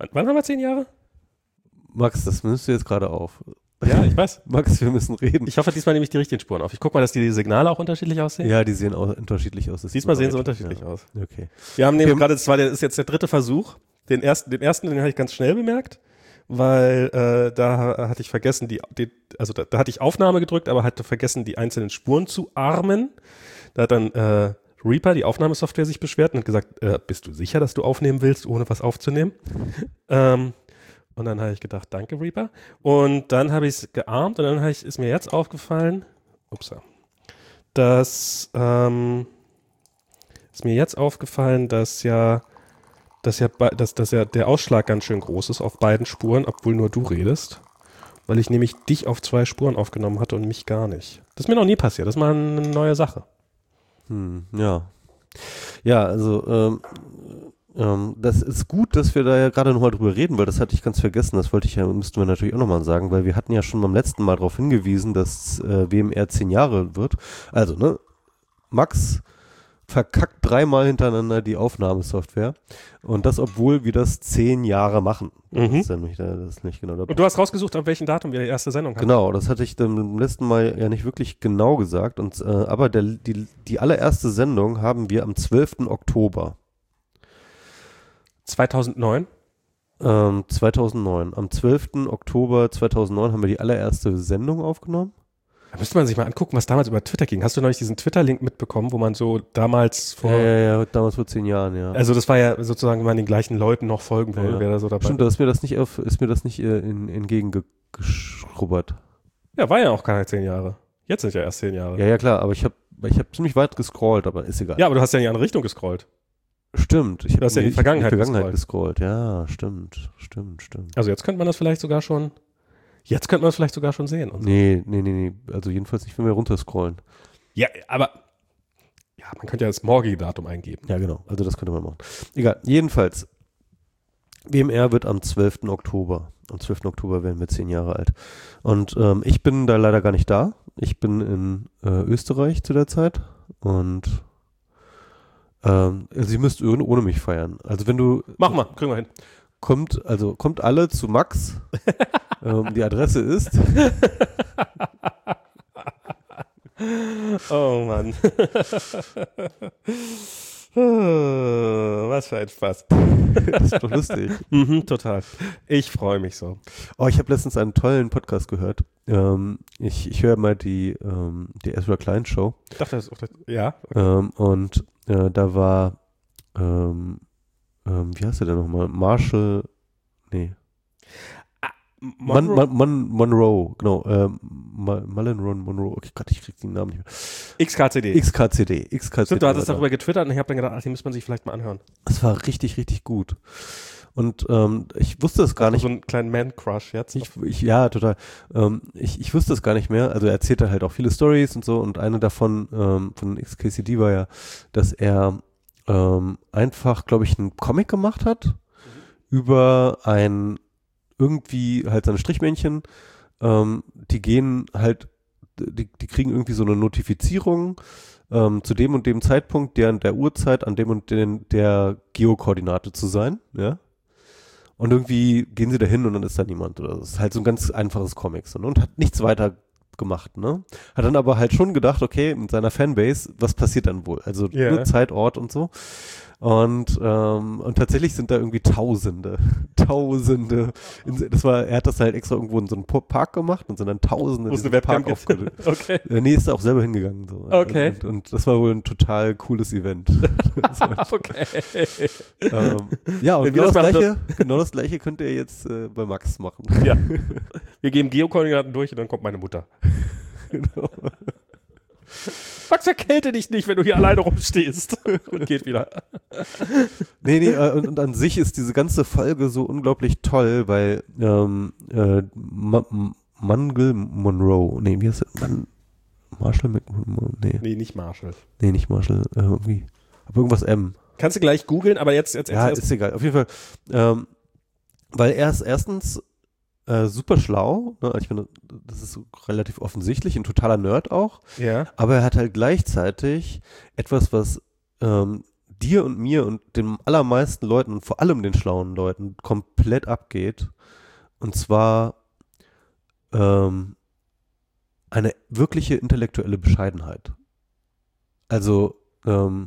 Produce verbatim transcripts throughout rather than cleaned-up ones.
Wann haben wir zehn Jahre? Max, das nimmst du jetzt gerade auf. Ja, ich weiß. Max, wir müssen reden. Ich hoffe, diesmal nehme ich die richtigen Spuren auf. Ich gucke mal, dass die Signale auch unterschiedlich aussehen. Ja, die sehen auch unterschiedlich aus. Das Diesmal sehen sie ja. unterschiedlich aus. Okay. Wir haben nämlich gerade, das war der, ist jetzt der dritte Versuch. Den ersten, den ersten, den habe ich ganz schnell bemerkt, weil äh, da hatte ich vergessen, die, die also da, da hatte ich Aufnahme gedrückt, aber hatte vergessen, die einzelnen Spuren zu armen. Da hat dann äh, Reaper, die Aufnahmesoftware, sich beschwert und hat gesagt, äh, bist du sicher, dass du aufnehmen willst, ohne was aufzunehmen? ähm, und dann habe ich gedacht, danke Reaper. Und dann habe ich es gearmt und dann habe ich, ist mir jetzt aufgefallen, upsa, dass ähm, ist mir jetzt aufgefallen, dass ja, dass ja, dass, dass ja der Ausschlag ganz schön groß ist auf beiden Spuren, obwohl nur du redest. Weil ich nämlich dich auf zwei Spuren aufgenommen hatte und mich gar nicht. Das ist mir noch nie passiert. Das ist mal eine neue Sache. Hm, ja. Ja, also ähm, ähm, das ist gut, dass wir da ja gerade nochmal drüber reden, weil das hatte ich ganz vergessen. Das wollte ich ja, müssten wir natürlich auch nochmal sagen, weil wir hatten ja schon beim letzten Mal darauf hingewiesen, dass äh, W M R zehn Jahre wird. Also, ne, Max verkackt dreimal hintereinander die Aufnahmesoftware und das, obwohl wir das zehn Jahre machen. Mhm. Das ist ja nicht, das ist nicht genau dabei. Und du hast rausgesucht, auf welchem Datum wir die erste Sendung hatten. Genau, das hatte ich dann beim letzten Mal ja nicht wirklich genau gesagt. Und, äh, aber der, die, die allererste Sendung haben wir am zwölften Oktober. zweitausendneun? Ähm, zweitausendneun. Am zwölften Oktober zweitausendneun haben wir die allererste Sendung aufgenommen. Da müsste man sich mal angucken, was damals über Twitter ging. Hast du neulich diesen Twitter-Link mitbekommen, wo man so damals vor... Ja, ja, ja, damals vor zehn Jahren, ja. Also das war ja sozusagen, wenn man den gleichen Leuten noch folgen will, Ja. wer da so dabei Stimmt, da ist mir das nicht, auf, ist mir das nicht äh, in, entgegengeschrubbert. Ja, war ja auch keine zehn Jahre. Jetzt sind ja erst zehn Jahre. Ja, ja, klar, aber ich habe ich hab ziemlich weit gescrollt, aber ist egal. Ja, aber du hast ja in die andere Richtung gescrollt. Stimmt. Ich Du hast ja in die Vergangenheit Vergangenheit gescrollt. Ja, stimmt, stimmt, stimmt. Also jetzt könnte man das vielleicht sogar schon... Jetzt könnte man es vielleicht sogar schon sehen. Und so. Nee, nee, nee, nee. Also jedenfalls nicht, wenn wir runterscrollen. Ja, aber ja, man könnte ja das morgige Datum eingeben. Ja, genau. Also das könnte man machen. Egal. Jedenfalls, W M R wird am zwölften Oktober. Am zwölften Oktober werden wir zehn Jahre alt. Und ähm, ich bin da leider gar nicht da. Ich bin in äh, Österreich zu der Zeit. Und ähm, Sie müsst ohne mich feiern. Also wenn du... Mach mal, kriegen wir hin. Kommt, also kommt alle zu Max. ähm, die Adresse ist. Oh Mann. Was für ein Spaß. Das ist doch lustig. Mhm, total. Ich freue mich so. Oh, ich habe letztens einen tollen Podcast gehört. Ähm, ich ich höre mal die, ähm, die Ezra Klein Show. Ich dachte, das ist auch das. Ja. Okay. Ähm, und äh, da war, ähm, ähm, wie heißt der denn nochmal? Marshall, nee. Mon, Mon, Mon, Monroe, genau. Ähm, Marilyn Monroe. Okay, Gott, ich krieg den Namen nicht mehr. X K C D. X K C D. X K C D. Stimmt, du hattest darüber getwittert und ich habe dann gedacht, ach, den müsste man sich vielleicht mal anhören. Das war richtig, richtig gut. Und ähm, ich wusste es gar nicht. So einen kleinen Man-Crush jetzt. Ich, ich, ja, total. Ähm, ich, ich wusste es gar nicht mehr. Also er erzählte halt auch viele Stories und so. Und eine davon ähm, von X K C D war ja, dass er ähm, einfach, glaube ich, einen Comic gemacht hat mhm. über ein irgendwie halt seine Strichmännchen, ähm, die gehen halt, die, die kriegen irgendwie so eine Notifizierung ähm, zu dem und dem Zeitpunkt, der der Uhrzeit an dem und den, der Geokoordinate zu sein, ja. Und irgendwie gehen sie da hin und dann ist da niemand. Oder das ist halt so ein ganz einfaches Comic so, ne? Und hat nichts weiter gemacht, ne? Hat dann aber halt schon gedacht, okay, mit seiner Fanbase, was passiert dann wohl? Also yeah. nur Zeit, Ort und so. Und, ähm, und tatsächlich sind da irgendwie Tausende, Tausende. In, das war, er hat das halt extra irgendwo in so einem Park gemacht und sind dann Tausende in diesem Park aufgelöst. Okay. Äh, nee, ist da auch selber hingegangen. So. Okay. Und, und das war wohl ein total cooles Event. Okay. ähm, ja, und genau das, gleiche, genau das gleiche könnt ihr jetzt äh, bei Max machen. Ja. Wir geben Geokoordinaten durch und dann kommt meine Mutter. Genau. Max, erkälte dich nicht, wenn du hier alleine rumstehst. Und geht wieder. Nee, nee, äh, und, und an sich ist diese ganze Folge so unglaublich toll, weil ähm, äh, Ma Mangle Monroe, nee, wie heißt das? Man Marshall McMonroe, nee. Nee, nicht Marshall. Nee, nicht Marshall, äh, irgendwie. Aber irgendwas M. Kannst du gleich googeln, aber jetzt, jetzt Ja, ist egal. Auf jeden Fall, ähm, weil er ist erstens Äh, super schlau, ne? Ich finde, das ist so relativ offensichtlich, ein totaler Nerd auch, ja. Aber er hat halt gleichzeitig etwas, was ähm, dir und mir und den allermeisten Leuten und vor allem den schlauen Leuten komplett abgeht. Und zwar ähm, eine wirkliche intellektuelle Bescheidenheit. Also ähm,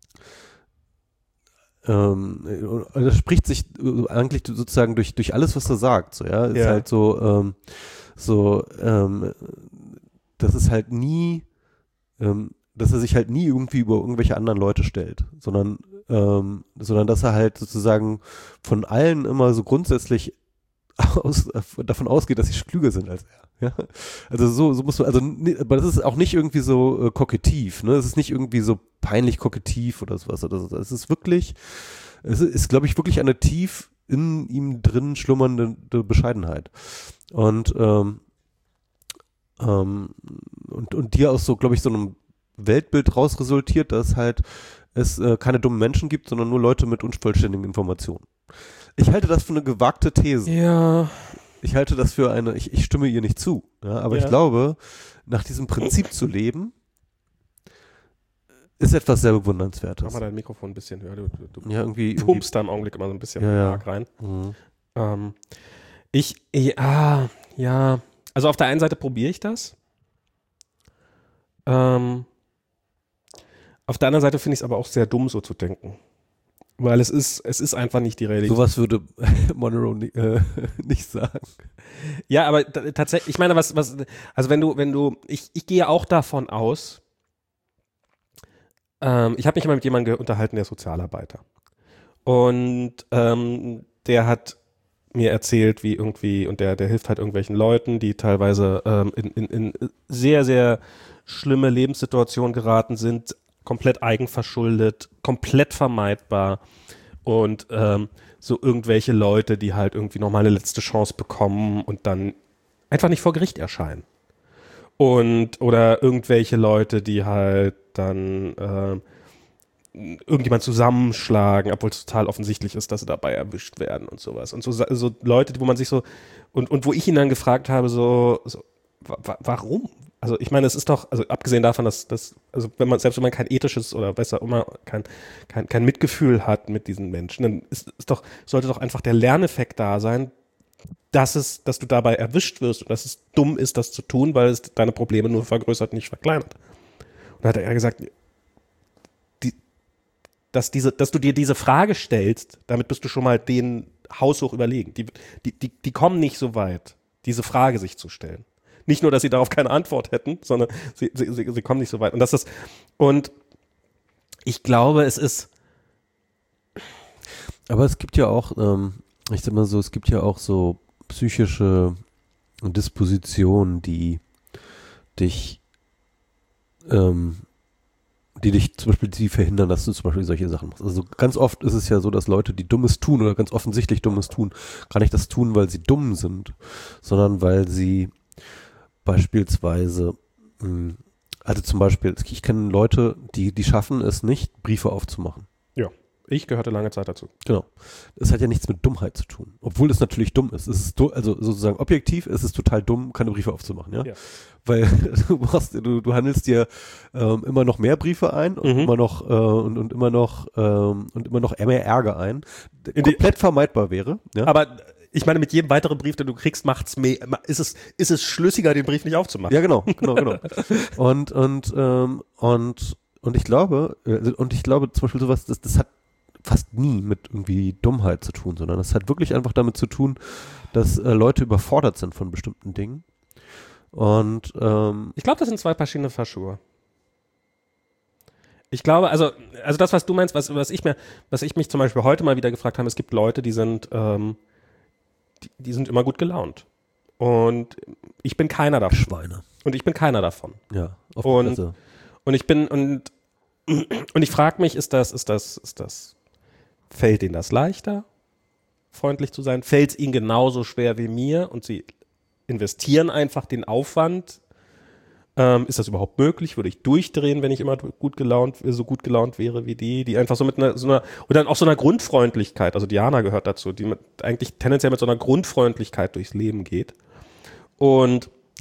ähm, das spricht sich eigentlich sozusagen durch, durch alles, was er sagt. So, ja, ist Ja. halt so, ähm, so, ähm, das ist halt nie, ähm, dass er sich halt nie irgendwie über irgendwelche anderen Leute stellt, sondern, ähm, sondern dass er halt sozusagen von allen immer so grundsätzlich aus, davon ausgeht, dass sie klüger sind als er. Ja? Also so, so muss man, also aber das ist auch nicht irgendwie so äh, kokettiv, ne? Es ist nicht irgendwie so peinlich kokettiv oder sowas. Oder so. Es ist wirklich, es ist, ist glaube ich, wirklich eine tief in ihm drin schlummernde Bescheidenheit. Und ähm, ähm, und, und die aus so, glaube ich, so einem Weltbild raus resultiert, dass halt es äh, keine dummen Menschen gibt, sondern nur Leute mit unvollständigen Informationen. Ich halte das für eine gewagte These. Ja. Ich halte das für eine, ich, ich stimme ihr nicht zu, ja, aber Ja. ich glaube, nach diesem Prinzip zu leben, ist etwas sehr Bewundernswertes. Mach mal dein Mikrofon ein bisschen höher. Du, du, du Ja, irgendwie. irgendwie pumpst da im Augenblick immer so ein bisschen Ja, ja. arg rein. mhm. Ähm, ich, ja, ja. Also auf der einen Seite probiere ich das. Ähm, auf der anderen Seite finde ich es aber auch sehr dumm, so zu denken. Weil es ist, es ist einfach nicht die Realität. Sowas würde Monroe ni- äh, nicht sagen. Ja, aber t- tatsächlich, ich meine, was, was, also wenn du, wenn du, ich, ich gehe auch davon aus, ähm, ich habe mich mal mit jemandem ge- unterhalten, der ist Sozialarbeiter. Und ähm, der hat mir erzählt, wie irgendwie, und der, der hilft halt irgendwelchen Leuten, die teilweise ähm, in, in, in sehr, sehr schlimme Lebenssituationen geraten sind, komplett eigenverschuldet, komplett vermeidbar. Und ähm, so irgendwelche Leute, die halt irgendwie nochmal eine letzte Chance bekommen und dann einfach nicht vor Gericht erscheinen. Und, oder irgendwelche Leute, die halt dann äh, irgendjemand zusammenschlagen, obwohl es total offensichtlich ist, dass sie dabei erwischt werden und sowas. Und so, so Leute, wo man sich so, und, und wo ich ihn dann gefragt habe, so, so wa- wa- warum? Also ich meine, es ist doch, also abgesehen davon, dass, dass also wenn man, selbst wenn man kein ethisches oder besser immer kein, kein, kein Mitgefühl hat mit diesen Menschen, dann ist, ist doch, sollte doch einfach der Lerneffekt da sein, dass es, dass du dabei erwischt wirst und dass es dumm ist, das zu tun, weil es deine Probleme nur vergrößert, nicht verkleinert. Und da hat er gesagt, die, dass, diese, dass du dir diese Frage stellst, damit bist du schon mal denen haushoch überlegen. Die, die, die, die kommen nicht so weit, diese Frage sich zu stellen. Nicht nur, dass sie darauf keine Antwort hätten, sondern sie, sie, sie, sie kommen nicht so weit. Und das ist, und ich glaube, es ist. Aber es gibt ja auch, ähm, ich sag mal so, es gibt ja auch so psychische Dispositionen, die dich, ähm, die dich zum Beispiel die verhindern, dass du zum Beispiel solche Sachen machst. Also ganz oft ist es ja so, dass Leute, die Dummes tun oder ganz offensichtlich Dummes tun, gar nicht das tun, weil sie dumm sind, sondern weil sie beispielsweise, mh, also zum Beispiel, ich kenne Leute, die, die schaffen es nicht, Briefe aufzumachen. Ich gehörte lange Zeit dazu. Genau. Das hat ja nichts mit Dummheit zu tun. Obwohl es natürlich dumm ist. Es ist du, also sozusagen objektiv ist es total dumm, keine Briefe aufzumachen, ja. Ja. Weil du machst, du, du handelst dir ähm, immer noch mehr Briefe ein und Mhm. immer noch äh, und, und immer noch ähm, und immer noch mehr Ärger ein. In die- Komplett vermeidbar wäre. Ja? Aber ich meine, mit jedem weiteren Brief, den du kriegst, macht's mehr, ist es, ist es schlüssiger, den Brief nicht aufzumachen. Ja, genau, genau, genau. Und und ähm, und und ich glaube äh, und ich glaube zum Beispiel sowas, das, das hat fast nie mit irgendwie Dummheit zu tun, sondern das hat wirklich einfach damit zu tun, dass äh, Leute überfordert sind von bestimmten Dingen. Und ähm, Ich glaube, das sind zwei verschiedene Paar Schuhe. Ich glaube, also, also das, was du meinst, was, was ich mir, was ich mich zum Beispiel heute mal wieder gefragt habe, es gibt Leute, die sind, ähm, die, die sind immer gut gelaunt. Und ich bin keiner davon. Schweine. Und ich bin keiner davon. Ja, auf Und- also, Und ich bin, und, und ich frage mich, ist das, ist das, ist das, fällt ihnen das leichter, freundlich zu sein? Fällt es ihnen genauso schwer wie mir und sie investieren einfach den Aufwand? Ähm, ist das überhaupt möglich? Würde ich durchdrehen, wenn ich immer gut gelaunt, so gut gelaunt wäre wie die, die einfach so mit einer, so einer, oder dann auch so einer Grundfreundlichkeit, also Diana gehört dazu, die mit, eigentlich tendenziell mit so einer Grundfreundlichkeit durchs Leben geht. Und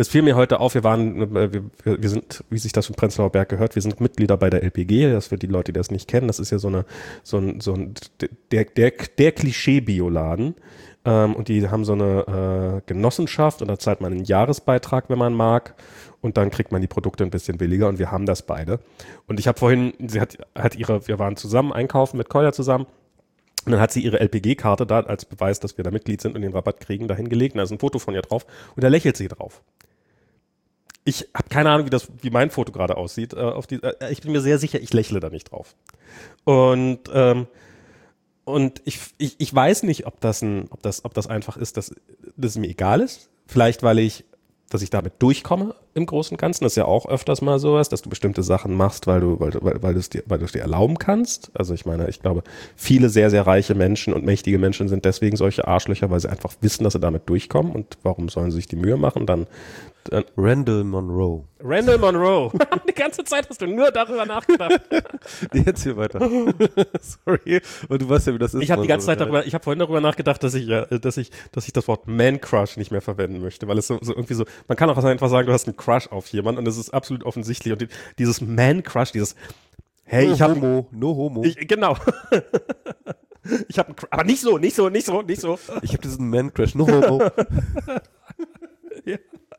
Das fiel mir heute auf, wir waren, wir, wir sind, wie sich das von Prenzlauer Berg gehört, wir sind Mitglieder bei der L P G, das für die Leute, die das nicht kennen, das ist ja so eine, so ein, so ein, der, der, der Klischee-Bioladen. Ähm, und die haben so eine äh, Genossenschaft und da zahlt man einen Jahresbeitrag, wenn man mag. Und dann kriegt man die Produkte ein bisschen billiger und wir haben das beide. Und ich habe vorhin, sie hat, hat ihre, wir waren zusammen einkaufen mit Kolja zusammen. Und dann hat sie ihre L P G-Karte da als Beweis, dass wir da Mitglied sind und den Rabatt kriegen, dahin gelegt. Und da ist ein Foto von ihr drauf und da lächelt sie drauf. Ich habe keine Ahnung, wie das, wie mein Foto gerade aussieht. Äh, auf die, äh, ich bin mir sehr sicher, ich lächle da nicht drauf. Und ähm, und ich, ich, ich weiß nicht, ob das ein, ob das, ob das einfach ist, dass, dass es mir egal ist. Vielleicht, weil ich, dass ich damit durchkomme im Großen und Ganzen. Das ist ja auch öfters mal sowas, dass du bestimmte Sachen machst, weil du, weil, weil, weil du es dir, weil du es dir erlauben kannst. Also ich meine, ich glaube, viele sehr, sehr reiche Menschen und mächtige Menschen sind deswegen solche Arschlöcher, weil sie einfach wissen, dass sie damit durchkommen. Und warum sollen sie sich die Mühe machen? Dann, dann Randall Monroe. Randall Monroe. Die ganze Zeit hast du nur darüber nachgedacht. Jetzt hier weiter. Sorry. Und du weißt ja, wie das ist. Ich habe die ganze Zeit darüber, ich habe vorhin darüber nachgedacht, dass ich, ja, dass ich, dass ich das Wort Man-Crush nicht mehr verwenden möchte, weil es so, so irgendwie so, man kann auch einfach sagen, du hast einen Crush auf jemanden und das ist absolut offensichtlich. Und die, dieses Man-Crush, dieses, hey, no ich habe, homo, no homo. Ich, genau. Ich habe einen Crush, aber nicht so, nicht so, nicht so, nicht so. Ich habe diesen Man-Crush, no homo. Ja.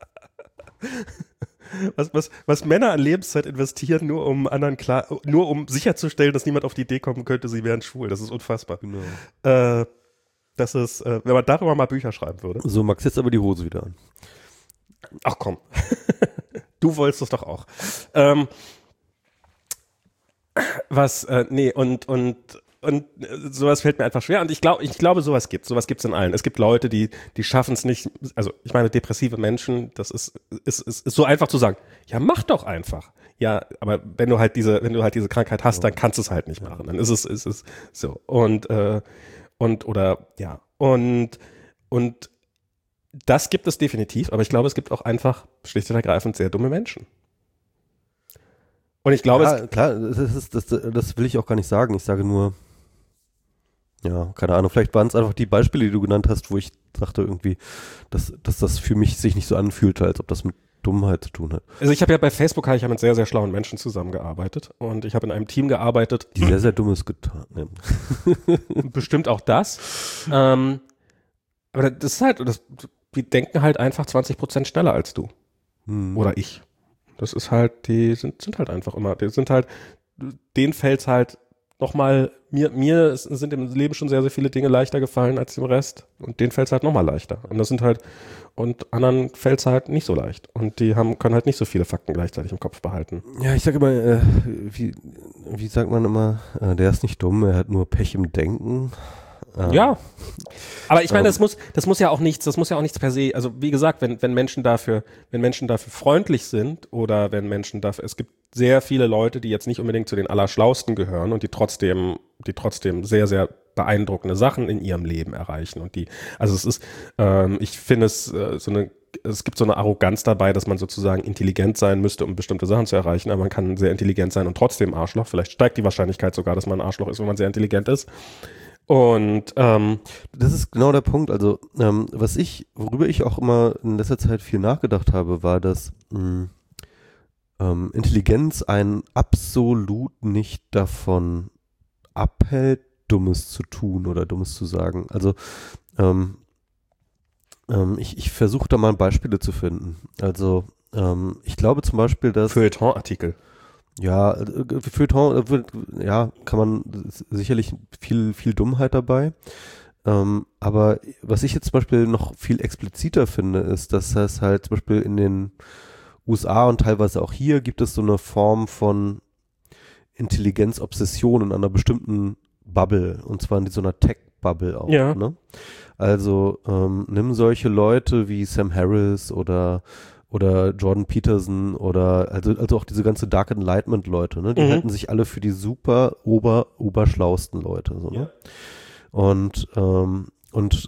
Was, was, was Männer an Lebenszeit investieren, nur um anderen klar, nur um sicherzustellen, dass niemand auf die Idee kommen könnte, sie wären schwul. Das ist unfassbar. Genau. Äh, das ist, äh, wenn man darüber mal Bücher schreiben würde. So, Max, jetzt aber die Hose wieder an. Ach komm. Du wolltest es doch auch. Ähm, was, äh, nee, und, und, und sowas fällt mir einfach schwer. Und ich glaube, ich glaube, sowas gibt Sowas gibt es in allen. Es gibt Leute, die, die schaffen es nicht, also ich meine, depressive Menschen, das ist, ist, ist, ist so einfach zu sagen, ja, mach doch einfach. Ja, aber wenn du halt diese, wenn du halt diese Krankheit hast, dann kannst du es halt nicht machen. Dann ist es, ist es so. Und, äh, und, oder, ja. Und, und das gibt es definitiv, aber ich glaube, es gibt auch einfach schlicht und ergreifend sehr dumme Menschen. Und ich glaube, ja, es klar, das, ist, das, das will ich auch gar nicht sagen. Ich sage nur, ja, keine Ahnung, vielleicht waren es einfach die Beispiele, die du genannt hast, wo ich dachte irgendwie, dass, dass das für mich sich nicht so anfühlte, als ob das mit Dummheit zu tun hat. Also ich habe ja bei Facebook habe ich ja mit sehr, sehr schlauen Menschen zusammengearbeitet und ich habe in einem Team gearbeitet. Die sehr, sehr Dummes getan haben. Bestimmt auch das. Ähm, aber das ist halt, das, die denken halt einfach zwanzig Prozent schneller als du. Hm. Oder ich. Das ist halt, die sind, sind halt einfach immer, die sind halt, denen fällt's halt nochmal, mir, mir sind im Leben schon sehr, sehr viele Dinge leichter gefallen als dem Rest und denen fällt's halt nochmal leichter. Und das sind halt, und anderen fällt's halt nicht so leicht. Und die haben, können halt nicht so viele Fakten gleichzeitig im Kopf behalten. Ja, ich sag immer, äh, wie, wie sagt man immer, äh, der ist nicht dumm, er hat nur Pech im Denken. Ähm, ja, aber ich meine, das muss, das muss ja auch nichts, das muss ja auch nichts per se, also wie gesagt, wenn, wenn Menschen dafür, wenn Menschen dafür freundlich sind oder wenn Menschen dafür, es gibt sehr viele Leute, die jetzt nicht unbedingt zu den Allerschlausten gehören und die trotzdem, die trotzdem sehr, sehr beeindruckende Sachen in ihrem Leben erreichen und die, also es ist, ähm, ich finde es äh, so eine, es gibt so eine Arroganz dabei, dass man sozusagen intelligent sein müsste, um bestimmte Sachen zu erreichen, aber man kann sehr intelligent sein und trotzdem Arschloch, vielleicht steigt die Wahrscheinlichkeit sogar, dass man ein Arschloch ist, wenn man sehr intelligent ist. Und ähm, das ist genau der Punkt. Also ähm, was ich, worüber ich auch immer in letzter Zeit viel nachgedacht habe, war, dass mh, ähm, Intelligenz einen absolut nicht davon abhält, Dummes zu tun oder Dummes zu sagen. Also ähm, ähm, ich, ich versuche da mal Beispiele zu finden. Also ähm, ich glaube zum Beispiel, dass Feuilleton-Artikel. Ja, Feuilleton, ja, kann man sicherlich viel, viel Dummheit dabei. Ähm, aber was ich jetzt zum Beispiel noch viel expliziter finde, ist, dass es halt zum Beispiel in den U S A und teilweise auch hier gibt es so eine Form von Intelligenzobsession in einer bestimmten Bubble, und zwar in so einer Tech-Bubble auch. Ja. Ne? Also ähm, nimm solche Leute wie Sam Harris oder oder Jordan Peterson oder also, also auch diese ganze Dark Enlightenment Leute, ne? Die mhm. halten sich alle für die super ober, oberschlausten Leute. So, ne? Ja. Und, ähm, und,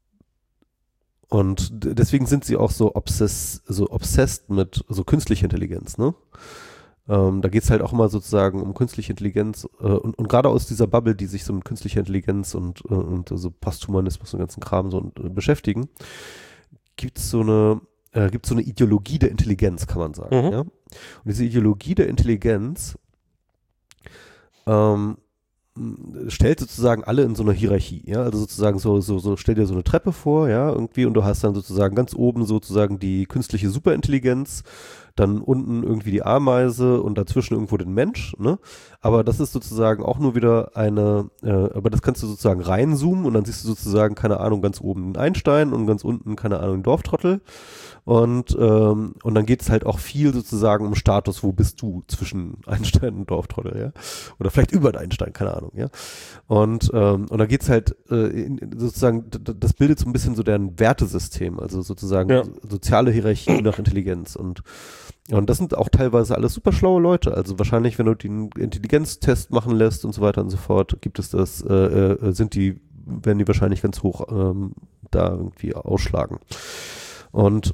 und deswegen sind sie auch so, obsess, so obsessed mit so künstlicher Intelligenz, ne? Ähm, da geht es halt auch immer sozusagen um künstliche Intelligenz äh, und, und gerade aus dieser Bubble, die sich so mit künstlicher Intelligenz und, und so Posthumanismus und ganzen Kram so und, äh, beschäftigen, gibt es so eine äh, gibt es so eine Ideologie der Intelligenz, kann man sagen. Mhm. Ja? Und diese Ideologie der Intelligenz ähm, stellt sozusagen alle in so einer Hierarchie, ja, also sozusagen so, so, so, stell dir so eine Treppe vor, ja, irgendwie, und du hast dann sozusagen ganz oben sozusagen die künstliche Superintelligenz, dann unten irgendwie die Ameise und dazwischen irgendwo den Mensch, ne, aber das ist sozusagen auch nur wieder eine, äh, aber das kannst du sozusagen reinzoomen und dann siehst du sozusagen, keine Ahnung, ganz oben einen Einstein und ganz unten, keine Ahnung, einen Dorftrottel. Und, ähm, und dann geht es halt auch viel sozusagen um Status, wo bist du zwischen Einstein und Dorftrottel, ja? Oder vielleicht über Einstein, keine Ahnung, ja. Und, ähm, und da geht es halt äh, in, sozusagen, das bildet so ein bisschen so deren Wertesystem, also sozusagen ja. soziale Hierarchie nach Intelligenz. Und, und das sind auch teilweise alles super schlaue Leute. Also wahrscheinlich, wenn du den Intelligenztest machen lässt und so weiter und so fort, gibt es das, äh, äh, sind die, werden die wahrscheinlich ganz hoch ähm, da irgendwie ausschlagen. Und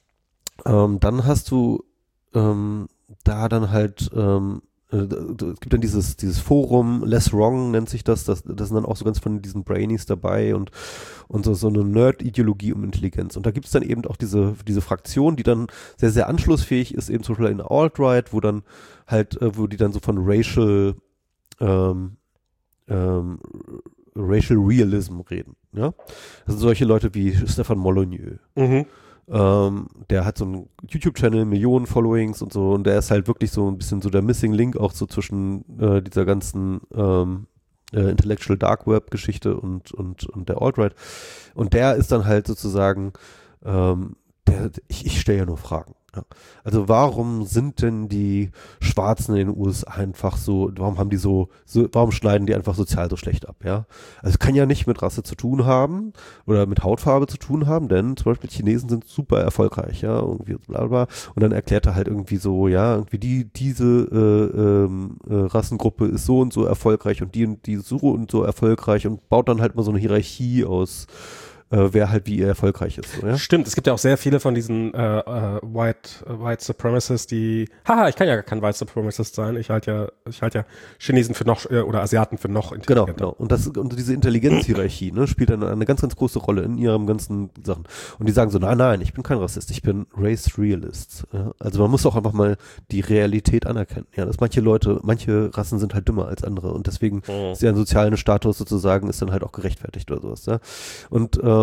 Ähm, dann hast du ähm, da dann halt, ähm, äh, es gibt dann dieses, dieses Forum, Less Wrong nennt sich das, das, das sind dann auch so ganz von diesen Brainies dabei und, und so, so eine Nerd-Ideologie um Intelligenz. Und da gibt es dann eben auch diese, diese Fraktion, die dann sehr, sehr anschlussfähig ist, eben zum Beispiel in Alt-Right, wo dann halt, äh, wo die dann so von Racial, ähm, ähm, Racial Realism reden, ja. Das sind solche Leute wie Stefan Molyneux. Mhm. Ähm, der hat so einen YouTube-Channel, Millionen Followings und so, und der ist halt wirklich so ein bisschen so der Missing Link auch so zwischen äh, dieser ganzen ähm, äh, Intellectual Dark Web Geschichte und, und, und der Alt-Right. Und der ist dann halt sozusagen, ähm, der, ich, ich stelle ja nur Fragen. Ja. Also warum sind denn die Schwarzen in den U S A einfach so, warum haben die so, so, warum schneiden die einfach sozial so schlecht ab, ja? Also es kann ja nicht mit Rasse zu tun haben oder mit Hautfarbe zu tun haben, denn zum Beispiel Chinesen sind super erfolgreich, ja, irgendwie bla bla. Und dann erklärt er halt irgendwie so, ja, irgendwie die, diese äh, ähm, äh, Rassengruppe ist so und so erfolgreich und die und die so und so erfolgreich und baut dann halt mal so eine Hierarchie aus, Äh, wer halt wie erfolgreich ist. So, ja? Stimmt, es gibt ja auch sehr viele von diesen äh, äh, White, äh, White Supremacists, die, haha, ich kann ja gar kein White Supremacist sein, ich halte ja, ich halte ja Chinesen für noch, äh, oder Asiaten für noch intelligenter. Genau, genau. Und, das, und diese Intelligenzhierarchie, ne, spielt dann eine ganz, ganz große Rolle in ihren ganzen Sachen. Und die sagen so, nein, nein, ich bin kein Rassist, ich bin Race Realist. Ja? Also man muss auch einfach mal die Realität anerkennen. Ja, dass manche Leute, manche Rassen sind halt dümmer als andere und deswegen Mhm. ist deren sozialen Status sozusagen ist dann halt auch gerechtfertigt oder sowas. Ja? Und ähm,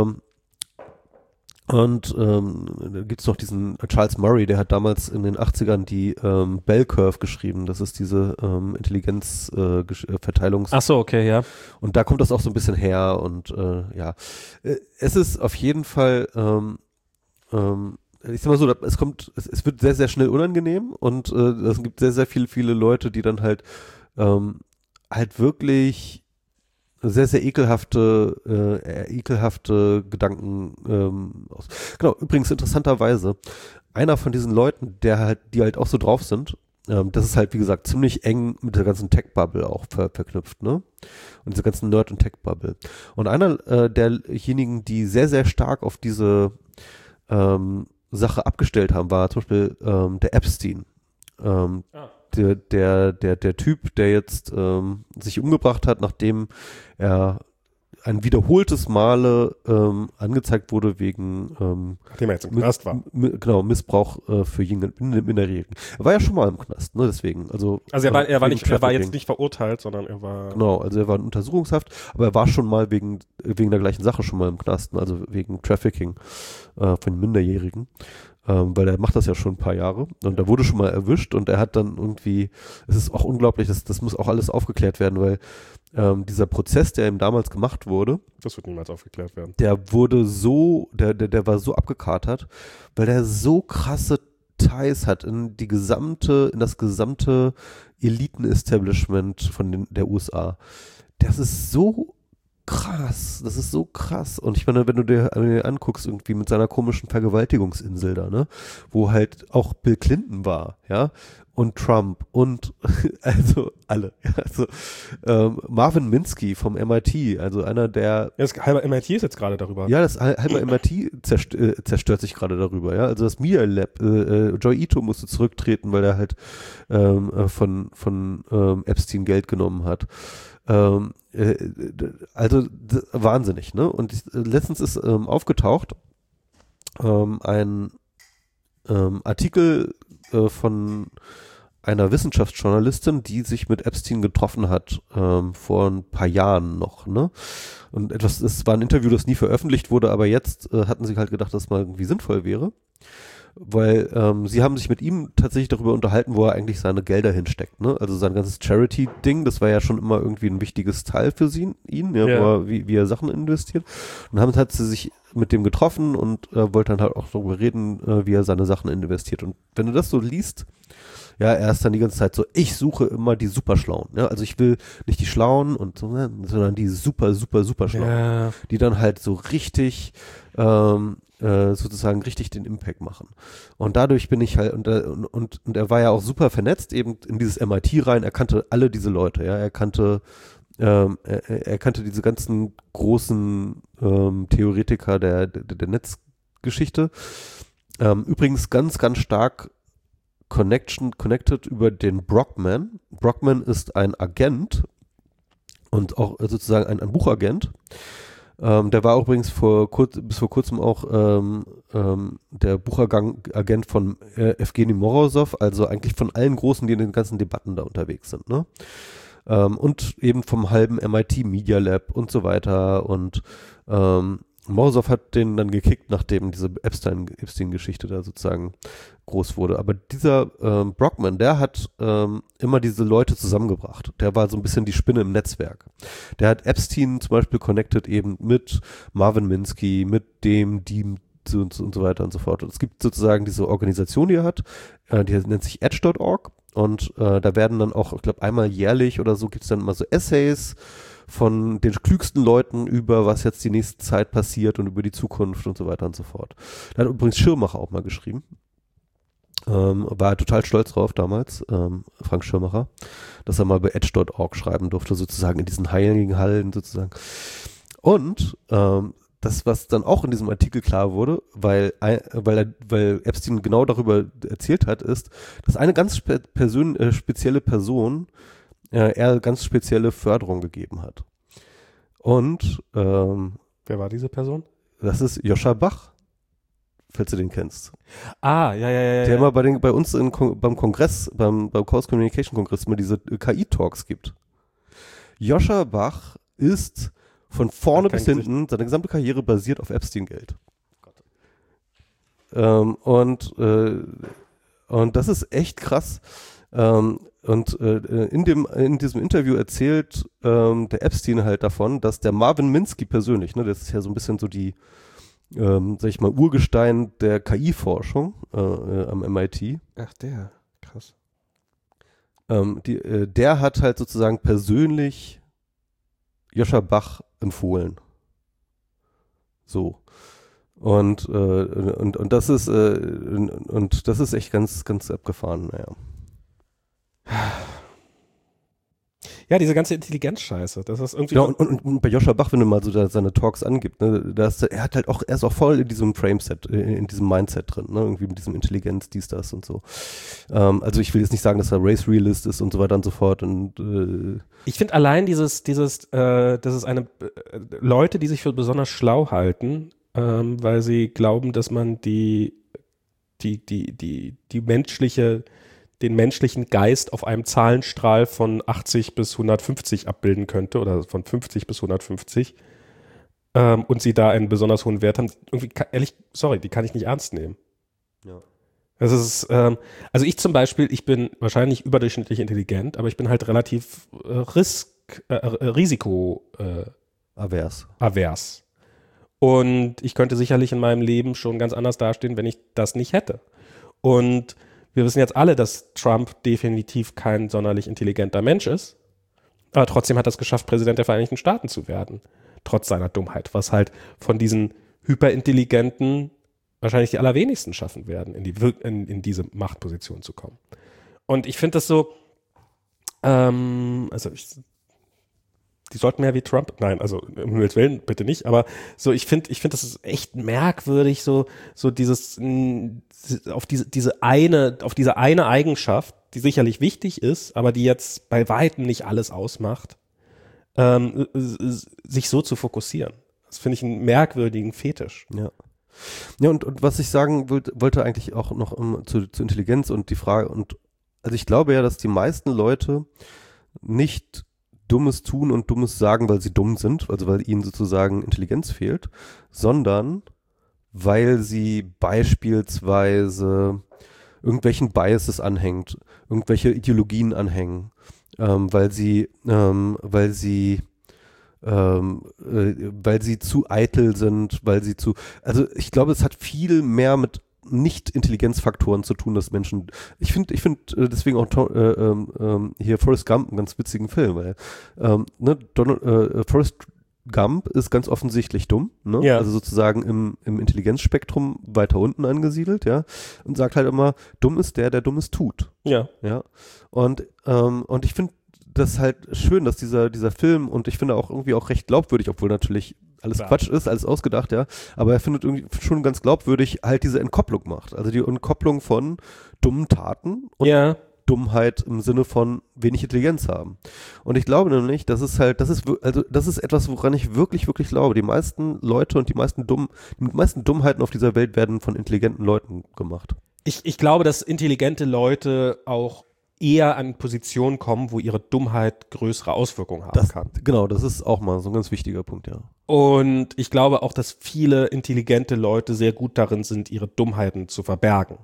Und ähm, da gibt es noch diesen Charles Murray, der hat damals in den achtzigern die ähm, Bell Curve geschrieben. Das ist diese ähm, Intelligenzverteilungs- Ach so, okay, ja. Und da kommt das auch so ein bisschen her. Und äh, ja, Äh, es ist auf jeden Fall, ähm, ähm, ich sag mal so, es kommt, es, es wird sehr, sehr schnell unangenehm und äh, es gibt sehr, sehr viele, viele Leute, die dann halt ähm, halt wirklich sehr, sehr ekelhafte, äh, ekelhafte Gedanken ähm, aus. Genau, übrigens interessanterweise, einer von diesen Leuten, der halt, die halt auch so drauf sind, ähm, das ist halt, wie gesagt, ziemlich eng mit der ganzen Tech-Bubble auch ver verknüpft, ne? Und dieser ganzen Nerd- und Tech-Bubble. Und einer äh, derjenigen, die sehr, sehr stark auf diese ähm, Sache abgestellt haben, war zum Beispiel ähm, der Epstein. Ähm, Ah. Der, der, der, der Typ, der jetzt ähm, sich umgebracht hat, nachdem er ein wiederholtes Male ähm, angezeigt wurde wegen ähm, Nachdem er jetzt im Knast war. mi- genau, Missbrauch äh, für Jünger- Minderjährigen. Er war ja schon mal im Knast, ne, deswegen. Also, Also er war, er war wegen nicht, er war jetzt Trafficking. nicht verurteilt, sondern er war. Genau, also er war in Untersuchungshaft, aber er war schon mal wegen, wegen der gleichen Sache schon mal im Knast, ne, also wegen Trafficking äh, von Minderjährigen. Ähm, weil er macht das ja schon ein paar Jahre und er wurde schon mal erwischt und er hat dann irgendwie, es ist auch unglaublich, das, das muss auch alles aufgeklärt werden, weil ähm, dieser Prozess, der ihm damals gemacht wurde, Das wird niemals aufgeklärt werden. der wurde so, der, der, der war so abgekatert, weil der so krasse Ties hat in die gesamte, in das gesamte Eliten-Establishment von den, der U S A. Das ist so krass, das ist so krass. Und ich meine, wenn du dir, wenn du dir anguckst, irgendwie mit seiner komischen Vergewaltigungsinsel da, ne, wo halt auch Bill Clinton war, ja, und Trump und also alle. Ja, also ähm, Marvin Minsky vom M I T, also einer der Ja, das halber M I T ist jetzt gerade darüber. ja, das hal- halbe M I T zerst äh, zerstört sich gerade darüber, ja. Also das Media Lab, äh, äh, Joy Ito musste zurücktreten, weil er halt ähm, äh, von, von ähm, Epstein Geld genommen hat. Ähm, äh, d- also d- wahnsinnig, ne? Und ich, äh, letztens ist ähm, aufgetaucht ähm, ein ähm, Artikel äh, von einer Wissenschaftsjournalistin, die sich mit Epstein getroffen hat, ähm, vor ein paar Jahren noch, ne? Und etwas, es war ein Interview, das nie veröffentlicht wurde, aber jetzt äh, hatten sie halt gedacht, dass es mal irgendwie sinnvoll wäre. Weil ähm, sie haben sich mit ihm tatsächlich darüber unterhalten, wo er eigentlich seine Gelder hinsteckt, ne? Also sein ganzes Charity-Ding, das war ja schon immer irgendwie ein wichtiges Teil für sie, ihn, ja, Ja. Wo er, wie, wie er Sachen investiert. Und dann hat sie sich mit dem getroffen und äh, wollte dann halt auch darüber reden, äh, wie er seine Sachen investiert. Und wenn du das so liest, ja, er ist dann die ganze Zeit so, ich suche immer die Superschlauen. Ja? Also ich will nicht die Schlauen und so, ne, sondern die super, super, super Schlauen, Ja. die dann halt so richtig ähm, äh, sozusagen richtig den Impact machen. Und dadurch bin ich halt, und, und, und, und er war ja auch super vernetzt eben in dieses M I T rein, er kannte alle diese Leute, ja, er kannte ähm, er, er kannte diese ganzen großen ähm, Theoretiker der, der, der Netzgeschichte. Ähm, übrigens ganz, ganz stark Connection, connected über den Brockman. Brockman ist ein Agent und auch sozusagen ein, ein Buchagent. Ähm, der war übrigens vor kurz, bis vor kurzem auch ähm, ähm, der Buchagent von äh, Evgeny Morozov, also eigentlich von allen Großen, die in den ganzen Debatten da unterwegs sind, ne? Ähm, und eben vom halben M I T Media Lab und so weiter. Und ähm, Morozov hat den dann gekickt, nachdem diese Epstein, Epstein-Geschichte da sozusagen groß wurde. Aber dieser ähm, Brockman, der hat ähm, immer diese Leute zusammengebracht. Der war so ein bisschen die Spinne im Netzwerk. Der hat Epstein zum Beispiel connected eben mit Marvin Minsky, mit dem, die und so, und so weiter und so fort. Und es gibt sozusagen diese Organisation, die er hat, äh, die nennt sich edge Punkt org und äh, da werden dann auch, ich glaube einmal jährlich oder so, gibt es dann immer so Essays von den klügsten Leuten über, was jetzt die nächste Zeit passiert und über die Zukunft und so weiter und so fort. Da hat übrigens Schirmacher auch mal geschrieben. Ähm, war total stolz drauf damals, ähm, Frank Schirmacher, dass er mal bei edge Punkt org schreiben durfte, sozusagen in diesen heiligen Hallen sozusagen. Und ähm, das, was dann auch in diesem Artikel klar wurde, weil, weil, er, weil Epstein genau darüber erzählt hat, ist, dass eine ganz spe Persön äh, spezielle Person äh, er ganz spezielle Förderung gegeben hat. Und ähm, Wer war diese Person? das ist Joscha Bach, falls du den kennst. Ah, ja, ja, ja. Der ja. immer bei, den, bei uns in, beim Kongress, beim, beim Chaos Communication Kongress immer diese K I-Talks gibt. Joscha Bach ist von vorne bis hinten, Gesicht. Seine gesamte Karriere basiert auf Epstein-Geld. Ähm, und, äh, und das ist echt krass. Ähm, und äh, in, dem, in diesem Interview erzählt ähm, der Epstein halt davon, dass der Marvin Minsky persönlich, ne, das ist ja so ein bisschen so die, ähm, sag ich mal, Urgestein der K I-Forschung äh, äh, am M I T. Ach, der. Krass. Ähm, die, äh, der hat halt sozusagen persönlich Joscha Bach empfohlen. So. Und, äh, und, und das ist, äh, und, und das ist echt ganz, ganz abgefahren, naja. Ja, diese ganze Intelligenzscheiße, das ist irgendwie. Ja, und, und, und bei Joscha Bach, wenn du mal so da seine Talks angibt, ne, da ist, er hat halt auch, er ist auch voll in diesem Frameset, in, in diesem Mindset drin, ne, irgendwie mit diesem Intelligenz, dies, das und so. Ähm, also ich will jetzt nicht sagen, dass er Race Realist ist und so weiter und so fort und äh, ich finde allein dieses, dieses, äh, das ist eine äh, Leute, die sich für besonders schlau halten, ähm, weil sie glauben, dass man die, die, die, die, die menschliche den menschlichen Geist auf einem Zahlenstrahl von achtzig bis hundertfünfzig abbilden könnte oder von fünfzig bis hundertfünfzig ähm, und sie da einen besonders hohen Wert haben. Irgendwie, kann, ehrlich, sorry, die kann ich nicht ernst nehmen. ja. Das ist, ähm, also ich zum Beispiel, ich bin wahrscheinlich überdurchschnittlich intelligent, aber ich bin halt relativ äh, risk, äh, Risiko äh, avers. avers. Und ich könnte sicherlich in meinem Leben schon ganz anders dastehen, wenn ich das nicht hätte. Und wir wissen jetzt alle, dass Trump definitiv kein sonderlich intelligenter Mensch ist, aber trotzdem hat er es geschafft, Präsident der Vereinigten Staaten zu werden, trotz seiner Dummheit, was halt von diesen Hyperintelligenten wahrscheinlich die allerwenigsten schaffen werden, in, die, in, in diese Machtposition zu kommen. Und ich finde das so, ähm, also ich, die sollten mehr wie Trump, nein, also um Himmels Willen, bitte nicht, aber so, ich finde, ich finde, das ist echt merkwürdig, so, so dieses, auf diese, diese eine, auf diese eine Eigenschaft, die sicherlich wichtig ist, aber die jetzt bei weitem nicht alles ausmacht, ähm, sich so zu fokussieren. Das finde ich einen merkwürdigen Fetisch. Ja. Ja, und, und was ich sagen wollte, wollte eigentlich auch noch um, zu, zu Intelligenz und die Frage, und also ich glaube ja, dass die meisten Leute nicht Dummes tun und Dummes sagen, weil sie dumm sind, also weil ihnen sozusagen Intelligenz fehlt, sondern weil sie beispielsweise irgendwelchen Biases anhängt, irgendwelche Ideologien anhängen, ähm, weil sie, ähm, weil sie Ähm, äh, weil sie zu eitel sind, weil sie zu, also ich glaube, es hat viel mehr mit Nicht-Intelligenzfaktoren zu tun, dass Menschen, ich finde, ich finde äh, deswegen auch äh, äh, hier Forrest Gump einen ganz witzigen Film, weil ähm, ne, Donald, äh, Forrest Gump ist ganz offensichtlich dumm, ne? Ja. Also sozusagen im, im Intelligenzspektrum weiter unten angesiedelt, ja, und sagt halt immer, dumm ist der, der Dummes tut. Ja. Ja. Und, ähm, und ich finde das ist halt schön, dass dieser, dieser Film, und ich finde auch irgendwie auch recht glaubwürdig, obwohl natürlich alles Klar. Quatsch ist, alles ausgedacht, ja, aber er findet irgendwie schon ganz glaubwürdig halt diese Entkopplung macht. Also die Entkopplung von dummen Taten und Ja. Dummheit im Sinne von wenig Intelligenz haben. Und ich glaube nämlich, das ist halt, das ist, wir- also das ist etwas, woran ich wirklich, wirklich glaube. Die meisten Leute und die meisten dummen, die meisten Dummheiten auf dieser Welt werden von intelligenten Leuten gemacht. Ich, ich glaube, dass intelligente Leute auch eher an Positionen kommen, wo ihre Dummheit größere Auswirkungen haben Das, kann. genau, das ist auch mal so ein ganz wichtiger Punkt, ja. Und ich glaube auch, dass viele intelligente Leute sehr gut darin sind, ihre Dummheiten zu verbergen.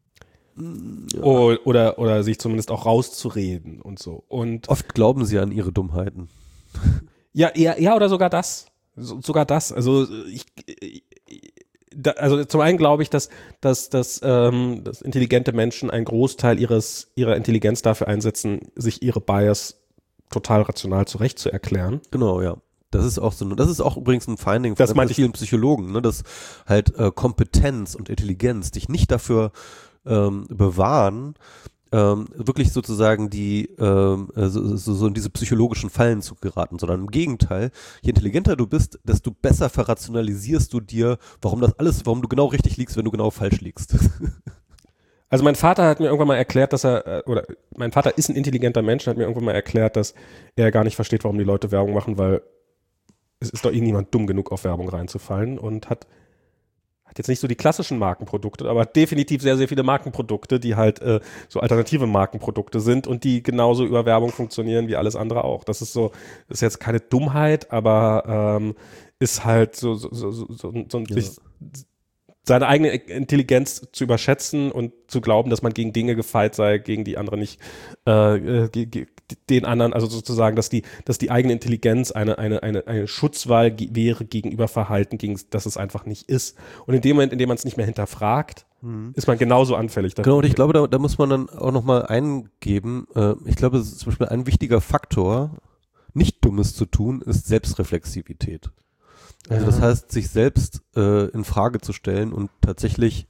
Ja. O- Oder, oder sich zumindest auch rauszureden und so. Und Oft glauben sie an ihre Dummheiten. ja, ja, ja, oder sogar das. So, sogar das. Also ich, ich da, also zum einen glaube ich, dass, dass, dass, ähm, dass intelligente Menschen einen Großteil ihres, ihrer Intelligenz dafür einsetzen, sich ihre Bias total rational zurecht zu erklären. Genau, ja. Das ist auch so, eine- das ist auch übrigens ein Finding von Das ganz meinte ich. vielen Psychologen, ne, dass halt äh, Kompetenz und Intelligenz dich nicht dafür ähm, bewahren, ähm, wirklich sozusagen die ähm, äh, so, so, so in diese psychologischen Fallen zu geraten, sondern im Gegenteil, je intelligenter du bist, desto besser verrationalisierst du dir, warum das alles, warum du genau richtig liegst, wenn du genau falsch liegst. Also mein Vater hat mir irgendwann mal erklärt, dass er, äh, oder mein Vater ist ein intelligenter Mensch und hat mir irgendwann mal erklärt, dass er gar nicht versteht, warum die Leute Werbung machen, weil es ist doch irgendjemand dumm genug, auf Werbung reinzufallen, und hat, hat jetzt nicht so die klassischen Markenprodukte, aber definitiv sehr, sehr viele Markenprodukte, die halt äh, so alternative Markenprodukte sind und die genauso über Werbung funktionieren wie alles andere auch. Das ist so, das ist jetzt keine Dummheit, aber ähm, ist halt so, so, so, so, so, so Ja. sich, seine eigene Intelligenz zu überschätzen und zu glauben, dass man gegen Dinge gefeit sei, gegen die andere nicht, äh, äh, ge- ge- den anderen, also sozusagen, dass die, dass die eigene Intelligenz eine, eine, eine, eine Schutzwahl ge- wäre gegenüber Verhalten, gegen das es einfach nicht ist. Und in dem Moment, in dem man es nicht mehr hinterfragt, Mhm. ist man genauso anfällig dafür. Genau, und ich glaube, da, da muss man dann auch nochmal eingeben, äh, ich glaube, es ist zum Beispiel ein wichtiger Faktor, nicht Dummes zu tun, ist Selbstreflexivität. Also das Ja. heißt, sich selbst äh, in Frage zu stellen und tatsächlich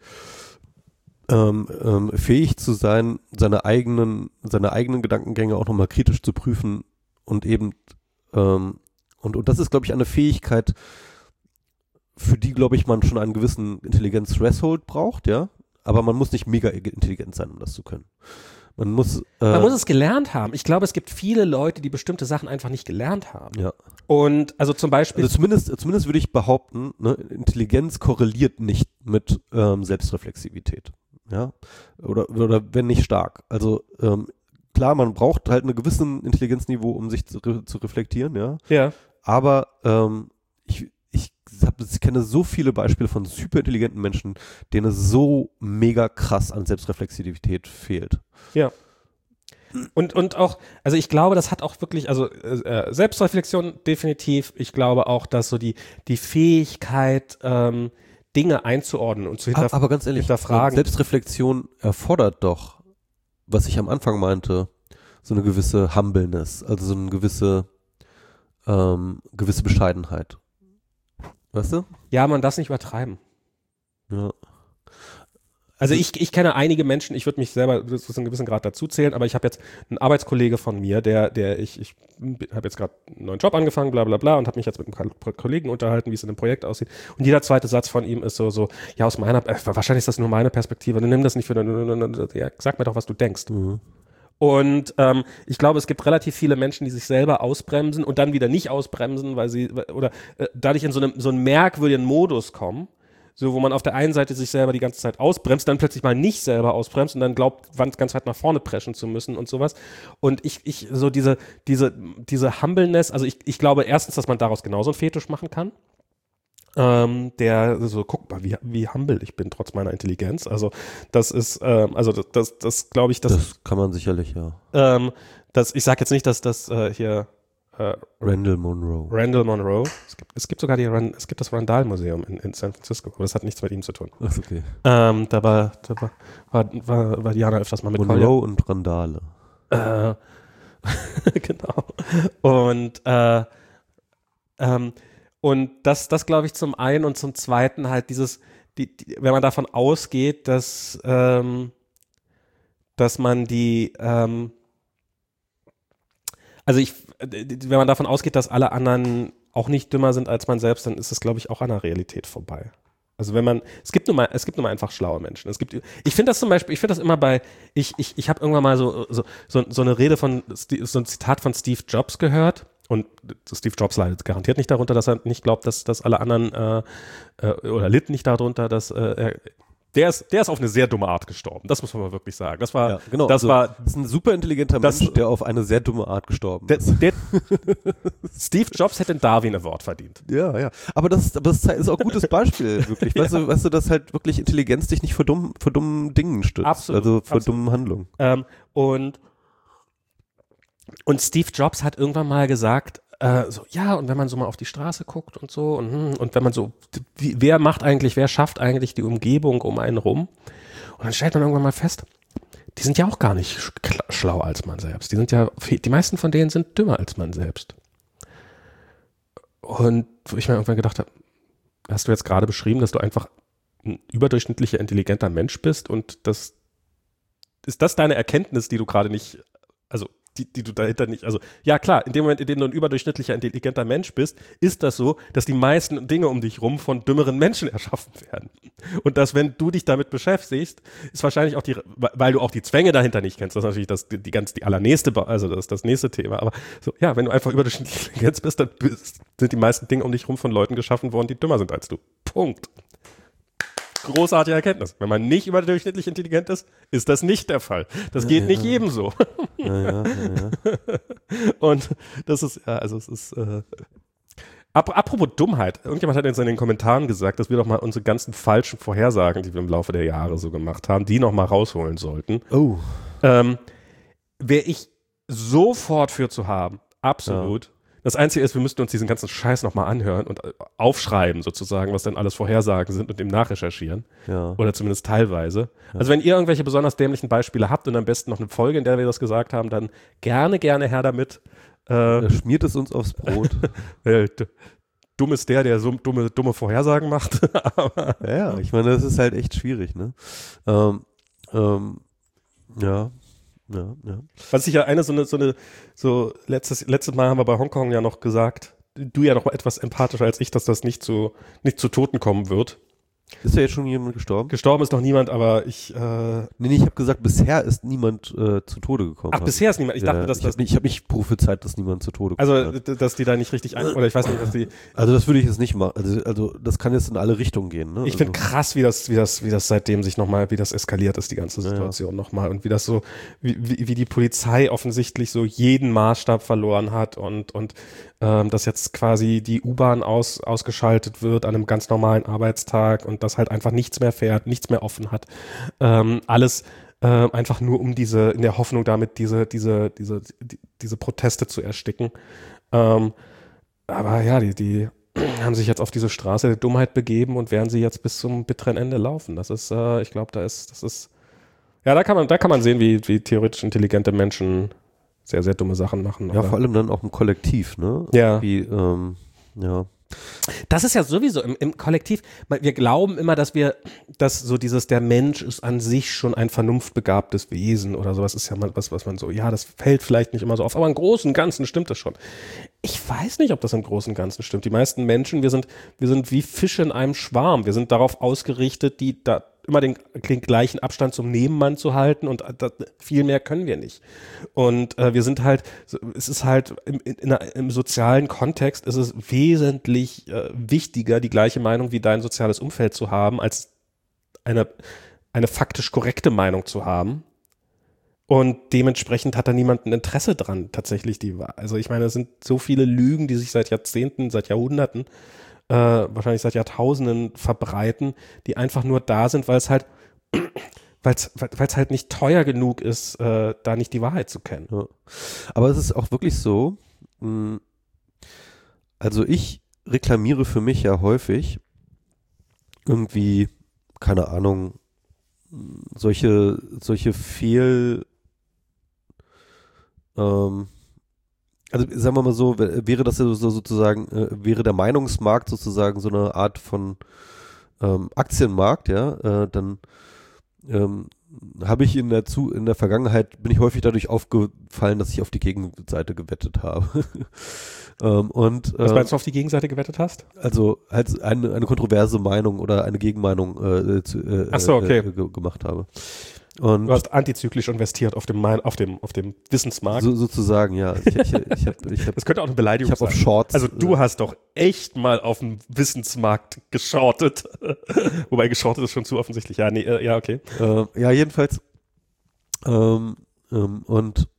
ähm, ähm, fähig zu sein, seine eigenen, seine eigenen Gedankengänge auch nochmal kritisch zu prüfen und eben ähm, und, und das ist, glaube ich, eine Fähigkeit, für die, glaube ich, man schon einen gewissen Intelligenz-Threshold braucht, ja, aber man muss nicht mega intelligent sein, um das zu können. Man muss, äh, Man muss es gelernt haben. Ich glaube, es gibt viele Leute, die bestimmte Sachen einfach nicht gelernt haben. ja. Und also zum Beispiel, Also zumindest, zumindest würde ich behaupten, ne, Intelligenz korreliert nicht mit ähm, Selbstreflexivität. Ja. Oder, oder wenn nicht stark. Also ähm, klar, man braucht halt ein gewisses Intelligenzniveau, um sich zu, re zu reflektieren, ja. ja, Aber ähm, ich, ich, hab, ich kenne so viele Beispiele von superintelligenten Menschen, denen es so mega krass an Selbstreflexivität fehlt. ja. Und, und auch, also ich glaube, das hat auch wirklich, also äh, Selbstreflexion definitiv. Ich glaube auch, dass so die, die Fähigkeit, ähm, Dinge einzuordnen und zu hinterf Aber ganz ehrlich, hinterfragen. Selbstreflexion erfordert doch, was ich am Anfang meinte, so eine gewisse Humbleness, also so eine gewisse, ähm, gewisse Bescheidenheit. Weißt du? Ja, man darf es nicht übertreiben. Ja. Also ich, ich kenne einige Menschen, ich würde mich selber bis zu einem gewissen Grad dazu zählen, aber ich habe jetzt einen Arbeitskollege von mir, der, der ich, ich habe jetzt gerade einen neuen Job angefangen, bla bla bla, und habe mich jetzt mit einem Ko- Kollegen unterhalten, wie es in dem Projekt aussieht. Und jeder zweite Satz von ihm ist so, so, ja, aus meiner, äh, wahrscheinlich ist das nur meine Perspektive, nimm das nicht für, ja, sag mir doch, was du denkst. Mhm. Und ähm, ich glaube, es gibt relativ viele Menschen, die sich selber ausbremsen und dann wieder nicht ausbremsen, weil sie, oder äh, dadurch in so, einem, so einen merkwürdigen Modus kommen, so wo man auf der einen Seite sich selber die ganze Zeit ausbremst, dann plötzlich mal nicht selber ausbremst und dann glaubt, die ganze Zeit nach vorne preschen zu müssen und sowas. Und ich, ich, so diese, diese, diese Humbleness, also ich, ich glaube erstens, dass man daraus genauso einen Fetisch machen kann. Ähm, der so, guck mal, wie, wie humble ich bin, trotz meiner Intelligenz. Also das ist, ähm, also das, das, das glaube ich, das, das kann man sicherlich, ja. Ähm, das, ich sage jetzt nicht, dass das äh, hier äh, Randall Monroe. Randall Monroe. Es gibt, es gibt sogar die, es gibt das Randall-Museum in, in San Francisco, aber das hat nichts mit ihm zu tun. Ach, okay. Ähm, da war, da war, war, war, war Diana öfters mal mit Monroe Kolja. und Randale. Äh, genau. Und äh, ähm, Und das, das glaube ich zum einen und zum zweiten halt dieses, die, die, wenn man davon ausgeht, dass, ähm, dass man die, ähm, also ich, wenn man davon ausgeht, dass alle anderen auch nicht dümmer sind als man selbst, dann ist es, glaube ich, auch an der Realität vorbei. Also wenn man, es gibt nun mal, es gibt nun mal einfach schlaue Menschen. Es gibt, ich finde das zum Beispiel, ich finde das immer bei, ich, ich, ich habe irgendwann mal so, so, so, so eine Rede von, so ein Zitat von Steve Jobs gehört. Und Steve Jobs leidet garantiert nicht darunter, dass er nicht glaubt, dass, dass alle anderen äh, äh, oder litt nicht darunter, dass äh, er, der ist, der ist auf eine sehr dumme Art gestorben. Das muss man mal wirklich sagen. Das war, ja, genau. das also, war, das ist ein super intelligenter das, Mensch, der auf eine sehr dumme Art gestorben der, ist. Der, Steve Jobs hätte den Darwin Award verdient. Ja, ja. Aber das, aber das ist auch ein gutes Beispiel, wirklich. Weißt, ja. du, weißt du, dass halt wirklich Intelligenz dich nicht vor, dumm, vor dummen Dingen stützt. Absolut. Also vor absolut. dummen Handlungen. Ähm, und, und Steve Jobs hat irgendwann mal gesagt, Äh, so, ja, und wenn man so mal auf die Straße guckt und so, und, und wenn man so, wie, wer macht eigentlich, wer schafft eigentlich die Umgebung um einen rum? Und dann stellt man irgendwann mal fest, die sind ja auch gar nicht sch schlau als man selbst. Die sind ja, die meisten von denen sind dümmer als man selbst. Und wo ich mir irgendwann gedacht habe, hast du jetzt gerade beschrieben, dass du einfach ein überdurchschnittlicher, intelligenter Mensch bist und das, ist das deine Erkenntnis, die du gerade nicht, also Die, die du dahinter nicht, also ja klar, in dem Moment, in dem du ein überdurchschnittlicher, intelligenter Mensch bist, ist das so, dass die meisten Dinge um dich rum von dümmeren Menschen erschaffen werden. Und dass, wenn du dich damit beschäftigst, ist wahrscheinlich auch die, weil du auch die Zwänge dahinter nicht kennst, das ist natürlich das, die, die ganz, die allernächste, also das ist das nächste Thema, aber so, ja, wenn du einfach überdurchschnittlich intelligent bist, dann bist, sind die meisten Dinge um dich rum von Leuten geschaffen worden, die dümmer sind als du. Punkt. Großartige Erkenntnis. Wenn man nicht überdurchschnittlich intelligent ist, ist das nicht der Fall. Das ja, geht ja. nicht jedem so. Ja, ja, ja, ja. Und das ist, ja, also es ist, äh, ap apropos Dummheit. Irgendjemand hat jetzt in den Kommentaren gesagt, dass wir doch mal unsere ganzen falschen Vorhersagen, die wir im Laufe der Jahre so gemacht haben, die noch mal rausholen sollten. Oh. Ähm, wäre ich sofort für zu haben. Absolut. Ja. Das Einzige ist, wir müssten uns diesen ganzen Scheiß nochmal anhören und aufschreiben sozusagen, was denn alles Vorhersagen sind und dem nachrecherchieren. Ja. Oder zumindest teilweise. Ja. Also wenn ihr irgendwelche besonders dämlichen Beispiele habt und am besten noch eine Folge, in der wir das gesagt haben, dann gerne, gerne her damit. Äh, schmiert es uns aufs Brot. Dumm ist der, der so dumme, dumme Vorhersagen macht. Ja, ich meine, das ist halt echt schwierig, ne? Ähm, ähm, ja. Ja, ja. Was ich ja eine so eine, so eine, so letztes, letztes Mal haben wir bei Hongkong ja noch gesagt, du ja noch etwas empathischer als ich, dass das nicht zu, nicht zu Toten kommen wird. Ist da jetzt schon jemand gestorben? Gestorben ist noch niemand, aber ich, äh Nee, nee, ich habe gesagt, bisher ist niemand äh, zu Tode gekommen. Ach, bisher ist niemand, ich dachte, ja, dass ich das... habe nicht, hab nicht prophezeit, dass niemand zu Tode also, kommt. Also, dass die da nicht richtig ein... Oder ich weiß nicht, dass die... Also das würde ich jetzt nicht machen. Also, also das kann jetzt in alle Richtungen gehen. Ne? Ich also. finde krass, wie das, wie das, wie das seitdem sich nochmal, wie das eskaliert ist, die ganze Situation ja, ja. nochmal. Und wie das so, wie, wie, wie die Polizei offensichtlich so jeden Maßstab verloren hat und, und ähm, dass jetzt quasi die U-Bahn aus, ausgeschaltet wird an einem ganz normalen Arbeitstag und dass halt einfach nichts mehr fährt, nichts mehr offen hat. Ähm, alles äh, einfach nur um diese, in der Hoffnung damit diese, diese, diese, die, diese Proteste zu ersticken. Ähm, aber ja, die, die haben sich jetzt auf diese Straße der Dummheit begeben und werden sie jetzt bis zum bitteren Ende laufen. Das ist, äh, ich glaube, da ist, das ist, ja, da kann man, da kann man sehen, wie, wie theoretisch intelligente Menschen sehr, sehr dumme Sachen machen. Ja, vor allem dann auch im Kollektiv, ne? Ja. Wie, ähm, ja. Das ist ja sowieso im, im Kollektiv, wir glauben immer, dass wir, dass so dieses, der Mensch ist an sich schon ein vernunftbegabtes Wesen oder sowas, ist ja mal was, was man so, ja, das fällt vielleicht nicht immer so auf, aber im Großen und Ganzen stimmt das schon. Ich weiß nicht, ob das im Großen und Ganzen stimmt. Die meisten Menschen, wir sind, wir sind wie Fische in einem Schwarm, wir sind darauf ausgerichtet, die da immer den, den gleichen Abstand zum Nebenmann zu halten und das, viel mehr können wir nicht. Und äh, wir sind halt, es ist halt im, in, im sozialen Kontext ist es wesentlich äh, wichtiger, die gleiche Meinung wie dein soziales Umfeld zu haben, als eine, eine faktisch korrekte Meinung zu haben. Und dementsprechend hat da niemand ein Interesse dran, tatsächlich die Wahrheit. Also ich meine, es sind so viele Lügen, die sich seit Jahrzehnten, seit Jahrhunderten, äh, wahrscheinlich seit Jahrtausenden verbreiten, die einfach nur da sind, weil es halt, weil es halt nicht teuer genug ist, äh, da nicht die Wahrheit zu kennen. Ja. Aber es ist auch wirklich so, mh, also ich reklamiere für mich ja häufig irgendwie, keine Ahnung, solche, solche Fehl, ähm, also sagen wir mal so, wäre das ja so sozusagen, äh, wäre der Meinungsmarkt sozusagen so eine Art von ähm, Aktienmarkt, ja, äh, dann ähm, habe ich in der zu in der Vergangenheit bin ich häufig dadurch aufgefallen, dass ich auf die Gegenseite gewettet habe. ähm, und Was äh, meinst du, auf die Gegenseite gewettet hast? Also halt eine, eine kontroverse Meinung oder eine Gegenmeinung äh, zu, äh, Ach so, okay. äh, ge gemacht habe. Und du hast antizyklisch investiert auf dem, auf dem, auf dem Wissensmarkt. So, sozusagen, ja. Ich, ich, ich hab, ich hab, das könnte auch eine Beleidigung ich hab sein. Auf Shorts, also du äh, hast doch echt mal auf dem Wissensmarkt geschortet. Wobei geschortet ist schon zu offensichtlich. Ja, nee, äh, ja, okay. Äh, ja, jedenfalls. Ähm, ähm, und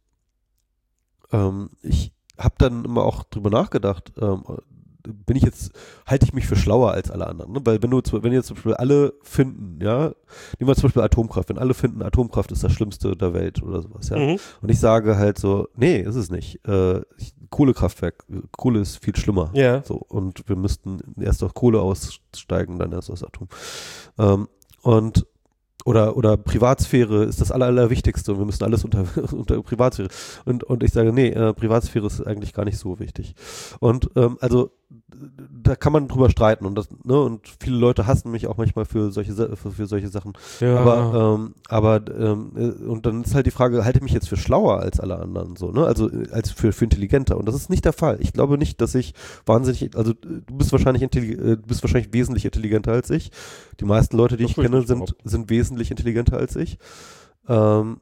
ähm, ich habe dann immer auch drüber nachgedacht, ähm, bin ich jetzt, halte ich mich für schlauer als alle anderen, ne? Weil wenn du, wenn jetzt zum Beispiel alle finden, ja, nehmen wir zum Beispiel Atomkraft, wenn alle finden, Atomkraft ist das Schlimmste der Welt oder sowas, ja, Mhm. und ich sage halt so, nee, ist es nicht, äh, Kohlekraftwerk, Kohle ist viel schlimmer, ja. So, und wir müssten erst auf Kohle aussteigen, dann erst aus Atom, ähm, und Oder, oder Privatsphäre ist das Aller, Allerwichtigste und wir müssen alles unter, unter Privatsphäre. Und, und ich sage, nee, äh, Privatsphäre ist eigentlich gar nicht so wichtig. Und ähm, also da kann man drüber streiten und das, ne, und viele Leute hassen mich auch manchmal für solche für, für solche Sachen. Ja. Aber ähm, aber ähm, und dann ist halt die Frage, halte ich mich jetzt für schlauer als alle anderen so, ne? Also als für, für intelligenter. Und das ist nicht der Fall. Ich glaube nicht, dass ich wahnsinnig, also du bist wahrscheinlich intelligent, du bist wahrscheinlich wesentlich intelligenter als ich. Die meisten Leute, die Das ich will ich kenne, nicht sind, behaupten. sind wesentlich intelligenter als ich. Ähm,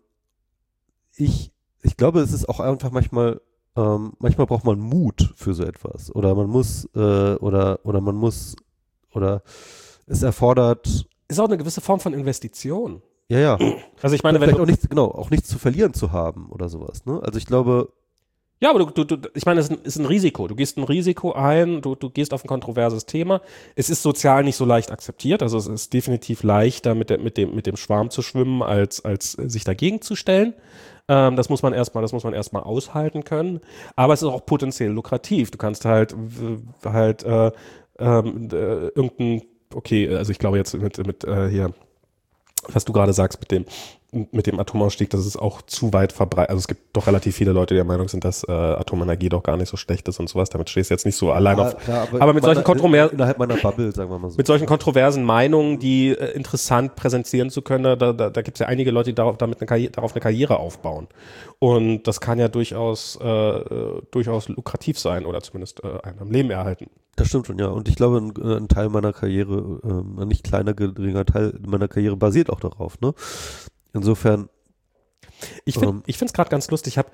ich, ich glaube, es ist auch einfach manchmal, ähm, manchmal braucht man Mut für so etwas. Oder man muss, äh, oder, oder man muss, oder es erfordert. Ist auch eine gewisse Form von Investition. Ja, ja. Also ich meine, wenn vielleicht du, auch nichts, genau, auch nichts zu verlieren zu haben oder sowas, ne? Also ich glaube. Ja, aber du, du, du, ich meine, es ist ein, ist ein Risiko. Du gehst ein Risiko ein, du, du gehst auf ein kontroverses Thema. Es ist sozial nicht so leicht akzeptiert, also es ist definitiv leichter, mit, der, mit, dem, mit dem Schwarm zu schwimmen, als, als sich dagegen zu stellen. Ähm, das muss man erstmal, das muss man erstmal aushalten können. Aber es ist auch potenziell lukrativ. Du kannst halt, w- halt äh, ähm, äh, irgendein, okay, also ich glaube jetzt mit, mit äh, hier, was du gerade sagst mit dem, mit dem Atomausstieg, das ist auch zu weit verbreitet. Also es gibt doch relativ viele Leute, die der Meinung sind, dass äh, Atomenergie doch gar nicht so schlecht ist und sowas. Damit stehst du jetzt nicht so allein Ja, auf. klar, aber aber mit solchen Kontroversen, innerhalb meiner Bubble, sagen wir mal so. mit solchen kontroversen Meinungen, die äh, interessant präsentieren zu können, da, da, da gibt es ja einige Leute, die darauf, damit eine Karriere, darauf eine Karriere aufbauen. Und das kann ja durchaus, äh, äh, durchaus lukrativ sein oder zumindest äh, einem am Leben erhalten. Das stimmt schon, ja. Und ich glaube, ein, ein Teil meiner Karriere, ähm, ein nicht kleiner, geringer Teil meiner Karriere basiert auch darauf, ne? Insofern. Ich finde ähm, ich finde es gerade ganz lustig. Ich habe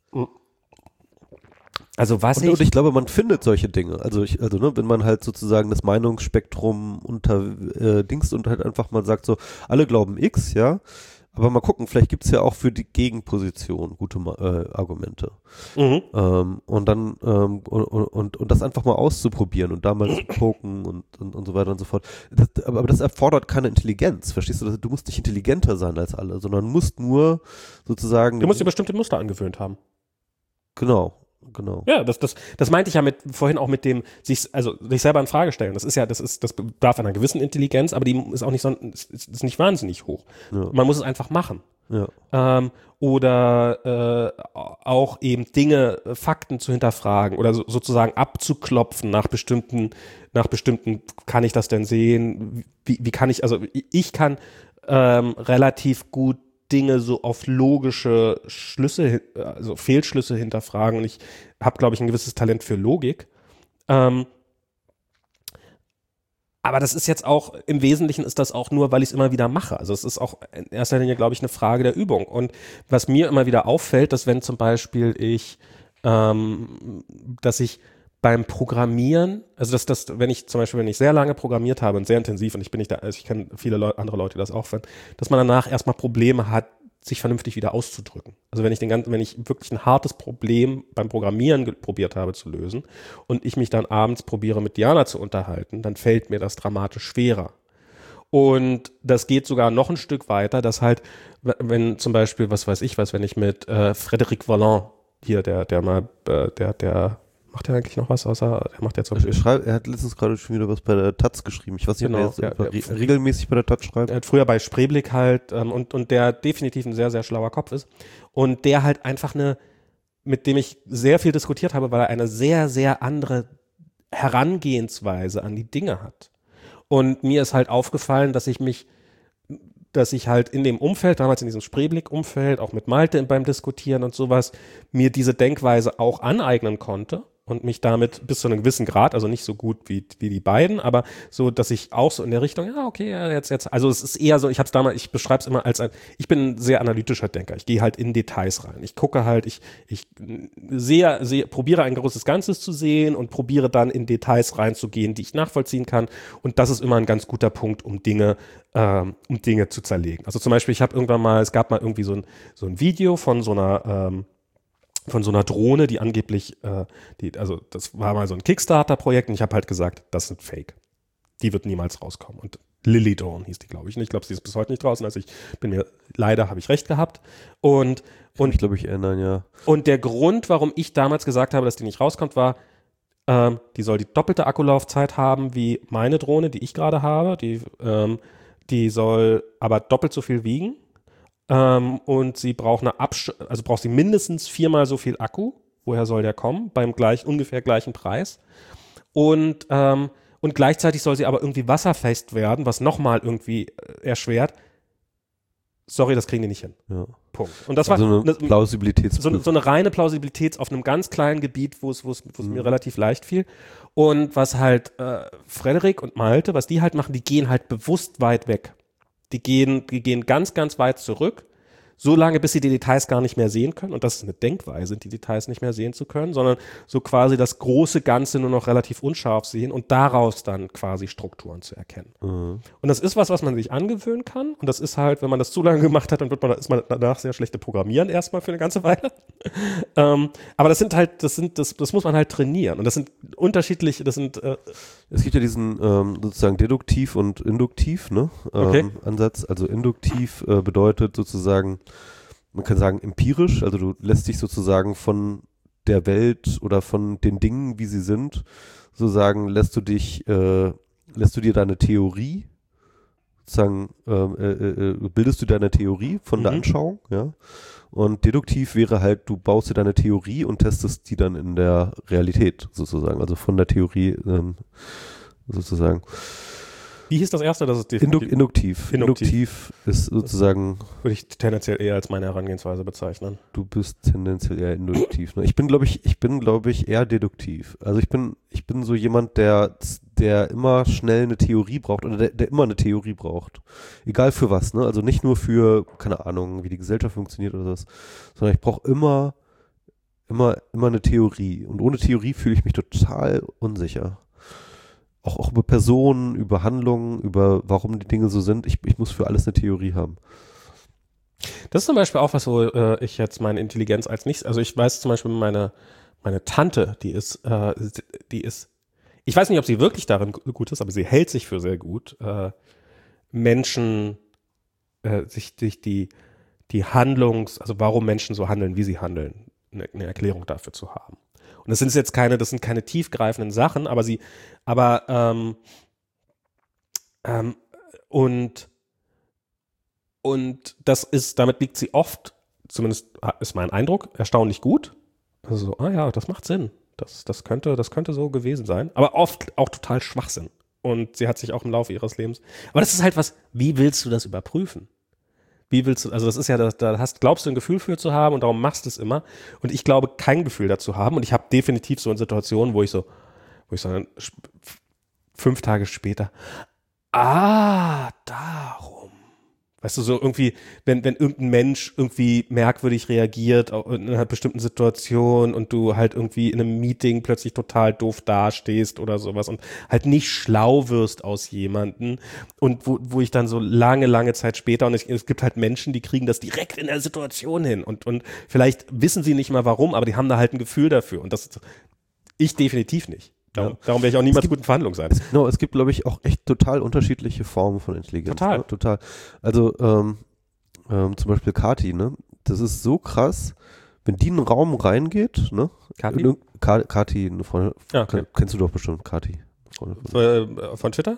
also was und, ich, und ich glaube, man findet solche Dinge. Also ich, also ne, wenn man halt sozusagen das Meinungsspektrum unter äh, Dings und halt einfach mal sagt so, alle glauben X, ja, aber mal gucken, vielleicht gibt es ja auch für die Gegenposition gute äh, Argumente. mhm. Ähm, und dann ähm, und, und, und das einfach mal auszuprobieren und da mal zu poken und, und, und so weiter und so fort. Das, aber, aber das erfordert keine Intelligenz, verstehst du? Du musst nicht intelligenter sein als alle, sondern musst nur sozusagen. Du musst dir bestimmte Muster angewöhnt haben. Genau. Genau. Ja, das, das, das meinte ich ja mit, vorhin auch mit dem, sich, also sich selber in Frage stellen. Das ist ja, das ist, das bedarf einer gewissen Intelligenz, aber die ist auch nicht so, ist, ist nicht wahnsinnig hoch. Ja. Man muss es einfach machen. Ja. Ähm, oder äh, auch eben Dinge, Fakten zu hinterfragen oder so, sozusagen abzuklopfen nach bestimmten, nach bestimmten, kann ich das denn sehen? Wie, wie kann ich, also ich kann ähm, relativ gut Dinge so auf logische Schlüsse, also Fehlschlüsse hinterfragen. Und ich habe, glaube ich, ein gewisses Talent für Logik. Ähm, Aber das ist jetzt auch, im Wesentlichen ist das auch nur, weil ich es immer wieder mache. Also es ist auch in erster Linie, glaube ich, eine Frage der Übung. Und was mir immer wieder auffällt, dass wenn zum Beispiel ich, ähm, dass ich beim Programmieren, also dass das, wenn ich zum Beispiel, wenn ich sehr lange programmiert habe und sehr intensiv, und ich bin nicht da, also ich kenne viele Leu- andere Leute, die das auch finden, dass man danach erstmal Probleme hat, sich vernünftig wieder auszudrücken. Also wenn ich den ganzen, wenn ich wirklich ein hartes Problem beim Programmieren ge- probiert habe zu lösen und ich mich dann abends probiere mit Diana zu unterhalten, dann fällt mir das dramatisch schwerer. Und das geht sogar noch ein Stück weiter, dass halt, w- wenn zum Beispiel, was weiß ich was, wenn ich mit äh, Frédéric Voland, hier, der, der mal, äh, der, der, macht der eigentlich noch was, außer, der macht jetzt Er, schreib, er hat letztens gerade schon wieder was bei der Taz geschrieben. Ich weiß nicht, Genau, ob er jetzt ja, re ja. regelmäßig bei der Taz schreibt. Er hat früher bei Spreeblick halt ähm, und, und der definitiv ein sehr, sehr schlauer Kopf ist. Und der halt einfach eine, mit dem ich sehr viel diskutiert habe, weil er eine sehr, sehr andere Herangehensweise an die Dinge hat. Und mir ist halt aufgefallen, dass ich mich, dass ich halt in dem Umfeld, damals in diesem Spreeblick-Umfeld, auch mit Malte beim Diskutieren und sowas, mir diese Denkweise auch aneignen konnte. Und mich damit bis zu einem gewissen Grad, also nicht so gut wie, wie die beiden, aber so, dass ich auch so in der Richtung, ja, okay, ja, jetzt, jetzt, also es ist eher so, ich habe es damals, ich beschreibe es immer als ein, ich bin ein sehr analytischer Denker, ich gehe halt in Details rein, ich gucke halt, ich, ich sehe, sehe, probiere ein großes Ganzes zu sehen und probiere dann in Details reinzugehen, die ich nachvollziehen kann, und das ist immer ein ganz guter Punkt, um Dinge, ähm, um Dinge zu zerlegen. Also zum Beispiel, ich habe irgendwann mal, es gab mal irgendwie so ein, so ein Video von so einer, ähm, von so einer Drohne, die angeblich, äh, die, also das war mal so ein Kickstarter-Projekt, und ich habe halt gesagt, das sind Fake. Die wird niemals rauskommen. Und Lily Dawn hieß die, glaube ich. Und ich glaube, sie ist bis heute nicht draußen. Also ich bin mir, leider habe ich recht gehabt. Und, und ich glaube, ich erinnere, ja. Und der Grund, warum ich damals gesagt habe, dass die nicht rauskommt, war, ähm, die soll die doppelte Akkulaufzeit haben wie meine Drohne, die ich gerade habe. Die, ähm, die soll aber doppelt so viel wiegen. Ähm, und sie braucht eine Absch also braucht sie mindestens viermal so viel Akku. Woher soll der kommen? Beim gleich, ungefähr gleichen Preis. Und, ähm, und gleichzeitig soll sie aber irgendwie wasserfest werden, was nochmal irgendwie äh, erschwert. Sorry, das kriegen die nicht hin. Ja. Punkt. Und das also war eine Plausibilitäts- so, so eine reine Plausibilität auf einem ganz kleinen Gebiet, wo es, wo es, wo es mhm. mir relativ leicht fiel. Und was halt äh, Frederik und Malte, was die halt machen, die gehen halt bewusst weit weg. Die gehen, die gehen ganz, ganz weit zurück, so lange, bis sie die Details gar nicht mehr sehen können. Und das ist eine Denkweise, die Details nicht mehr sehen zu können, sondern so quasi das große Ganze nur noch relativ unscharf sehen und daraus dann quasi Strukturen zu erkennen. Mhm. Und das ist was, was man sich angewöhnen kann. Und das ist halt, wenn man das zu lange gemacht hat, dann wird man, ist man danach sehr schlechte Programmieren erstmal für eine ganze Weile. ähm, aber das sind halt, das sind, das, das muss man halt trainieren. Und das sind unterschiedliche, das sind äh, es gibt ja diesen ähm, sozusagen Deduktiv und Induktiv, ne? Ähm, okay. Ansatz. Also Induktiv äh, bedeutet sozusagen, man kann sagen empirisch, also du lässt dich sozusagen von der Welt oder von den Dingen, wie sie sind, sozusagen lässt du dich, äh, lässt du dir deine Theorie, sozusagen ähm, äh, äh, bildest du deine Theorie von mhm. der Anschauung, ja. Und deduktiv wäre halt, du baust dir deine Theorie und testest die dann in der Realität sozusagen, also von der Theorie ähm, sozusagen. Wie hieß das erste? Das ist Induk induktiv. Induktiv. Induktiv ist sozusagen. Würde ich tendenziell eher als meine Herangehensweise bezeichnen. Du bist tendenziell eher induktiv. Ne? Ich bin, glaube ich, ich bin, glaube ich, eher deduktiv. Also ich bin, ich bin so jemand, der, der immer schnell eine Theorie braucht oder der, der immer eine Theorie braucht. Egal für was, ne? Also nicht nur für, keine Ahnung, wie die Gesellschaft funktioniert oder was, sondern ich brauche immer, immer, immer eine Theorie. Und ohne Theorie fühle ich mich total unsicher. Auch, auch über Personen, über Handlungen, über warum die Dinge so sind. Ich, ich muss für alles eine Theorie haben. Das ist zum Beispiel auch was, wo äh, ich jetzt meine Intelligenz als nichts, also ich weiß zum Beispiel meine, meine Tante, die ist, äh, die ist, ich weiß nicht, ob sie wirklich darin gut ist, aber sie hält sich für sehr gut, äh, Menschen, äh, sich, sich die, die Handlungs, also warum Menschen so handeln, wie sie handeln, eine, eine Erklärung dafür zu haben. Und das sind jetzt keine, das sind keine tiefgreifenden Sachen, aber sie, aber ähm, ähm, und und das ist, damit liegt sie oft, zumindest ist mein Eindruck, erstaunlich gut. Also so, ah ja, das macht Sinn. Das, das könnte, das könnte so gewesen sein. Aber oft auch total Schwachsinn. Und sie hat sich auch im Laufe ihres Lebens. Aber das ist halt was, wie willst du das überprüfen? Wie willst du, also das ist ja, da hast, glaubst du ein Gefühl für zu haben und darum machst du es immer. Und ich glaube, kein Gefühl dazu haben. Und ich habe definitiv so in Situationen, wo ich so, wo ich so fünf Tage später, ah, darum. Weißt du, so irgendwie, wenn, wenn irgendein Mensch irgendwie merkwürdig reagiert in einer bestimmten Situation und du halt irgendwie in einem Meeting plötzlich total doof dastehst oder sowas und halt nicht schlau wirst aus jemanden und wo, wo ich dann so lange, lange Zeit später und es, es gibt halt Menschen, die kriegen das direkt in der Situation hin und, und vielleicht wissen sie nicht mal warum, aber die haben da halt ein Gefühl dafür und das ich definitiv nicht. Darum, Ja. darum werde ich auch niemals gibt, gut in Verhandlungen sein. Es, no, es gibt, glaube ich, auch echt total unterschiedliche Formen von Intelligenz. Total. Ne? Total. Also ähm, ähm, zum Beispiel Kati, ne? Das ist so krass, wenn die in einen Raum reingeht, ne? Kati? Ka- Kati, eine Freundin, Ja, okay. kennst du doch bestimmt, Kati. Freundin von, Äh, von Twitter?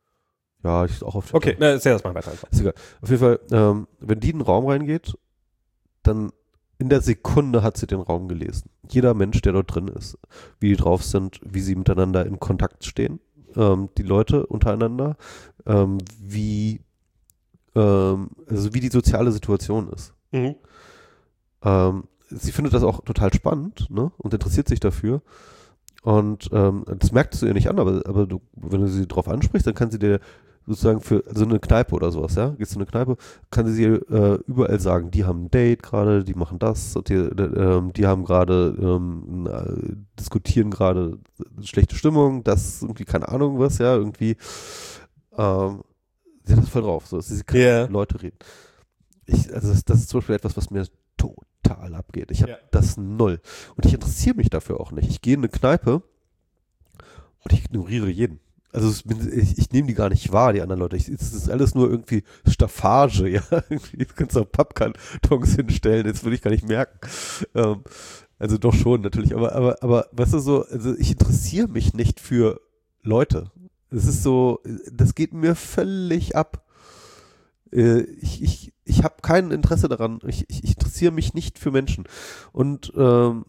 ja, ich auch auf Twitter. Okay, na, erzähl das mal weiter einfach. Ist egal. Auf jeden Fall, ähm, wenn die in einen Raum reingeht, dann in der Sekunde hat sie den Raum gelesen. Jeder Mensch, der dort drin ist, wie die drauf sind, wie sie miteinander in Kontakt stehen, ähm, die Leute untereinander, ähm, wie, ähm, also wie die soziale Situation ist. Mhm. Ähm, sie findet das auch total spannend, ne, und interessiert sich dafür. Und ähm, das merkst du ihr nicht an, aber, aber du, wenn du sie drauf ansprichst, dann kann sie dir sozusagen für so also eine Kneipe oder sowas, ja, gehst du in eine Kneipe, kann sie dir äh, überall sagen, die haben ein Date gerade, die machen das, und die, äh, die haben gerade, ähm, äh, diskutieren gerade schlechte Stimmung, das irgendwie, keine Ahnung was, ja, irgendwie, ähm, sie hat das voll drauf, so, sie kann Yeah. mit Leute reden. Ich, also das, das ist zum Beispiel etwas, was mir total abgeht. Ich habe Ja. das null. Und ich interessiere mich dafür auch nicht. Ich gehe in eine Kneipe und ich ignoriere jeden. Also es bin, ich, ich nehme die gar nicht wahr, die anderen Leute. Ich, es ist alles nur irgendwie Staffage, ja. Irgendwie kannst du auch Pappkartons hinstellen, das würde ich gar nicht merken. Ähm, also doch schon, natürlich. Aber, aber, aber, weißt du so, also ich interessiere mich nicht für Leute. Es ist so, das geht mir völlig ab. Äh, ich ich, ich habe kein Interesse daran. Ich, ich, ich interessiere mich nicht für Menschen. Und ähm,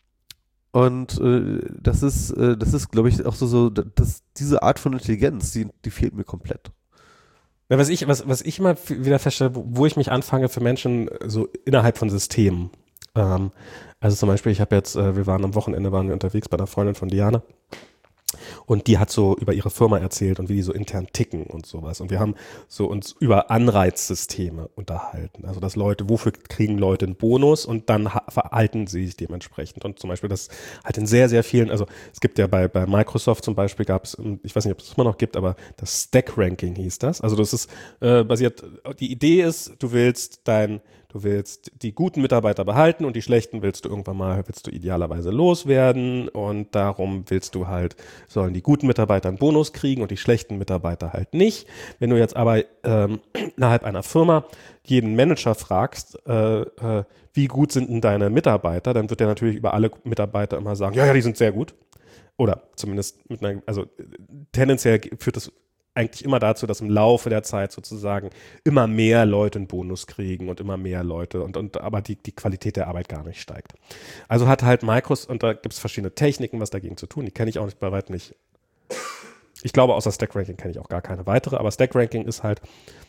Und äh, das ist, äh, das ist, glaube ich, auch so, so dass diese Art von Intelligenz, die, die fehlt mir komplett. Ja, was ich, was, was ich immer f- wieder feststelle, wo, wo ich mich anfange für Menschen äh, so innerhalb von Systemen. Ähm, also zum Beispiel, ich habe jetzt, äh, wir waren am Wochenende, waren wir unterwegs bei einer Freundin von Diana. Und die hat so über ihre Firma erzählt und wie die so intern ticken und sowas. Und wir haben so uns über Anreizsysteme unterhalten. Also dass Leute, wofür kriegen Leute einen Bonus und dann ha- verhalten sie sich dementsprechend. Und zum Beispiel das halt in sehr, sehr vielen, also es gibt ja bei, bei Microsoft zum Beispiel gab es, ich weiß nicht, ob es immer noch gibt, aber das Stack-Ranking hieß das. Also das ist äh, basiert, die Idee ist, du willst dein Du willst die guten Mitarbeiter behalten und die schlechten willst du irgendwann mal, willst du idealerweise loswerden und darum willst du halt, sollen die guten Mitarbeiter einen Bonus kriegen und die schlechten Mitarbeiter halt nicht. Wenn du jetzt aber ähm, innerhalb einer Firma jeden Manager fragst, äh, äh, wie gut sind denn deine Mitarbeiter, dann wird er natürlich über alle Mitarbeiter immer sagen, ja, ja, die sind sehr gut. Oder zumindest mit einer, also tendenziell führt das eigentlich immer dazu, dass im Laufe der Zeit sozusagen immer mehr Leute einen Bonus kriegen und immer mehr Leute und, und aber die, die Qualität der Arbeit gar nicht steigt. Also hat halt Microsoft, und da gibt es verschiedene Techniken, was dagegen zu tun, die kenne ich auch nicht bei weitem nicht. Ich glaube, außer Stack Ranking kenne ich auch gar keine weitere, aber Stack Ranking ist halt,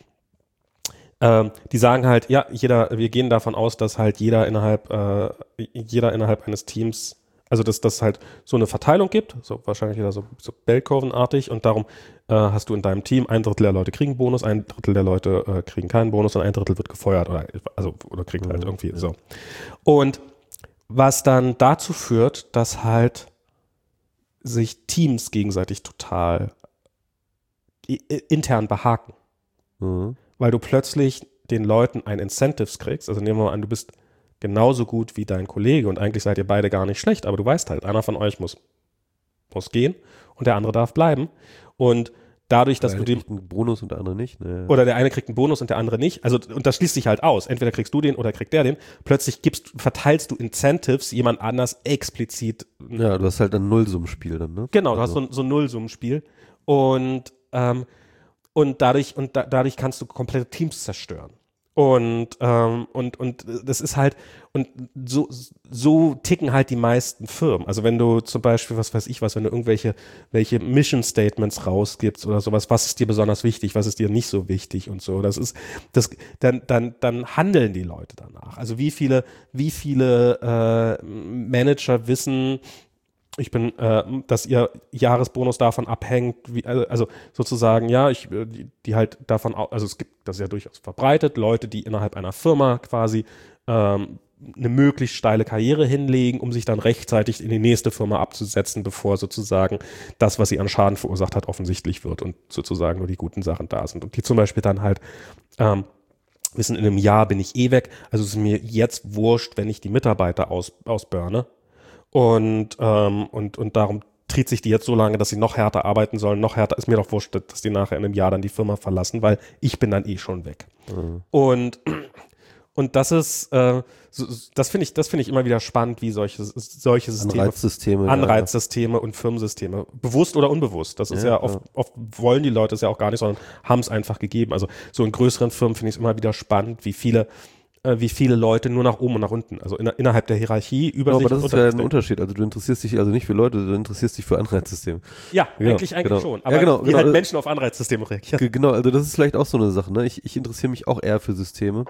ähm, die sagen halt, ja, jeder, wir gehen davon aus, dass halt jeder innerhalb, äh, jeder innerhalb eines Teams, also dass das halt so eine Verteilung gibt, so wahrscheinlich wieder so, so Bellkurvenartig und darum äh, hast du in deinem Team ein Drittel der Leute kriegen Bonus, ein Drittel der Leute äh, kriegen keinen Bonus und ein Drittel wird gefeuert oder also oder kriegt halt irgendwie so. Und was dann dazu führt, dass halt sich Teams gegenseitig total i- intern behaken, Mhm. weil du plötzlich den Leuten ein Incentives kriegst. Also nehmen wir mal an, du bist genauso gut wie dein Kollege und eigentlich seid ihr beide gar nicht schlecht, aber du weißt halt, einer von euch muss, muss gehen und der andere darf bleiben. Und dadurch, dass der du eine dem, kriegt einen Bonus und der andere nicht. Ne? oder der eine kriegt einen Bonus und der andere nicht, also und das schließt sich halt aus. Entweder kriegst du den oder kriegt der den. Plötzlich gibst, verteilst du Incentives jemand anders explizit. Ja, du hast halt ein Nullsummenspiel dann, ne? Genau, du also. hast so, so ein Nullsummenspiel und, ähm, und dadurch, und da, dadurch kannst du komplette Teams zerstören. Und, ähm, und, und das ist halt, und so, so ticken halt die meisten Firmen. Also wenn du zum Beispiel, was weiß ich was, wenn du irgendwelche welche Mission Statements rausgibst oder sowas, was ist dir besonders wichtig, was ist dir nicht so wichtig und so, das ist, das, dann, dann, dann handeln die Leute danach. Also wie viele, wie viele äh, Manager wissen, ich bin, äh, dass ihr Jahresbonus davon abhängt, wie, also sozusagen, ja, ich, die, die halt davon, also es gibt, das ist ja durchaus verbreitet, Leute, die innerhalb einer Firma quasi ähm, eine möglichst steile Karriere hinlegen, um sich dann rechtzeitig in die nächste Firma abzusetzen, bevor sozusagen das, was sie an Schaden verursacht hat, offensichtlich wird und sozusagen nur die guten Sachen da sind. Und die zum Beispiel dann halt ähm, wissen, in einem Jahr bin ich eh weg, also es ist mir jetzt wurscht, wenn ich die Mitarbeiter aus, ausburne. Und, ähm, und, und darum tritt sich die jetzt so lange, dass sie noch härter arbeiten sollen, noch härter, ist mir doch wurscht, dass die nachher in einem Jahr dann die Firma verlassen, weil ich bin dann eh schon weg. Mhm. Und, und das ist, äh, so, das finde ich, das finde ich immer wieder spannend, wie solche, solche Systeme, Anreizsysteme, Anreizsysteme ja. und Firmensysteme, bewusst oder unbewusst, das ist ja, ja oft, ja. oft wollen die Leute es ja auch gar nicht, sondern haben es einfach gegeben. Also so in größeren Firmen finde ich es immer wieder spannend, wie viele wie viele Leute nur nach oben und nach unten, also in, innerhalb der Hierarchie über genau, sich. Aber das ist ja ein Unterschied. Also du interessierst dich also nicht für Leute, du interessierst dich für Anreizsysteme. Ja, genau, eigentlich, eigentlich genau. schon. Aber ja, genau, wie genau. halt Menschen auf Anreizsysteme reagieren. Genau, also das ist vielleicht auch so eine Sache. Ne? Ich, ich interessiere mich auch eher für Systeme.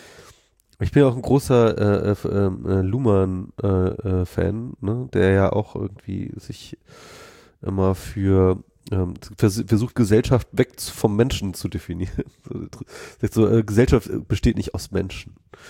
Ich bin ja auch ein großer äh, äh, Luhmann-Fan, äh, ne? Der ja auch irgendwie sich immer für Ähm, vers versucht Gesellschaft weg vom Menschen zu definieren. so, äh, Gesellschaft besteht nicht aus Menschen.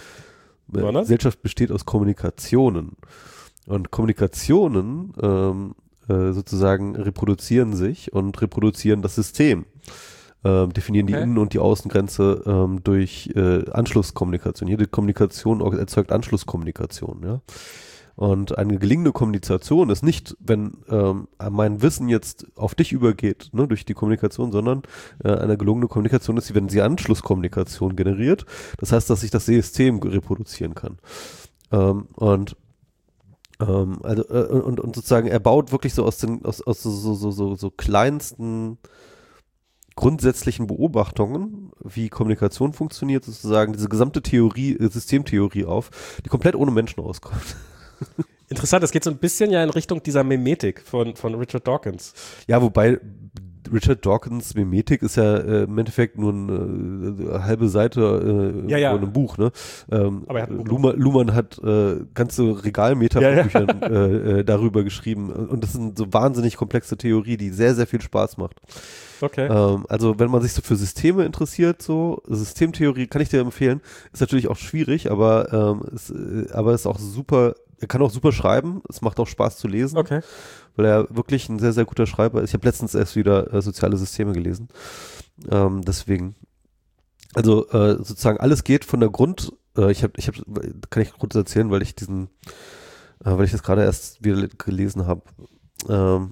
Äh, Gesellschaft besteht aus Kommunikationen. Und Kommunikationen ähm, äh, sozusagen reproduzieren sich und reproduzieren das System. Ähm, definieren okay. die Innen- und die Außengrenze ähm, durch äh, Anschlusskommunikation. Jede Kommunikation erzeugt Anschlusskommunikation, ja. Und eine gelingende Kommunikation ist nicht, wenn ähm, mein Wissen jetzt auf dich übergeht, ne, durch die Kommunikation, sondern äh, eine gelungene Kommunikation ist, wenn sie Anschlusskommunikation generiert. Das heißt, dass ich das System reproduzieren kann. Ähm, und ähm, also äh, und, und sozusagen er baut wirklich so aus den aus, aus so, so, so, so kleinsten grundsätzlichen Beobachtungen, wie Kommunikation funktioniert, sozusagen diese gesamte Theorie, Systemtheorie auf, die komplett ohne Menschen auskommt. Interessant, das geht so ein bisschen ja in Richtung dieser Mimetik von, von Richard Dawkins. Ja, wobei Richard Dawkins Mimetik ist ja äh, im Endeffekt nur eine, eine halbe Seite äh, ja, ja. von einem Buch. Ne? Ähm, Aber er hat ein Buch Luhmann, Luhmann hat äh, ganze Regalmeter ja, von Büchern ja. äh, äh, darüber geschrieben. Und das ist eine so wahnsinnig komplexe Theorie, die sehr, sehr viel Spaß macht. Okay. Ähm, also wenn man sich so für Systeme interessiert, so Systemtheorie kann ich dir empfehlen. Ist natürlich auch schwierig, aber ähm, ist, äh, aber ist auch super. Er kann auch super schreiben. Es macht auch Spaß zu lesen. Okay. Weil er wirklich ein sehr, sehr guter Schreiber ist. Ich habe letztens erst wieder äh, soziale Systeme gelesen. Ähm, deswegen. Also äh, sozusagen alles geht von der Grund. Äh, ich habe, ich habe, kann ich kurz erzählen, weil ich diesen, äh, weil ich das gerade erst wieder gelesen habe. Ähm,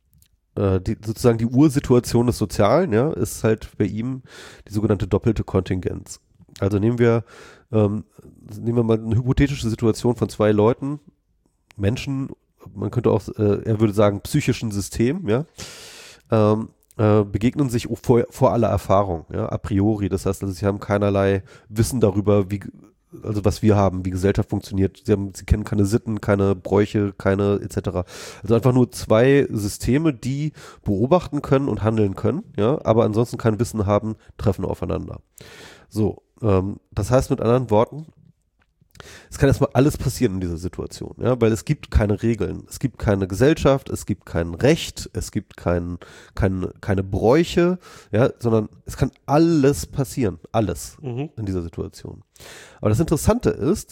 äh, die, sozusagen die Ursituation des Sozialen, ja, ist halt bei ihm die sogenannte doppelte Kontingenz. Also nehmen wir ähm, nehmen wir mal eine hypothetische Situation von zwei Leuten, Menschen, man könnte auch, äh, er würde sagen, psychischen System, ja, ähm, äh, begegnen sich vor, vor aller Erfahrung, ja, a priori. Das heißt, also sie haben keinerlei Wissen darüber, wie, also was wir haben, wie Gesellschaft funktioniert. Sie haben, sie kennen keine Sitten, keine Bräuche, keine et cetera. Also einfach nur zwei Systeme, die beobachten können und handeln können, ja, aber ansonsten kein Wissen haben, treffen aufeinander. So, ähm, das heißt mit anderen Worten, es kann erstmal alles passieren in dieser Situation, ja, weil es gibt keine Regeln, es gibt keine Gesellschaft, es gibt kein Recht, es gibt kein, kein, keine Bräuche, ja, sondern es kann alles passieren, alles mhm. in dieser Situation. Aber das Interessante ist,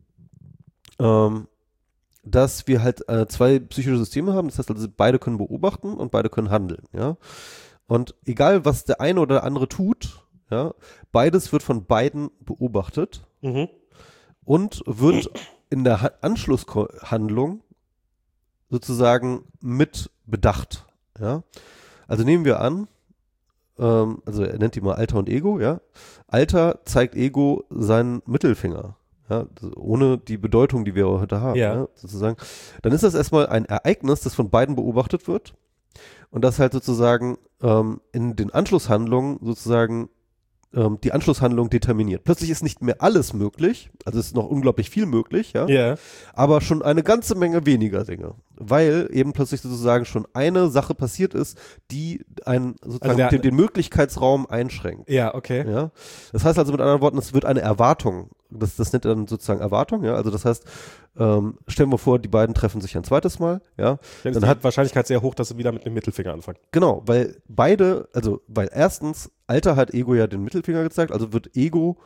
ähm, dass wir halt äh, zwei psychische Systeme haben, das heißt also, beide können beobachten und beide können handeln, ja. Und egal, was der eine oder der andere tut, ja, beides wird von beiden beobachtet. Mhm. Und wird in der ha- Anschlusshandlung sozusagen mit bedacht. Ja? Also nehmen wir an, ähm, also er nennt die mal Alter und Ego, ja. Alter zeigt Ego seinen Mittelfinger, ja, ohne die Bedeutung, die wir heute haben, ja. Ja, sozusagen. Dann ist das erstmal ein Ereignis, das von beiden beobachtet wird und das halt sozusagen ähm, in den Anschlusshandlungen sozusagen die Anschlusshandlung determiniert. Plötzlich ist nicht mehr alles möglich, also es ist noch unglaublich viel möglich, ja, yeah. aber schon eine ganze Menge weniger Dinge, weil eben plötzlich sozusagen schon eine Sache passiert ist, die einen sozusagen also der, den, den Möglichkeitsraum einschränkt. Ja, okay. Ja? Das heißt also mit anderen Worten, es wird eine Erwartung das, das nennt er dann sozusagen Erwartung, ja, also das heißt, ähm, stellen wir vor, die beiden treffen sich ein zweites Mal, ja. Dann ist dann die hat Wahrscheinlichkeit sehr hoch, dass sie wieder mit dem Mittelfinger anfangen. Genau, weil beide, also weil erstens, Alter hat Ego ja den Mittelfinger gezeigt, also wird Ego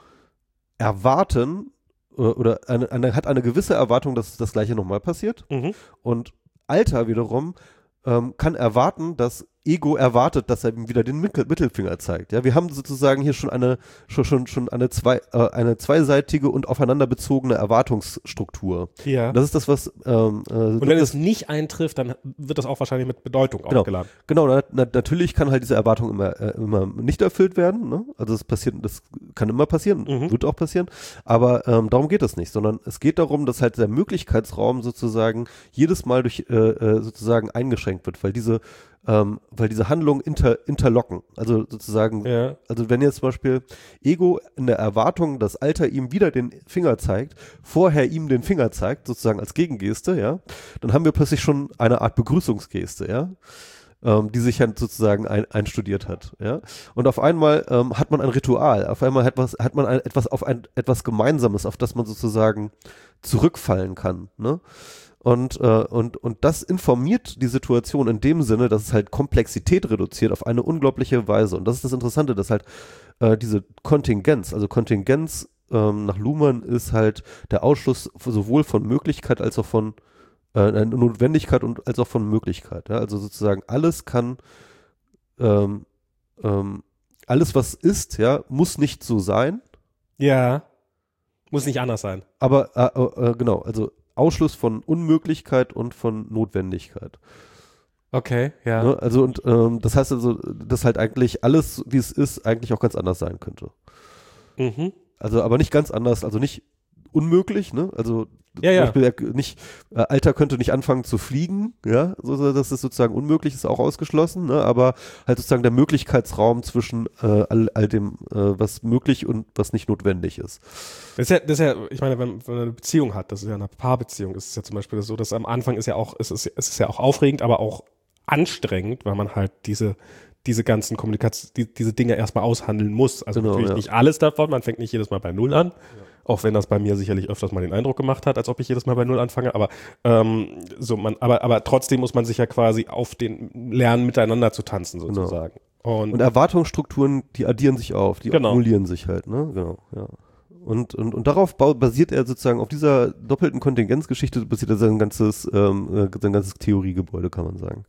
erwarten äh, oder eine, eine, hat eine gewisse Erwartung, dass das Gleiche nochmal passiert. Mhm. Und Alter wiederum ähm, kann erwarten, dass Ego erwartet, dass er ihm wieder den Mittel, Mittelfinger zeigt. Ja, wir haben sozusagen hier schon eine schon schon, schon eine zwei äh, eine zweiseitige und aufeinander bezogene Erwartungsstruktur. Ja. Das ist das, was ähm, äh, und wenn es nicht eintrifft, dann wird das auch wahrscheinlich mit Bedeutung Genau. aufgeladen. Genau, na, na, natürlich kann halt diese Erwartung immer, äh, immer nicht erfüllt werden. Ne? Also das passiert, das kann immer passieren, Mhm. wird auch passieren. Aber ähm, darum geht es nicht, sondern es geht darum, dass halt der Möglichkeitsraum sozusagen jedes Mal durch äh, äh, sozusagen eingeschränkt wird, weil diese ähm, weil diese Handlungen inter, interlocken. Also sozusagen, Ja. also wenn jetzt zum Beispiel Ego in der Erwartung, dass Alter ihm wieder den Finger zeigt, vorher ihm den Finger zeigt, sozusagen als Gegengeste, ja, dann haben wir plötzlich schon eine Art Begrüßungsgeste, ja, ähm, die sich dann sozusagen ein, einstudiert hat, ja. Und auf einmal ähm, hat man ein Ritual, auf einmal hat, was, hat man ein, etwas auf ein etwas Gemeinsames, auf das man sozusagen zurückfallen kann, ne? Und, äh, und, und das informiert die Situation in dem Sinne, dass es halt Komplexität reduziert auf eine unglaubliche Weise. Und das ist das Interessante, dass halt äh, diese Kontingenz, also Kontingenz ähm, nach Luhmann ist halt der Ausschluss sowohl von Möglichkeit als auch von äh, Notwendigkeit und als auch von Möglichkeit. Ja? Also sozusagen alles kann, ähm, ähm, alles was ist, ja, muss nicht so sein. Ja. Muss nicht anders sein. Aber äh, äh, genau, also Ausschluss von Unmöglichkeit und von Notwendigkeit. Okay, ja. Ne? Also und ähm, das heißt also, dass halt eigentlich alles, wie es ist, eigentlich auch ganz anders sein könnte. Mhm. Also aber nicht ganz anders, also nicht unmöglich, ne? Also Ja, ja. zum Beispiel nicht, äh, Alter könnte nicht anfangen zu fliegen, ja, so, so, das ist sozusagen unmöglich, ist auch ausgeschlossen, ne? Aber halt sozusagen der Möglichkeitsraum zwischen äh, all, all dem, äh, was möglich und was nicht notwendig ist. Das ist ja, das ist ja, ich meine, wenn, wenn man eine Beziehung hat, das ist ja eine Paarbeziehung, ist es ja zum Beispiel so, dass am Anfang ist ja auch, es ist, es ist ja auch aufregend, aber auch anstrengend, weil man halt diese, diese ganzen Kommunikations, die, diese Dinge erstmal aushandeln muss. Also Genau, natürlich ja. nicht alles davon, man fängt nicht jedes Mal bei Null an, ja. Auch wenn das bei mir sicherlich öfters mal den Eindruck gemacht hat, als ob ich jedes Mal bei Null anfange, aber ähm, so man, aber, aber trotzdem muss man sich ja quasi auf den lernen, miteinander zu tanzen sozusagen. Genau. Und, Und Erwartungsstrukturen, die addieren sich auf, die Genau. akkumulieren sich halt, ne? Genau, ja. Und, und, und darauf bau, basiert er sozusagen, auf dieser doppelten Kontingenzgeschichte basiert er sein ganzes, ähm, äh, sein ganzes Theoriegebäude, kann man sagen.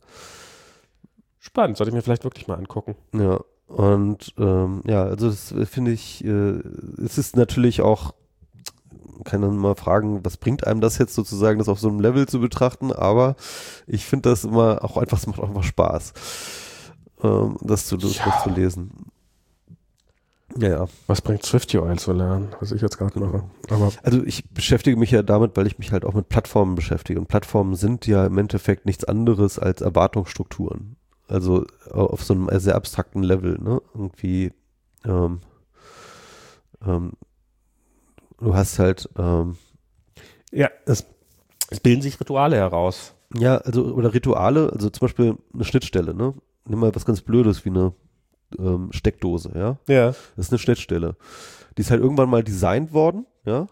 spannend, sollte ich mir vielleicht wirklich mal angucken. Ja, und ähm, ja, also das finde ich, äh, es ist natürlich auch, kann man mal fragen, was bringt einem das jetzt sozusagen, das auf so einem Level zu betrachten, aber ich finde das immer auch einfach, es macht auch einfach Spaß, ähm, das, zu, das, Ja. das zu lesen. Ja, ja. Was bringt SwiftUI zu lernen, was ich jetzt gerade mache? Aber Also ich beschäftige mich ja damit, weil ich mich halt auch mit Plattformen beschäftige. Und Plattformen sind ja im Endeffekt nichts anderes als Erwartungsstrukturen. Also auf so einem sehr abstrakten Level, ne? Irgendwie, ähm, ähm, du hast halt, ähm, ja, es, es bilden sich Rituale heraus. ja, also, oder Rituale, also zum Beispiel eine Schnittstelle, ne? Nimm mal was ganz Blödes wie eine ähm, Steckdose, ja? Ja. Das ist eine Schnittstelle. Die ist halt irgendwann mal designt worden, ja.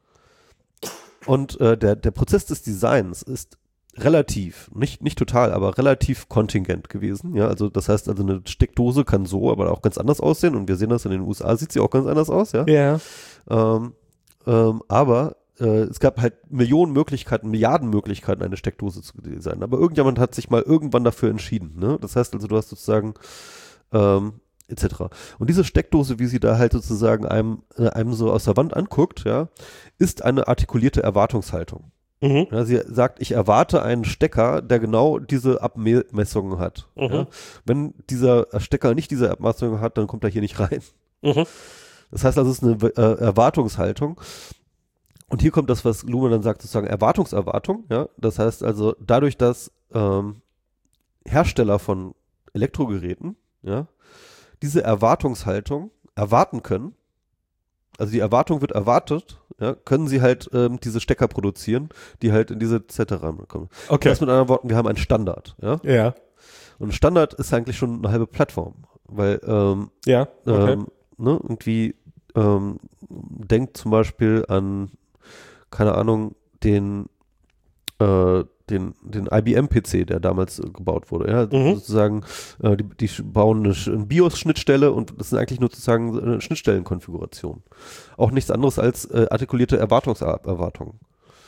Und äh, der, der Prozess des Designs ist relativ, nicht, nicht total, aber relativ kontingent gewesen, ja. Also das heißt, also eine Steckdose kann so, aber auch ganz anders aussehen. Und wir sehen das in den U S A, sieht sie auch ganz anders aus, ja. Ja. Ähm, ähm, aber äh, es gab halt Millionen Möglichkeiten, Milliarden Möglichkeiten, eine Steckdose zu designen. Aber irgendjemand hat sich mal irgendwann dafür entschieden, ne. Das heißt also, du hast sozusagen ähm, et cetera. Und diese Steckdose, wie sie da halt sozusagen einem, äh, einem so aus der Wand anguckt, ja, ist eine artikulierte Erwartungshaltung. Mhm. Ja, sie sagt, ich erwarte einen Stecker, der genau diese Abmessungen hat. Mhm. Ja. Wenn dieser Stecker nicht diese Abmessungen hat, dann kommt er hier nicht rein. Mhm. Das heißt also, es ist eine äh, Erwartungshaltung. Und hier kommt das, was Luhmann dann sagt, sozusagen Erwartungserwartung. Ja. Das heißt also, dadurch, dass ähm, Hersteller von Elektrogeräten, ja, diese Erwartungshaltung erwarten können, also die Erwartung wird erwartet, ja, können sie halt ähm, diese Stecker produzieren, die halt in diese Z reinkommen. Okay. Das mit anderen Worten, wir haben einen Standard, ja. Ja. Und ein Standard ist eigentlich schon eine halbe Plattform, weil ähm, Ja. Okay. ähm, ne, irgendwie ähm, denkt zum Beispiel an, keine Ahnung, den, äh, den, den I B M-P C, der damals äh, gebaut wurde. Ja? Mhm. Sozusagen, äh, die, die bauen eine, eine BIOS-Schnittstelle und das sind eigentlich nur sozusagen eine Schnittstellenkonfiguration. Auch nichts anderes als äh, artikulierte Erwartungserwartungen.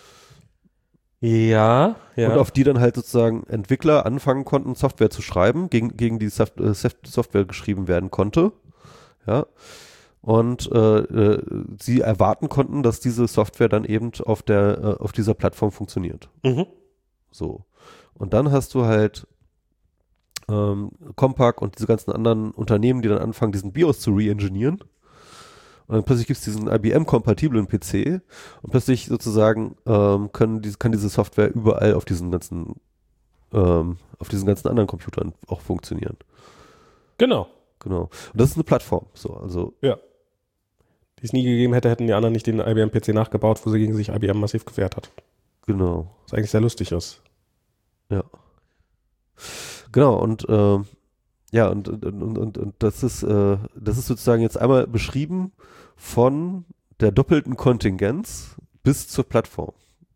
Ja, ja. Und auf die dann halt sozusagen Entwickler anfangen konnten, Software zu schreiben, gegen, gegen die Soft, äh, Software geschrieben werden konnte. Ja. Und äh, äh, sie erwarten konnten, dass diese Software dann eben auf der, äh, auf dieser Plattform funktioniert. Mhm. So. Und dann hast du halt ähm, Compaq und diese ganzen anderen Unternehmen, die dann anfangen, diesen BIOS zu re-engineeren. Und dann plötzlich gibt es diesen I B M-kompatiblen P C und plötzlich sozusagen ähm, können die, kann diese Software überall auf diesen ganzen ähm, auf diesen ganzen anderen Computern auch funktionieren. Genau. Genau. Und das ist eine Plattform. So, also Ja. Die es nie gegeben hätte, hätten die anderen nicht den I B M-P C nachgebaut, wo sie gegen sich I B M massiv gewehrt hat. genau. Was eigentlich sehr lustig ist. Ja. Genau, und ähm, ja, und, und, und, und, und das ist, äh, das ist sozusagen jetzt einmal beschrieben von der doppelten Kontingenz bis zur Plattform.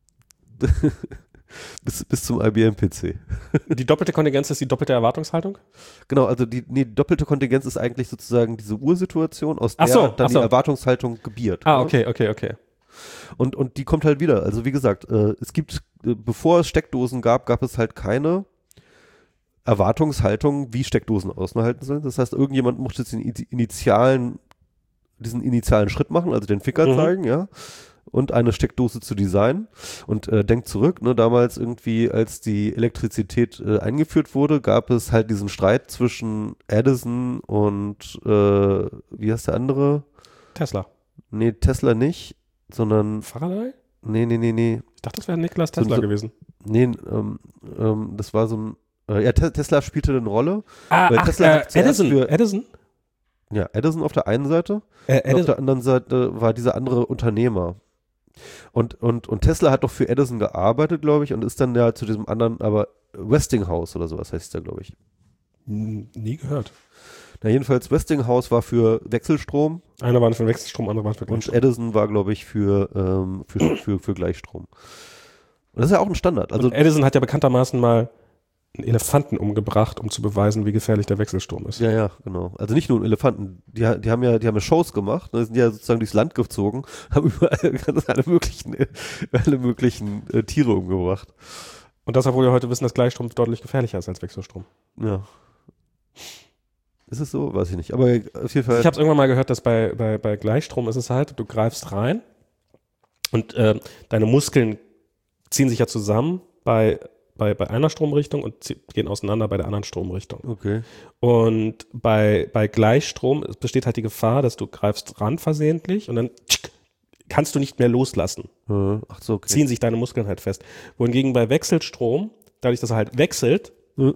bis, bis zum I B M-P C. Die doppelte Kontingenz ist die doppelte Erwartungshaltung? Genau, also die, nee, die doppelte Kontingenz ist eigentlich sozusagen diese Ursituation, aus der Ach so, dann ach so. die Erwartungshaltung gebiert. Ah, ne? okay, okay, okay. Und, und die kommt halt wieder. Also wie gesagt, äh, es gibt, äh, bevor es Steckdosen gab, gab es halt keine Erwartungshaltung, wie Steckdosen aushalten sollen. Das heißt, irgendjemand muss jetzt den initialen, diesen initialen Schritt machen, also den Ficker Mhm. zeigen, ja, und eine Steckdose zu designen. Und äh, denkt zurück, ne, damals irgendwie, als die Elektrizität äh, eingeführt wurde, gab es halt diesen Streit zwischen Edison und, äh, wie heißt der andere? Tesla. Nee, Tesla nicht, sondern, Faraday? nee, nee, nee, nee, Ich dachte, das wäre Niklas Tesla so- gewesen. nee, ähm, ähm, das war so ein, äh, ja, Te- Tesla spielte eine Rolle. Ah, Weil ach, Tesla äh, hat zuerst Edison. für- Edison? Ja, Edison auf der einen Seite Äh, und auf Edison. der anderen Seite war dieser andere Unternehmer. Und, und, und Tesla hat doch für Edison gearbeitet, glaube ich, und ist dann ja zu diesem anderen, aber Westinghouse oder sowas heißt der, glaube ich. Hm, Nie gehört. Na, jedenfalls Westinghouse war für Wechselstrom Einer war für Wechselstrom, andere waren für und Gleichstrom. Edison war, glaube ich, für, ähm, für, für, für Gleichstrom. Und das ist ja auch ein Standard. Also Und Edison hat ja bekanntermaßen mal einen Elefanten umgebracht, um zu beweisen, wie gefährlich der Wechselstrom ist. ja, ja, genau. Also nicht nur einen Elefanten. Die, ha- die haben ja, die haben ja Shows gemacht, ne, sind ja sozusagen durchs Land gezogen, haben überall ganz alle möglichen, alle möglichen äh, Tiere umgebracht. Und das, obwohl wir heute wissen, dass Gleichstrom deutlich gefährlicher ist als Wechselstrom. Ja. Ist es so? Weiß ich nicht. Aber auf jeden Fall. Ich habe es irgendwann mal gehört, dass bei, bei, bei Gleichstrom ist es halt, du greifst rein und äh, deine Muskeln ziehen sich ja zusammen bei, bei, bei einer Stromrichtung und zie- gehen auseinander bei der anderen Stromrichtung. Okay. Und bei, bei Gleichstrom besteht halt die Gefahr, dass du greifst ran versehentlich und dann tschick, kannst du nicht mehr loslassen. Äh, ach so, okay. Ziehen sich deine Muskeln halt fest. Wohingegen bei Wechselstrom, dadurch, dass er halt wechselt,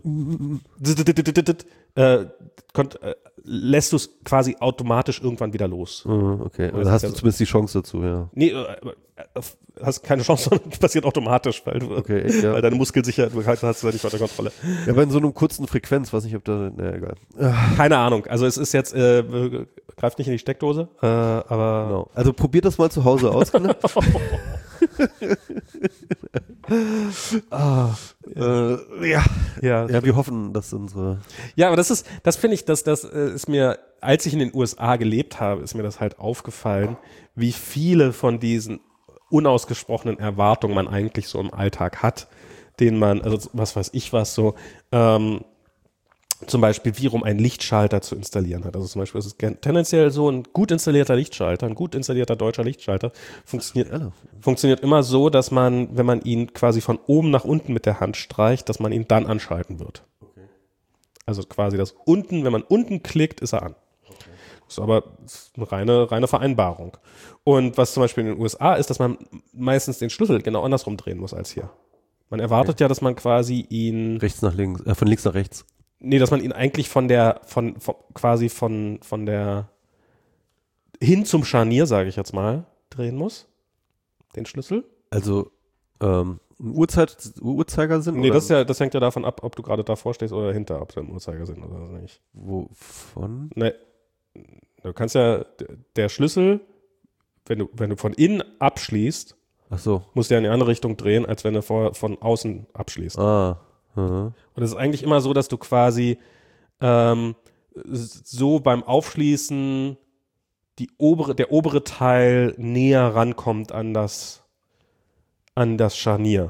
äh, konnt, äh, lässt du es quasi automatisch irgendwann wieder los. Äh, okay. Das Also ist hast ja du so. zumindest die Chance dazu, ja. Nee, äh, äh, hast keine Chance, sondern das passiert automatisch, weil, du, Okay, echt, ja. weil deine Muskeln sicher, du hast es ja nicht unter Kontrolle. Ja, bei so einer kurzen Frequenz, weiß nicht, ob da, naja, egal. Keine Ahnung, also es ist jetzt, äh, greift nicht in die Steckdose, äh, aber Genau. Also probiert das mal zu Hause aus, Kinder. ah, äh, ja. ja. Ja, wir hoffen, dass unsere. Ja, aber das ist, das finde ich, dass das äh, ist mir, als ich in den U S A gelebt habe, ist mir das halt aufgefallen, wie viele von diesen unausgesprochenen Erwartungen man eigentlich so im Alltag hat, denen man, also was weiß ich was so, ähm, zum Beispiel, wie rum ein Lichtschalter zu installieren hat. Also zum Beispiel ist es gen- tendenziell so, ein gut installierter Lichtschalter, ein gut installierter deutscher Lichtschalter funktioniert, Ja, funktioniert immer so, dass man, wenn man ihn quasi von oben nach unten mit der Hand streicht, dass man ihn dann anschalten wird. Also quasi das unten, wenn man unten klickt, ist er an. Das ist aber eine reine, reine Vereinbarung. Und was zum Beispiel in den U S A ist, dass man meistens den Schlüssel genau andersrum drehen muss als hier. Man erwartet Okay. ja, dass man quasi ihn, rechts nach links, äh, von links nach rechts. nee, dass man ihn eigentlich von der, von, von quasi von, von der, hin zum Scharnier, sage ich jetzt mal, drehen muss. Den Schlüssel. Also, ähm, ein Uhrzeit, Uhrzeigersinn? Nee, oder das, ist ja, das hängt ja davon ab, ob du gerade davor stehst oder hinter, ob du im Uhrzeigersinn oder nicht. Wovon? Nee, du kannst ja, d- der Schlüssel wenn du, wenn du von innen abschließt, Ach so. musst du ja in die andere Richtung drehen, als wenn du vor, von außen abschließt. Ah. Mhm. Und es ist eigentlich immer so, dass du quasi ähm, so beim Aufschließen die obere, der obere Teil näher rankommt an das, an das Scharnier.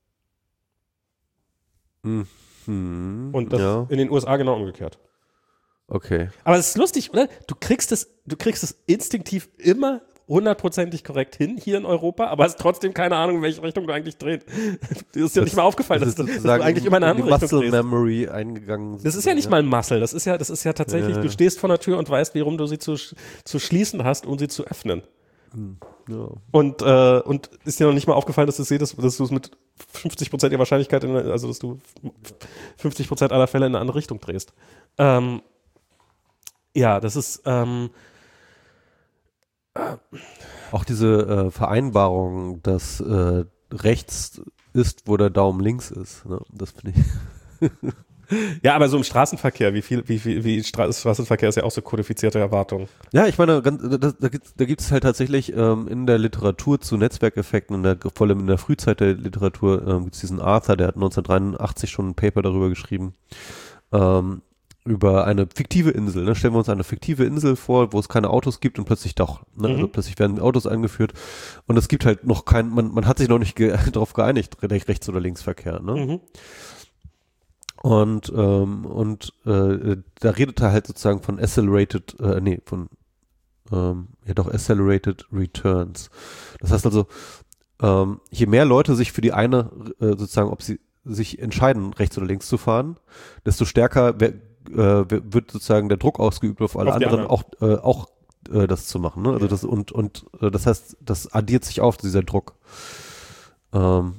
Mhm. Und das ja. in den U S A genau umgekehrt. Okay. Aber es ist lustig, oder? Du kriegst es, du kriegst es instinktiv immer hundertprozentig korrekt hin hier in Europa, aber hast trotzdem keine Ahnung, in welche Richtung du eigentlich drehst. Dir ist ja nicht mal aufgefallen, dass, das dass du eigentlich immer in eine andere Richtung Muscle drehst. Memory eingegangen. Das ist ja nicht ja. mal ein Muscle, das ist ja, das ist ja tatsächlich, ja. du stehst vor der Tür und weißt, wie rum du sie zu, zu schließen hast, um sie zu öffnen. Ja. Und, äh, und ist dir noch nicht mal aufgefallen, dass du es dass, dass du es mit fünfzig Prozent der Wahrscheinlichkeit, in, also dass du fünfzig Prozent aller Fälle in eine andere Richtung drehst. Ähm, ja, das ist ähm, auch diese äh, Vereinbarung, dass äh, rechts ist, wo der Daumen links ist. Ne? Das finde ich. Ja, aber so im Straßenverkehr, wie viel, wie viel, wie Stra- Straßenverkehr ist ja auch so kodifizierte Erwartung. Ja, ich meine, ganz, da, da gibt da gibt's halt tatsächlich ähm, in der Literatur zu Netzwerkeffekten, in der, vor allem in der Frühzeit der Literatur, ähm, gibt es diesen Arthur, der hat neunzehnhundertdreiundachtzig schon ein Paper darüber geschrieben, ähm, über eine fiktive Insel. Ne? Stellen wir uns eine fiktive Insel vor, wo es keine Autos gibt und plötzlich doch. Ne? Mhm. Also plötzlich werden Autos eingeführt und es gibt halt noch kein, man, man hat sich noch nicht ge- darauf geeinigt, Rechts- oder Linksverkehr. Ne? Mhm. Und, ähm, und äh, da redet er halt sozusagen von Accelerated, äh, nee, von, ähm, ja doch, Accelerated Returns. Das heißt also, ähm, je mehr Leute sich für die eine, äh, sozusagen, ob sie sich entscheiden, rechts oder links zu fahren, desto stärker wer, äh, wird sozusagen der Druck ausgeübt auf alle auf anderen, anderen. auch, äh, auch äh, das zu machen. Ne? Also ja. das und, und äh, das heißt, das addiert sich auf, dieser Druck. Ähm,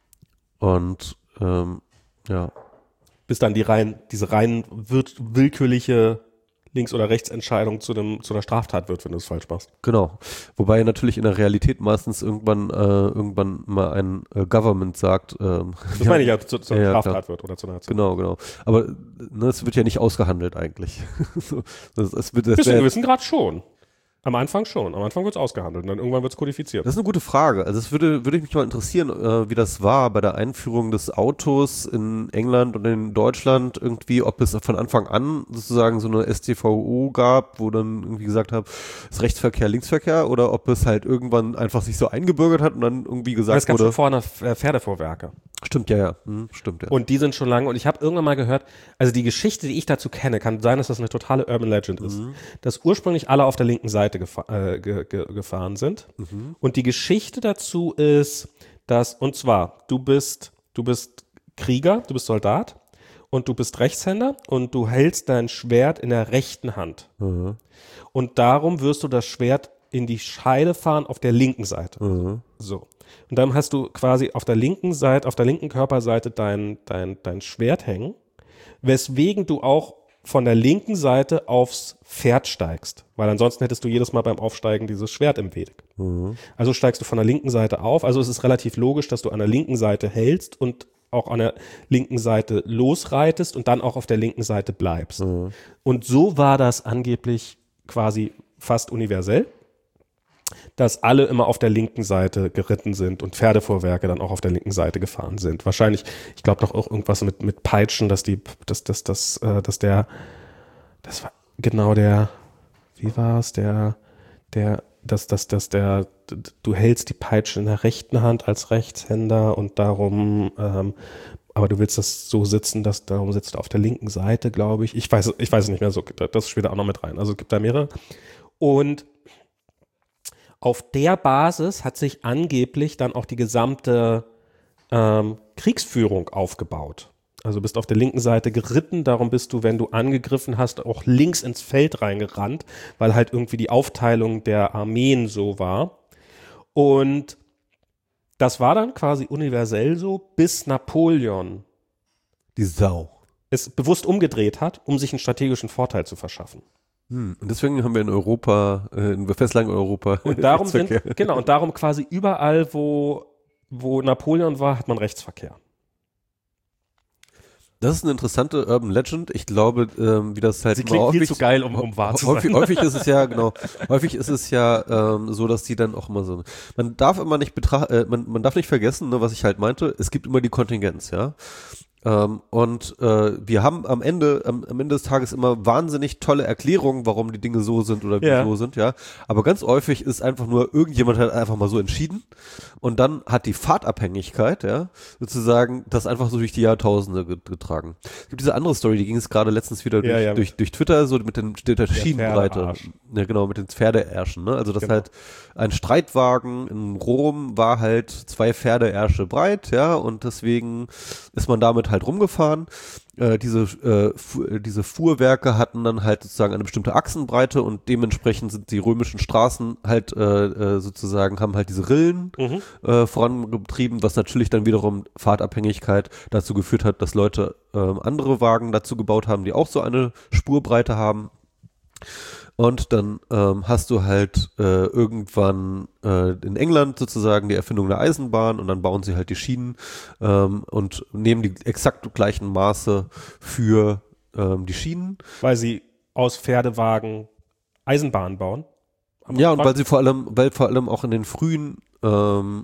und ähm, ja. Bis dann die rein, diese rein wird, willkürliche Links- oder Rechtsentscheidung zu, einem, zu einer Straftat wird, wenn du es falsch machst. Genau. Wobei natürlich in der Realität meistens irgendwann äh, irgendwann mal ein äh, Government sagt. Ähm, Das meine ich ja, zu, zu einer ja, Straftat klar. wird oder zu einer Aktion. Genau, genau. Aber ne, es wird ja nicht ausgehandelt eigentlich. so, das, es wird, das Bis zu wär, einem gewissen Grad schon. Am Anfang schon. Am Anfang wird es ausgehandelt und dann irgendwann wird es kodifiziert. Das ist eine gute Frage. Also es würde, würde mich mal interessieren, äh, wie das war bei der Einführung des Autos in England und in Deutschland irgendwie, ob es von Anfang an sozusagen so eine S t V O gab, wo dann irgendwie gesagt hat, ist Rechtsverkehr, Linksverkehr, oder ob es halt irgendwann einfach sich so eingebürgert hat und dann irgendwie gesagt es gab wurde. schon vorne äh, Pferdevorwerke. Stimmt, ja, ja. Hm, stimmt, ja. Und die sind schon lange, und ich habe irgendwann mal gehört, also die Geschichte, die ich dazu kenne, kann sein, dass das eine totale Urban Legend ist, Mhm. dass ursprünglich alle auf der linken Seite gefa äh, ge ge gefahren sind. Mhm. Und die Geschichte dazu ist, dass, und zwar, du bist, du bist Krieger, du bist Soldat und du bist Rechtshänder und du hältst dein Schwert in der rechten Hand. Mhm. Und darum wirst du das Schwert in die Scheide fahren auf der linken Seite. Mhm. So. Und dann hast du quasi auf der linken Seite, auf der linken Körperseite dein, dein, dein Schwert hängen, weswegen du auch von der linken Seite aufs Pferd steigst, weil ansonsten hättest du jedes Mal beim Aufsteigen dieses Schwert im Weg. Mhm. Also steigst du von der linken Seite auf, also es ist relativ logisch, dass du an der linken Seite hältst und auch an der linken Seite losreitest und dann auch auf der linken Seite bleibst. Mhm. Und so war das angeblich quasi fast universell, dass alle immer auf der linken Seite geritten sind und Pferdevorwerke dann auch auf der linken Seite gefahren sind. Wahrscheinlich, ich glaube doch auch irgendwas mit, mit Peitschen, dass die, dass, dass, dass, äh, dass der, das war genau der, wie war es, der, der, dass, dass, dass der, du hältst die Peitsche in der rechten Hand als Rechtshänder und darum, ähm, aber du willst das so sitzen, dass darum sitzt du auf der linken Seite, glaube ich. Ich weiß, ich weiß es nicht mehr so, das spielt da auch noch mit rein. Also es gibt da mehrere. Und auf der Basis hat sich angeblich dann auch die gesamte ähm, Kriegsführung aufgebaut. Also bist auf der linken Seite geritten, darum bist du, wenn du angegriffen hast, auch links ins Feld reingerannt, weil halt irgendwie die Aufteilung der Armeen so war. Und das war dann quasi universell so, bis Napoleon Die Sau. es bewusst umgedreht hat, um sich einen strategischen Vorteil zu verschaffen. Hm. Und deswegen haben wir in Europa, äh, in Festland-Europa Und darum sind, Rechtsverkehr. genau, und darum quasi überall, wo, wo Napoleon war, hat man Rechtsverkehr. Das ist eine interessante Urban Legend. Ich glaube, ähm, wie das halt Sie immer klingt viel häufig, zu geil, um, um wahr zu häufig, sein. häufig ist es ja, genau, häufig ist es ja ähm, so, dass die dann auch immer so, man darf immer nicht betrachten, äh, man, man darf nicht vergessen, ne, was ich halt meinte, es gibt immer die Kontingenz, ja. Ähm, und äh, wir haben am Ende, am, am Ende des Tages immer wahnsinnig tolle Erklärungen, warum die Dinge so sind oder wie Ja. so sind, ja. Aber ganz häufig ist einfach nur, irgendjemand hat einfach mal so entschieden und dann hat die Fahrtabhängigkeit, ja, sozusagen das einfach so durch die Jahrtausende getragen. Es gibt diese andere Story, die ging es gerade letztens wieder durch, Ja, ja. durch, durch Twitter, so mit den, mit der Schienenbreite. Pferdearsch. Ja, genau, mit den Pferdeärschen, ne? Also das Genau. halt ein Streitwagen in Rom war halt zwei Pferdeärsche breit, ja, und deswegen ist man damit halt rumgefahren. Äh, diese, äh, fu diese Fuhrwerke hatten dann halt sozusagen eine bestimmte Achsenbreite und dementsprechend sind die römischen Straßen halt äh, äh, sozusagen, haben halt diese Rillen Mhm. äh, vorangetrieben, was natürlich dann wiederum Fahrtabhängigkeit dazu geführt hat, dass Leute äh, andere Wagen dazu gebaut haben, die auch so eine Spurbreite haben. Und dann ähm, hast du halt äh, irgendwann äh, in England sozusagen die Erfindung der Eisenbahn und dann bauen sie halt die Schienen ähm, und nehmen die exakt gleichen Maße für ähm, die Schienen. Weil sie aus Pferdewagen Eisenbahnen bauen. Ja, und weil sie vor allem, weil vor allem auch in den frühen ähm,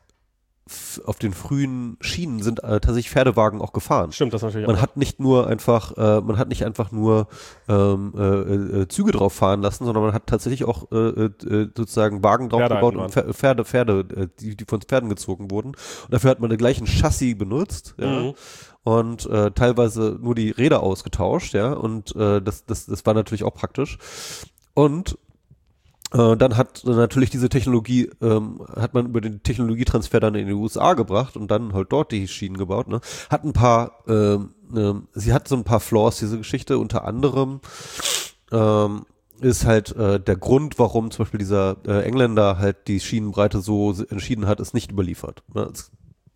auf den frühen Schienen sind äh, tatsächlich Pferdewagen auch gefahren. Stimmt, das natürlich Man auch. hat nicht nur einfach, äh, man hat nicht einfach nur ähm, äh, äh, Züge drauf fahren lassen, sondern man hat tatsächlich auch äh, äh, sozusagen Wagen drauf gebaut und Pferde, Pferde, Pferde äh, die, die von Pferden gezogen wurden. Und dafür hat man den gleichen Chassis benutzt, ja. Mhm. Und äh, teilweise nur die Räder ausgetauscht, ja. Und äh, das, das, das war natürlich auch praktisch. Und Äh, dann hat natürlich diese Technologie, ähm, hat man über den Technologietransfer dann in die U S A gebracht und dann halt dort die Schienen gebaut, ne? Hat ein paar, ähm, ähm, sie hat so ein paar Flaws, diese Geschichte, unter anderem ähm, ist halt äh, der Grund, warum zum Beispiel dieser äh, Engländer halt die Schienenbreite so entschieden hat, ist nicht überliefert. Ne? Es,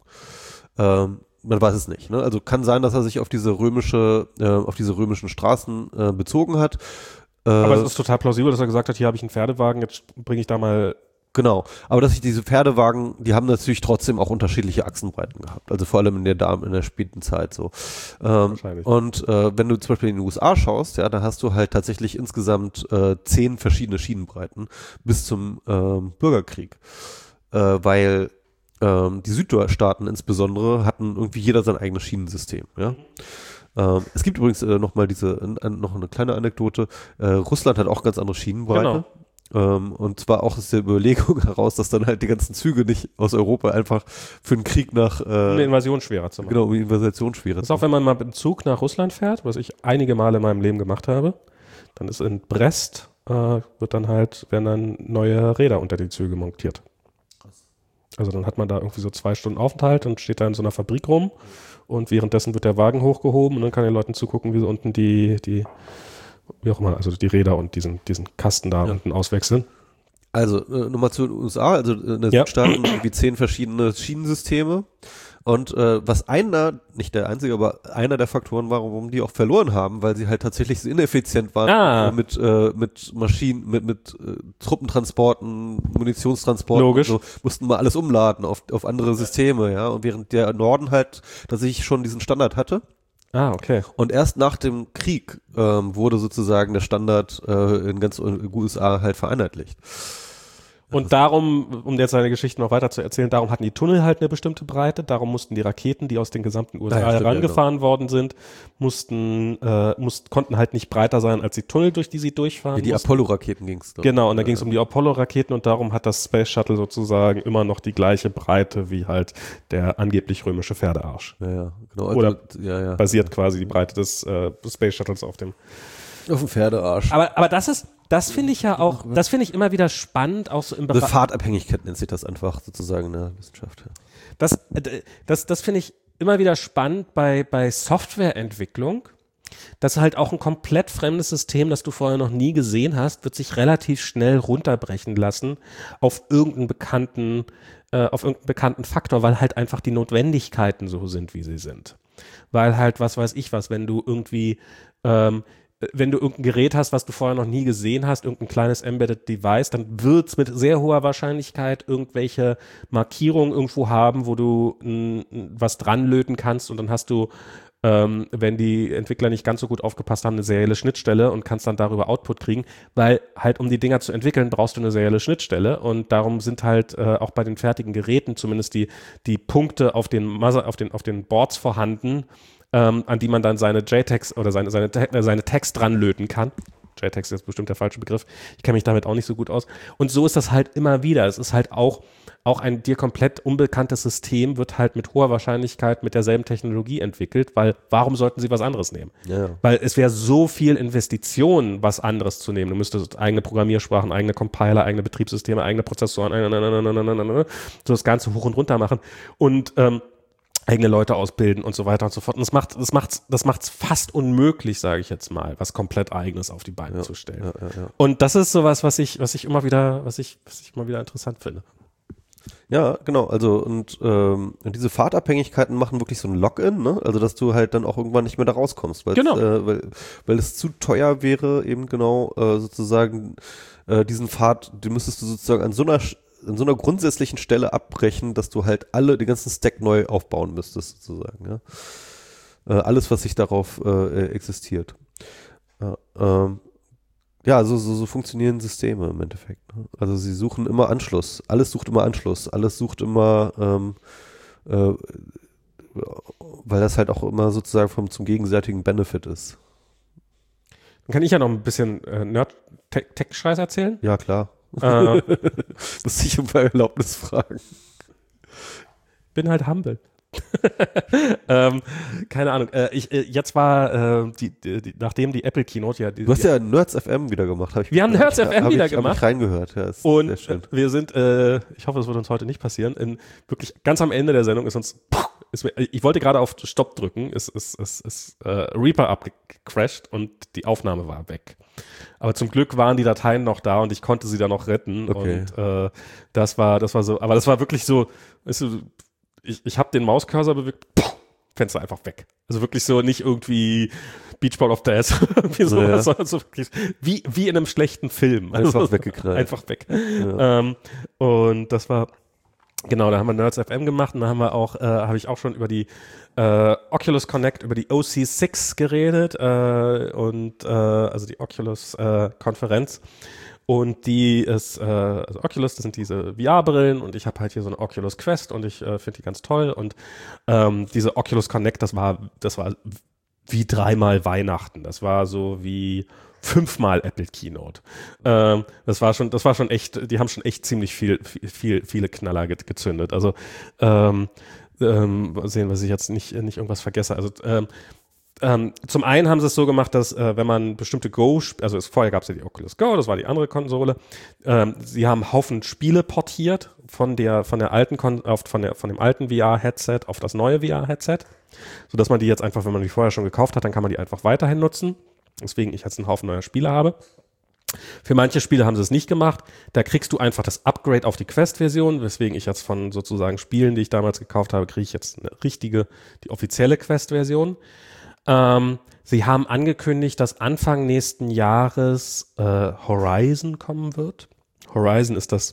ähm, man weiß es nicht. Ne? Also kann sein, dass er sich auf diese römische, äh, auf diese römischen Straßen äh, bezogen hat. Aber es ist total plausibel, dass er gesagt hat, hier habe ich einen Pferdewagen, jetzt bringe ich da mal. Genau, aber dass ich diese Pferdewagen, die haben natürlich trotzdem auch unterschiedliche Achsenbreiten gehabt, also vor allem in der Dam in der späten Zeit so. Ähm, Wahrscheinlich. und äh, wenn du zum Beispiel in den U S A schaust, ja, da hast du halt tatsächlich insgesamt äh, zehn verschiedene Schienenbreiten bis zum ähm, Bürgerkrieg, äh, weil ähm, die Südstaaten insbesondere hatten irgendwie jeder sein eigenes Schienensystem, ja. Ähm, es gibt übrigens äh, noch mal diese, äh, noch eine kleine Anekdote. Äh, Russland hat auch ganz andere Schienenbreite. Genau. Ähm, und zwar auch aus der Überlegung heraus, dass dann halt die ganzen Züge nicht aus Europa einfach für einen Krieg nach... Äh, um eine Invasion schwerer zu machen. Genau, um die Invasion schwerer Das ist zu auch, machen. wenn man mal mit dem Zug nach Russland fährt, was ich einige Male in meinem Leben gemacht habe, dann ist in Brest, äh, wird dann halt, werden dann neue Räder unter die Züge montiert. Also dann hat man da irgendwie so zwei Stunden Aufenthalt und steht da in so einer Fabrik rum und währenddessen wird der Wagen hochgehoben und dann kann den Leuten zugucken, wie sie unten die, die, wie auch immer, also die Räder und diesen, diesen Kasten da Ja. unten auswechseln. Also äh, nochmal zu den U S A, also in den Ja. Südstaaten irgendwie zehn verschiedene Schienensysteme. Und äh, was einer, nicht der einzige, aber einer der Faktoren war, warum die auch verloren haben, weil sie halt tatsächlich so ineffizient waren Ah. mit, äh, mit Maschinen, mit, mit äh, Truppentransporten, Munitionstransporten. Logisch. Und so, mussten mal alles umladen auf, auf andere Systeme, ja. Und während der Norden halt tatsächlich schon diesen Standard hatte. Ah, okay. Und erst nach dem Krieg ähm, wurde sozusagen der Standard äh, in ganz U S A halt vereinheitlicht. Und darum, um jetzt seine Geschichte noch weiter zu erzählen, darum hatten die Tunnel halt eine bestimmte Breite, darum mussten die Raketen, die aus den gesamten U S A Ah ja, stimmt, ja, herangefahren worden sind, mussten, äh, mussten, konnten halt nicht breiter sein als die Tunnel, durch die sie durchfahren Wie die mussten. Apollo-Raketen ging's. doch. Genau, und da Ja, ging es um die Apollo-Raketen und darum hat das Space Shuttle sozusagen immer noch die gleiche Breite wie halt der angeblich römische Pferdearsch. Ja, ja, genau. Also, Oder ja, ja. Basiert quasi die Breite des äh, Space Shuttles auf dem. Auf dem Pferdearsch. Aber, aber das ist, das finde ich ja auch, das finde ich immer wieder spannend, auch so im Eine Bereich. Fahrtabhängigkeit nennt sich das einfach sozusagen in der Wissenschaft. Ja. Das, äh, das, das finde ich immer wieder spannend bei, bei Softwareentwicklung, dass halt auch ein komplett fremdes System, das du vorher noch nie gesehen hast, wird sich relativ schnell runterbrechen lassen auf irgendeinen bekannten, äh, auf irgendeinen bekannten Faktor, weil halt einfach die Notwendigkeiten so sind, wie sie sind. Weil halt, was weiß ich was, wenn du irgendwie, ähm, wenn du irgendein Gerät hast, was du vorher noch nie gesehen hast, irgendein kleines Embedded Device, dann wird es mit sehr hoher Wahrscheinlichkeit irgendwelche Markierungen irgendwo haben, wo du n, n, was dran löten kannst und dann hast du ähm, wenn die Entwickler nicht ganz so gut aufgepasst haben, eine serielle Schnittstelle und kannst dann darüber Output kriegen, weil halt um die Dinger zu entwickeln, brauchst du eine serielle Schnittstelle und darum sind halt äh, auch bei den fertigen Geräten zumindest die, die Punkte auf den, Mother, auf den, auf den Boards vorhanden, ähm, an die man dann seine J TAGs oder seine, seine, seine Tags dran löten kann. J TAGs ist bestimmt der falsche Begriff. Ich kenne mich damit auch nicht so gut aus. Und so ist das halt immer wieder. Es ist halt auch, auch ein dir komplett unbekanntes System wird halt mit hoher Wahrscheinlichkeit mit derselben Technologie entwickelt, weil warum sollten sie was anderes nehmen? Ja. Weil es wäre so viel Investition, was anderes zu nehmen. Du müsstest eigene Programmiersprachen, eigene Compiler, eigene Betriebssysteme, eigene Prozessoren, so das Ganze hoch und runter machen und ähm, eigene Leute ausbilden und so weiter und so fort. Und das macht, das macht's, das macht's fast unmöglich, sage ich jetzt mal, was komplett Eigenes auf die Beine Ja, zu stellen. ja, ja, ja. Und das ist sowas, was ich, was ich immer wieder, was ich, was ich immer wieder interessant finde. Ja, genau. Also und ähm, diese Fahrtabhängigkeiten machen wirklich so ein Login, ne? Also dass du halt dann auch irgendwann nicht mehr da rauskommst, weil Genau. äh, weil, weil es zu teuer wäre, eben genau äh, sozusagen äh, diesen Pfad, den müsstest du sozusagen an so einer an so einer grundsätzlichen Stelle abbrechen, dass du halt alle, den ganzen Stack neu aufbauen müsstest, sozusagen, ja. Äh, alles, was sich darauf äh, existiert. Ja, ähm, ja so, so, so funktionieren Systeme im Endeffekt. Ne? Also sie suchen immer Anschluss. Alles sucht immer Anschluss. Alles sucht immer, ähm, äh, weil das halt auch immer sozusagen vom, zum gegenseitigen Benefit ist. Dann kann ich ja noch ein bisschen äh, Nerd-Tech-Scheiß erzählen. Ja, klar. Äh, Muss ich um Erlaubnis fragen. bin halt humble. ähm, keine Ahnung. Äh, ich, äh, jetzt war, äh, die, die, die, nachdem die Apple Keynote ja... Die, Du hast ja Nerds F M wieder gemacht. Hab ich, Wir haben Nerds hab F M hab wieder ich, gemacht. Hab ich reingehört. Ja, ist und sehr schön. Äh, wir sind, äh, ich hoffe, das wird uns heute nicht passieren, in, wirklich ganz am Ende der Sendung ist uns... Ist mir, ich wollte gerade auf Stopp drücken, ist, ist, ist, ist äh, Reaper abgecrashed und die Aufnahme war weg. Aber zum Glück waren die Dateien noch da und ich konnte sie dann noch retten. Okay. Und äh, das war, das war so, aber das war wirklich so, weißt du, ich, ich habe den Mauscursor bewegt, puh, Fenster einfach weg. Also wirklich so nicht irgendwie Beach Ball of Death, wie sowas, Ja. sondern so wirklich wie, wie in einem schlechten Film. Einfach Also, weggeknallt. Einfach weg. Ja. Ähm, und das war, genau, da haben wir Nerds F M gemacht und da haben wir auch, äh, habe ich auch schon über die äh, Oculus Connect, über die O C sechs geredet äh, und äh, also die Oculus äh, Konferenz. Und die ist, äh, also Oculus, das sind diese V R-Brillen und ich habe halt hier so eine Oculus Quest und ich äh, finde die ganz toll. Und ähm, diese Oculus Connect, das war, das war wie dreimal Weihnachten. Das war so wie fünfmal Apple Keynote. Ähm, das war schon, das war schon echt, die haben schon echt ziemlich viel, viel, viele Knaller ge- gezündet. Also ähm, ähm, mal sehen, was ich jetzt nicht, nicht irgendwas vergesse. Also ähm, Ähm, zum einen haben sie es so gemacht, dass äh, wenn man bestimmte Go, also es, vorher gab es ja die Oculus Go, das war die andere Konsole, ähm, sie haben einen Haufen Spiele portiert von der von der alten Kon auf, von der von dem alten V R-Headset auf das neue V R-Headset, sodass man die jetzt einfach, wenn man die vorher schon gekauft hat, dann kann man die einfach weiterhin nutzen. Deswegen ich jetzt einen Haufen neuer Spiele habe. Für manche Spiele haben sie es nicht gemacht. Da kriegst du einfach das Upgrade auf die Quest-Version, weswegen ich jetzt von sozusagen Spielen, die ich damals gekauft habe, kriege ich jetzt eine richtige, die offizielle Quest-Version. Ähm, sie haben angekündigt, dass Anfang nächsten Jahres äh, Horizon kommen wird. Horizon ist das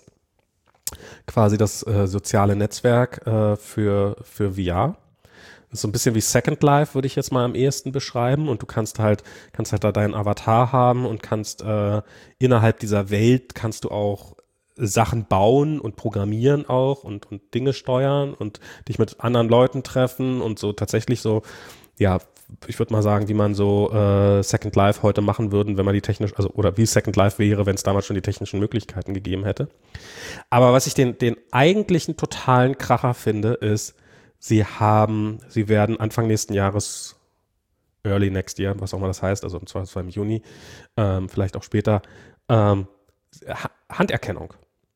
quasi das äh, soziale Netzwerk äh, für, für V R. Das ist so ein bisschen wie Second Life, würde ich jetzt mal am ehesten beschreiben. Und du kannst halt, kannst halt da deinen Avatar haben und kannst äh, innerhalb dieser Welt kannst du auch Sachen bauen und programmieren auch und, und Dinge steuern und dich mit anderen Leuten treffen und so tatsächlich so, ja, ich würde mal sagen, wie man so äh, Second Life heute machen würden, wenn man die technisch, also oder wie Second Life wäre, wenn es damals schon die technischen Möglichkeiten gegeben hätte. Aber was ich den, den eigentlichen totalen Kracher finde, ist, sie haben, sie werden Anfang nächsten Jahres, early next year, was auch immer das heißt, also im Zweifelsfall im Juni, ähm, vielleicht auch später, ähm, ha- Handerkennung.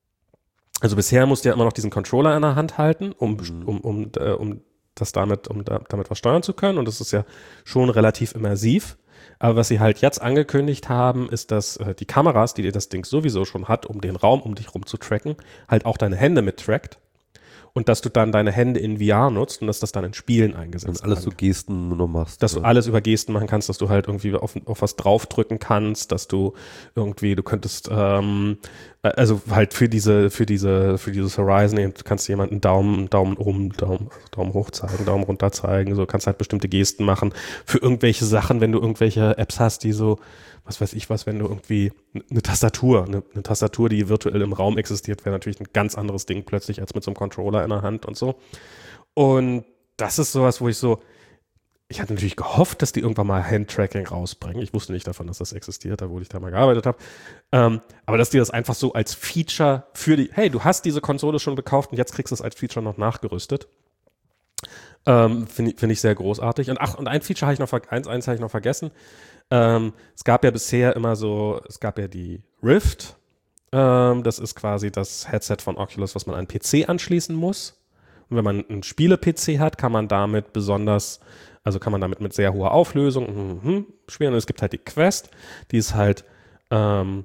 Also bisher musst du ja immer noch diesen Controller in der Hand halten, um, Mhm. um, um, äh, um das damit, um da, damit was steuern zu können. Und das ist ja schon relativ immersiv. Aber was sie halt jetzt angekündigt haben, ist, dass äh, die Kameras, die dir das Ding sowieso schon hat, um den Raum um dich rum zu tracken, halt auch deine Hände mit trackt. Und dass du dann deine Hände in V R nutzt und dass das dann in Spielen eingesetzt Und alles so wird. Gesten nur noch machst. Dass du oder? alles über Gesten machen kannst, dass du halt irgendwie auf, auf was draufdrücken kannst, dass du irgendwie, du könntest ähm, also halt für diese, für diese, für dieses Horizon kannst du jemanden Daumen, Daumen oben, Daumen, Daumen hoch zeigen, Daumen runter zeigen, so kannst halt bestimmte Gesten machen für irgendwelche Sachen, wenn du irgendwelche Apps hast, die so, was weiß ich was, wenn du irgendwie eine Tastatur, eine, eine Tastatur, die virtuell im Raum existiert, wäre natürlich ein ganz anderes Ding plötzlich als mit so einem Controller in der Hand und so. Und das ist sowas, wo ich so, ich hatte natürlich gehofft, dass die irgendwann mal Handtracking rausbringen. Ich wusste nicht davon, dass das existiert, da wo ich da mal gearbeitet habe. Ähm, aber dass die das einfach so als Feature für die, hey, du hast diese Konsole schon gekauft und jetzt kriegst du es als Feature noch nachgerüstet. Ähm, Finde find ich sehr großartig. Und ach, und ein Feature habe ich noch, eins, eins habe ich noch vergessen. Ähm, es gab ja bisher immer so, es gab ja die Rift. Ähm, das ist quasi das Headset von Oculus, was man an einen P C anschließen muss. Und wenn man einen Spiele-P C hat, kann man damit besonders Also kann man damit mit sehr hoher Auflösung mm, spielen. Und es gibt halt die Quest, die ist halt, ähm,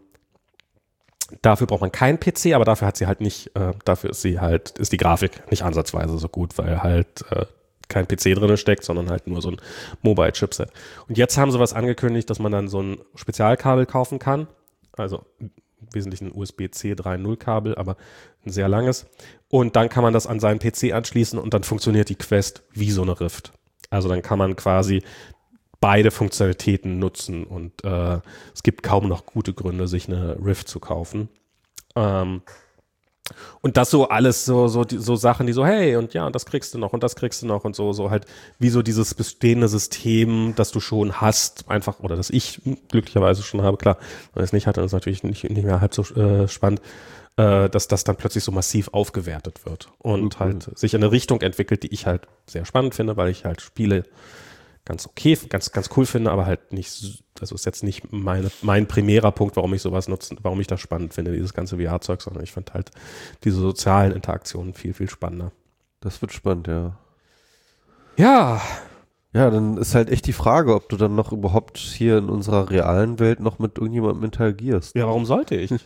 dafür braucht man keinen P C, aber dafür hat sie halt nicht, äh, dafür ist sie halt, ist die Grafik nicht ansatzweise so gut, weil halt äh, kein P C drin steckt, sondern halt nur so ein Mobile-Chipset. Und jetzt haben sie was angekündigt, dass man dann so ein Spezialkabel kaufen kann. Also im Wesentlichen ein U S B C drei Punkt null Kabel, aber ein sehr langes. Und dann kann man das an seinen P C anschließen und dann funktioniert die Quest wie so eine Rift. Also dann kann man quasi beide Funktionalitäten nutzen und äh, es gibt kaum noch gute Gründe, sich eine Rift zu kaufen. Ähm, und das so alles so, so, die, so Sachen, die so, hey, und ja, und das kriegst du noch und das kriegst du noch und so, so halt wie so dieses bestehende System, das du schon hast, einfach, oder das ich glücklicherweise schon habe, klar, wenn ich es nicht hatte, ist es natürlich nicht, nicht mehr halb so äh, spannend, äh, dass das dann plötzlich so massiv aufgewertet wird und Mhm. halt sich in eine Richtung entwickelt, die ich halt sehr spannend finde, weil ich halt Spiele ganz okay, ganz, ganz cool finde, aber halt nicht, also ist jetzt nicht meine, mein primärer Punkt, warum ich sowas nutze, warum ich das spannend finde, dieses ganze V R-Zeug, sondern ich finde halt diese sozialen Interaktionen viel, viel spannender. Das wird spannend, ja. Ja. Ja, dann ist halt echt die Frage, ob du dann noch überhaupt hier in unserer realen Welt noch mit irgendjemandem interagierst. Ja, warum sollte ich?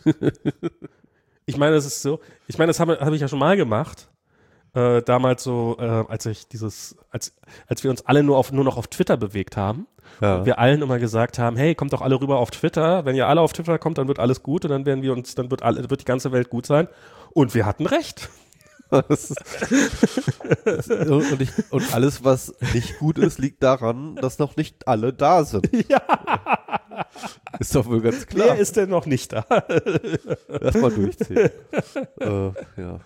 Ich meine, es ist so, ich meine, das habe hab ich ja schon mal gemacht. Äh, damals so, äh, als ich dieses, als, als wir uns alle nur auf, nur noch auf Twitter bewegt haben. Ja. Und wir allen immer gesagt haben, hey, kommt doch alle rüber auf Twitter. Wenn ihr alle auf Twitter kommt, dann wird alles gut und dann werden wir uns, dann wird alle, wird die ganze Welt gut sein. Und wir hatten recht. Das ist, das, und, ich, und alles, was nicht gut ist, liegt daran, dass noch nicht alle da sind. Ja. Ist doch wohl ganz klar. Wer ist denn noch nicht da? Lass mal durchziehen. äh, ja.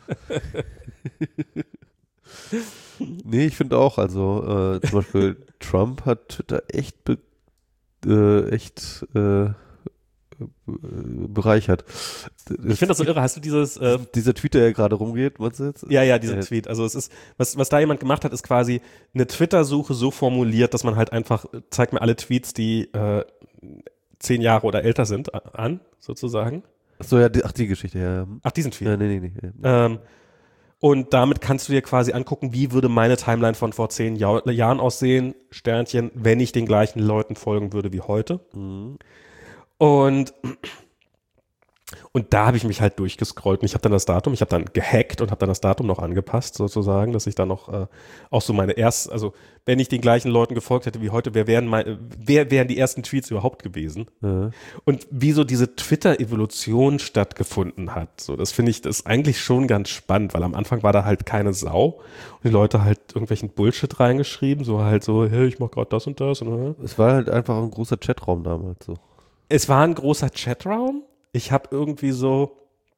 Nee, ich finde auch, also äh, zum Beispiel Trump hat Twitter echt, be, äh, echt äh, bereichert. Ich finde das so irre. Hast du dieses äh, dieser Tweet, der ja gerade rumgeht, meinst du jetzt? Ja, ja, dieser äh, Tweet. Also es ist, was, was da jemand gemacht hat, ist quasi eine Twitter-Suche so formuliert, dass man halt einfach, zeigt mir alle Tweets, die äh, zehn Jahre oder älter sind, an, sozusagen. Achso, ja, die, ach, die Geschichte, ja. Ach, diesen Tweet. Ja, nee, nee, nee. nee. Ähm, und damit kannst du dir quasi angucken, wie würde meine Timeline von vor zehn Jahr, Jahren aussehen, Sternchen, wenn ich den gleichen Leuten folgen würde wie heute. Mhm. Und, und da habe ich mich halt durchgescrollt und ich habe dann das Datum, ich habe dann gehackt und habe dann das Datum noch angepasst sozusagen, dass ich dann noch äh, auch so meine ersten, also wenn ich den gleichen Leuten gefolgt hätte wie heute, wer wären, mein, wer wären die ersten Tweets überhaupt gewesen? Ja. Und wie so diese Twitter-Evolution stattgefunden hat, so das finde ich, das ist eigentlich schon ganz spannend, weil am Anfang war da halt keine Sau und die Leute halt irgendwelchen Bullshit reingeschrieben, so halt so, hey, ich mach gerade das und das. Und, Es war halt einfach ein großer Chatraum damals so. Es war ein großer Chatraum. Ich habe irgendwie so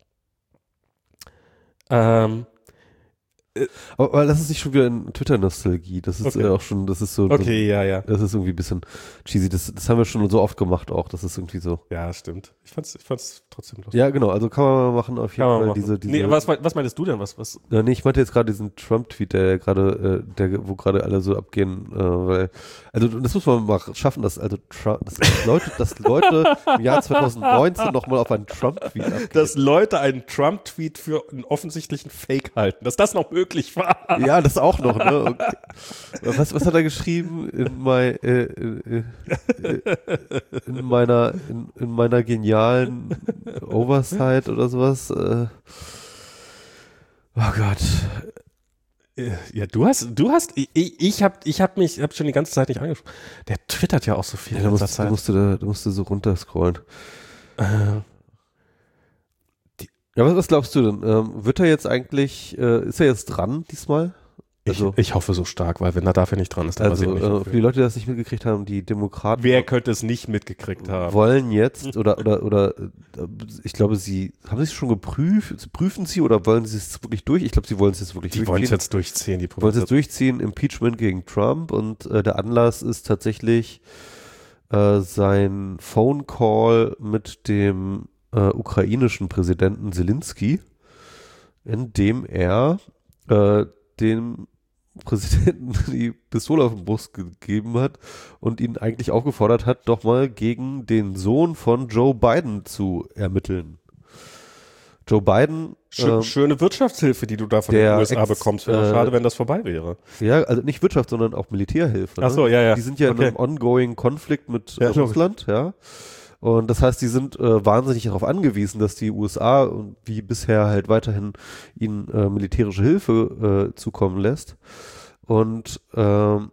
ähm, Aber, aber das ist nicht schon wieder in Twitter-Nostalgie. Das ist Okay. äh, auch schon, das ist so. Okay, ja, ja. Das ist irgendwie ein bisschen cheesy. Das, das haben wir schon so oft gemacht auch. Das ist irgendwie so. Ja, stimmt. Ich fand's, ich fand's trotzdem lustig. Ja, genau. Also kann man mal machen auf jeden Kann man Fall machen. diese, diese. Nee, was, was meintest du denn? Was, was? Ja, nee, ich meinte jetzt gerade diesen Trump-Tweet, der gerade, äh, der, wo gerade alle so abgehen, äh, weil, also das muss man mal schaffen, dass also Trump, dass Leute, dass Leute im Jahr zwanzig neunzehn nochmal auf einen Trump-Tweet abgehen. Dass Leute einen Trump-Tweet für einen offensichtlichen Fake halten. Dass das noch möglich war. Ja, das auch noch, ne? Okay. Was, was hat er geschrieben in, mein, äh, äh, äh, in meiner in, in meiner genialen Oversight oder sowas? Äh, oh Gott. Ja, du hast, du hast, ich, ich habe ich hab mich, hab schon die ganze Zeit nicht angesprochen. Der twittert ja auch so viel Ja, in da letzter musst, Zeit. da musst du da, da musst du so runterscrollen. Äh, Ja, was, was glaubst du denn? Ähm, wird er jetzt eigentlich, äh, ist er jetzt dran diesmal? Also, ich, ich hoffe so stark, weil wenn er dafür nicht dran ist, dann also, weiß ich nicht. äh, für die Leute, die das nicht mitgekriegt haben, die Demokraten. Wer könnte es nicht mitgekriegt haben? Wollen jetzt oder oder oder äh, ich glaube, sie haben sie es schon geprüft, prüfen sie oder wollen sie es wirklich durch? Ich glaube, sie wollen es jetzt wirklich die durchziehen. wollen es jetzt durchziehen, die wollen es jetzt durchziehen, Impeachment gegen Trump und äh, der Anlass ist tatsächlich äh, sein Phone Call mit dem äh, ukrainischen Präsidenten Zelensky, in dem er äh, dem Präsidenten die Pistole auf den Brust gegeben hat und ihn eigentlich aufgefordert hat, doch mal gegen den Sohn von Joe Biden zu ermitteln. Joe Biden. Schö ähm, schöne Wirtschaftshilfe, die du da von den U S A Ex, bekommst. Wäre äh, schade, wenn das vorbei wäre. Ja, also nicht Wirtschaft, sondern auch Militärhilfe. Ach so, ja, ja. Die sind ja okay. in einem ongoing Konflikt mit ja, Russland, ja. Und das heißt, die sind äh, wahnsinnig darauf angewiesen, dass die U S A und wie bisher halt weiterhin ihnen äh, militärische Hilfe äh, zukommen lässt. Und ähm,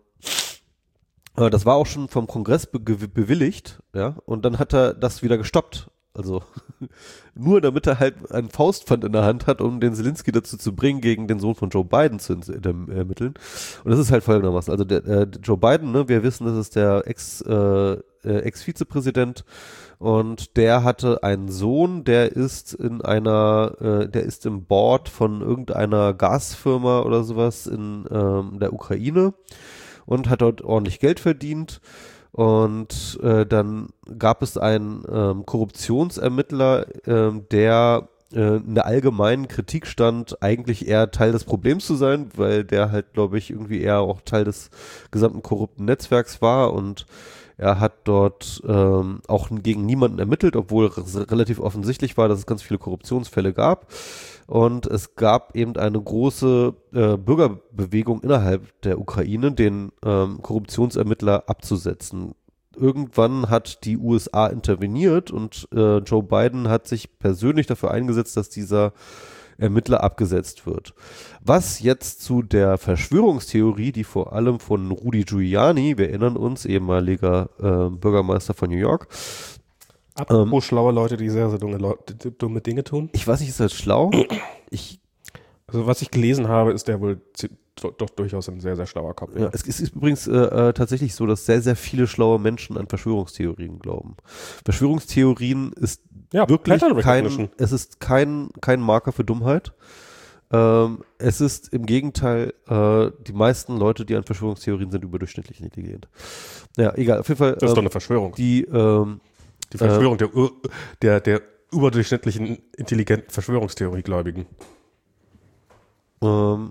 äh, das war auch schon vom Kongress be bewilligt, ja. Und dann hat er das wieder gestoppt. Also nur damit er halt einen Faustpfand in der Hand hat, um den Zelensky dazu zu bringen, gegen den Sohn von Joe Biden zu ermitteln. Und das ist halt folgendermaßen. Also der, äh, Joe Biden, ne, wir wissen, das ist der Ex, äh, Ex-Vizepräsident und der hatte einen Sohn, der ist in einer, äh, der ist im Board von irgendeiner Gasfirma oder sowas in ähm, der Ukraine und hat dort ordentlich Geld verdient. Und äh, dann gab es einen ähm, Korruptionsermittler, ähm, der äh, in der allgemeinen Kritik stand, eigentlich eher Teil des Problems zu sein, weil der halt, glaube ich, irgendwie eher auch Teil des gesamten korrupten Netzwerks war und er hat dort ähm, auch gegen niemanden ermittelt, obwohl relativ offensichtlich war, dass es ganz viele Korruptionsfälle gab. Und es gab eben eine große äh, Bürgerbewegung innerhalb der Ukraine, den ähm, Korruptionsermittler abzusetzen. Irgendwann hat die U S A interveniert und äh, Joe Biden hat sich persönlich dafür eingesetzt, dass dieser Ermittler abgesetzt wird. Was jetzt zu der Verschwörungstheorie, die vor allem von Rudy Giuliani, wir erinnern uns, ehemaliger äh, Bürgermeister von New York. Apropos ähm, schlaue Leute, die sehr, sehr dumme, Leute, dumme Dinge tun. Ich weiß nicht, ist das schlau? Ich, also was ich gelesen habe, ist der wohl doch durchaus ein sehr, sehr schlauer Kopf. Ja, es ist übrigens äh, tatsächlich so, dass sehr, sehr viele schlaue Menschen an Verschwörungstheorien glauben. Verschwörungstheorien ist ja, wirklich kein, es ist kein, kein Marker für Dummheit. Ähm, es ist im Gegenteil, äh, die meisten Leute, die an Verschwörungstheorien sind, überdurchschnittlich intelligent. Ja, egal, auf jeden Fall. Das ist ähm, doch eine Verschwörung. Die, ähm, die Verschwörung äh, der, der, der überdurchschnittlichen intelligenten Verschwörungstheoriegläubigen. Ähm,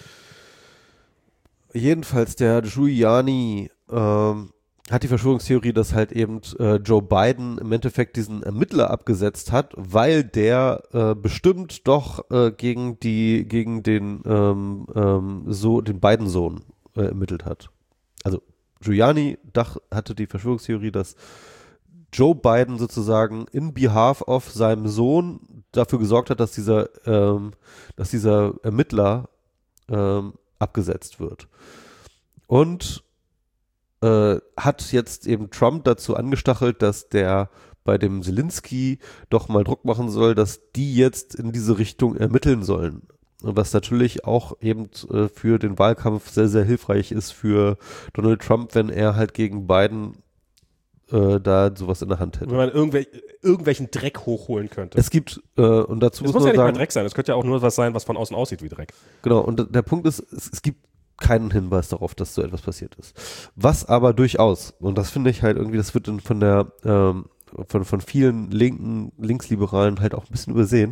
jedenfalls der Giuliani ähm, hat die Verschwörungstheorie, dass halt eben äh, Joe Biden im Endeffekt diesen Ermittler abgesetzt hat, weil der äh, bestimmt doch äh, gegen die gegen den ähm, ähm, so den Biden-Sohn äh, ermittelt hat. Also Giuliani dach, hatte die Verschwörungstheorie, dass Joe Biden sozusagen in behalf of seinem Sohn dafür gesorgt hat, dass dieser ähm, dass dieser Ermittler ähm, abgesetzt wird. Und äh, hat jetzt eben Trump dazu angestachelt, dass der bei dem Zelensky doch mal Druck machen soll, dass die jetzt in diese Richtung ermitteln sollen. Und was natürlich auch eben äh, für den Wahlkampf sehr, sehr hilfreich ist für Donald Trump, wenn er halt gegen Biden äh, da sowas in der Hand hätte. Wenn man irgendwel irgendwelchen Dreck hochholen könnte. Es gibt, äh, und dazu es muss muss man ja nicht sagen, mal Dreck sein, es könnte ja auch nur was sein, was von außen aussieht wie Dreck. Genau, und der Punkt ist, es, es gibt keinen Hinweis darauf, dass so etwas passiert ist. Was aber durchaus, und das finde ich halt irgendwie, das wird dann von der, ähm, von, von vielen linken, Linksliberalen halt auch ein bisschen übersehen.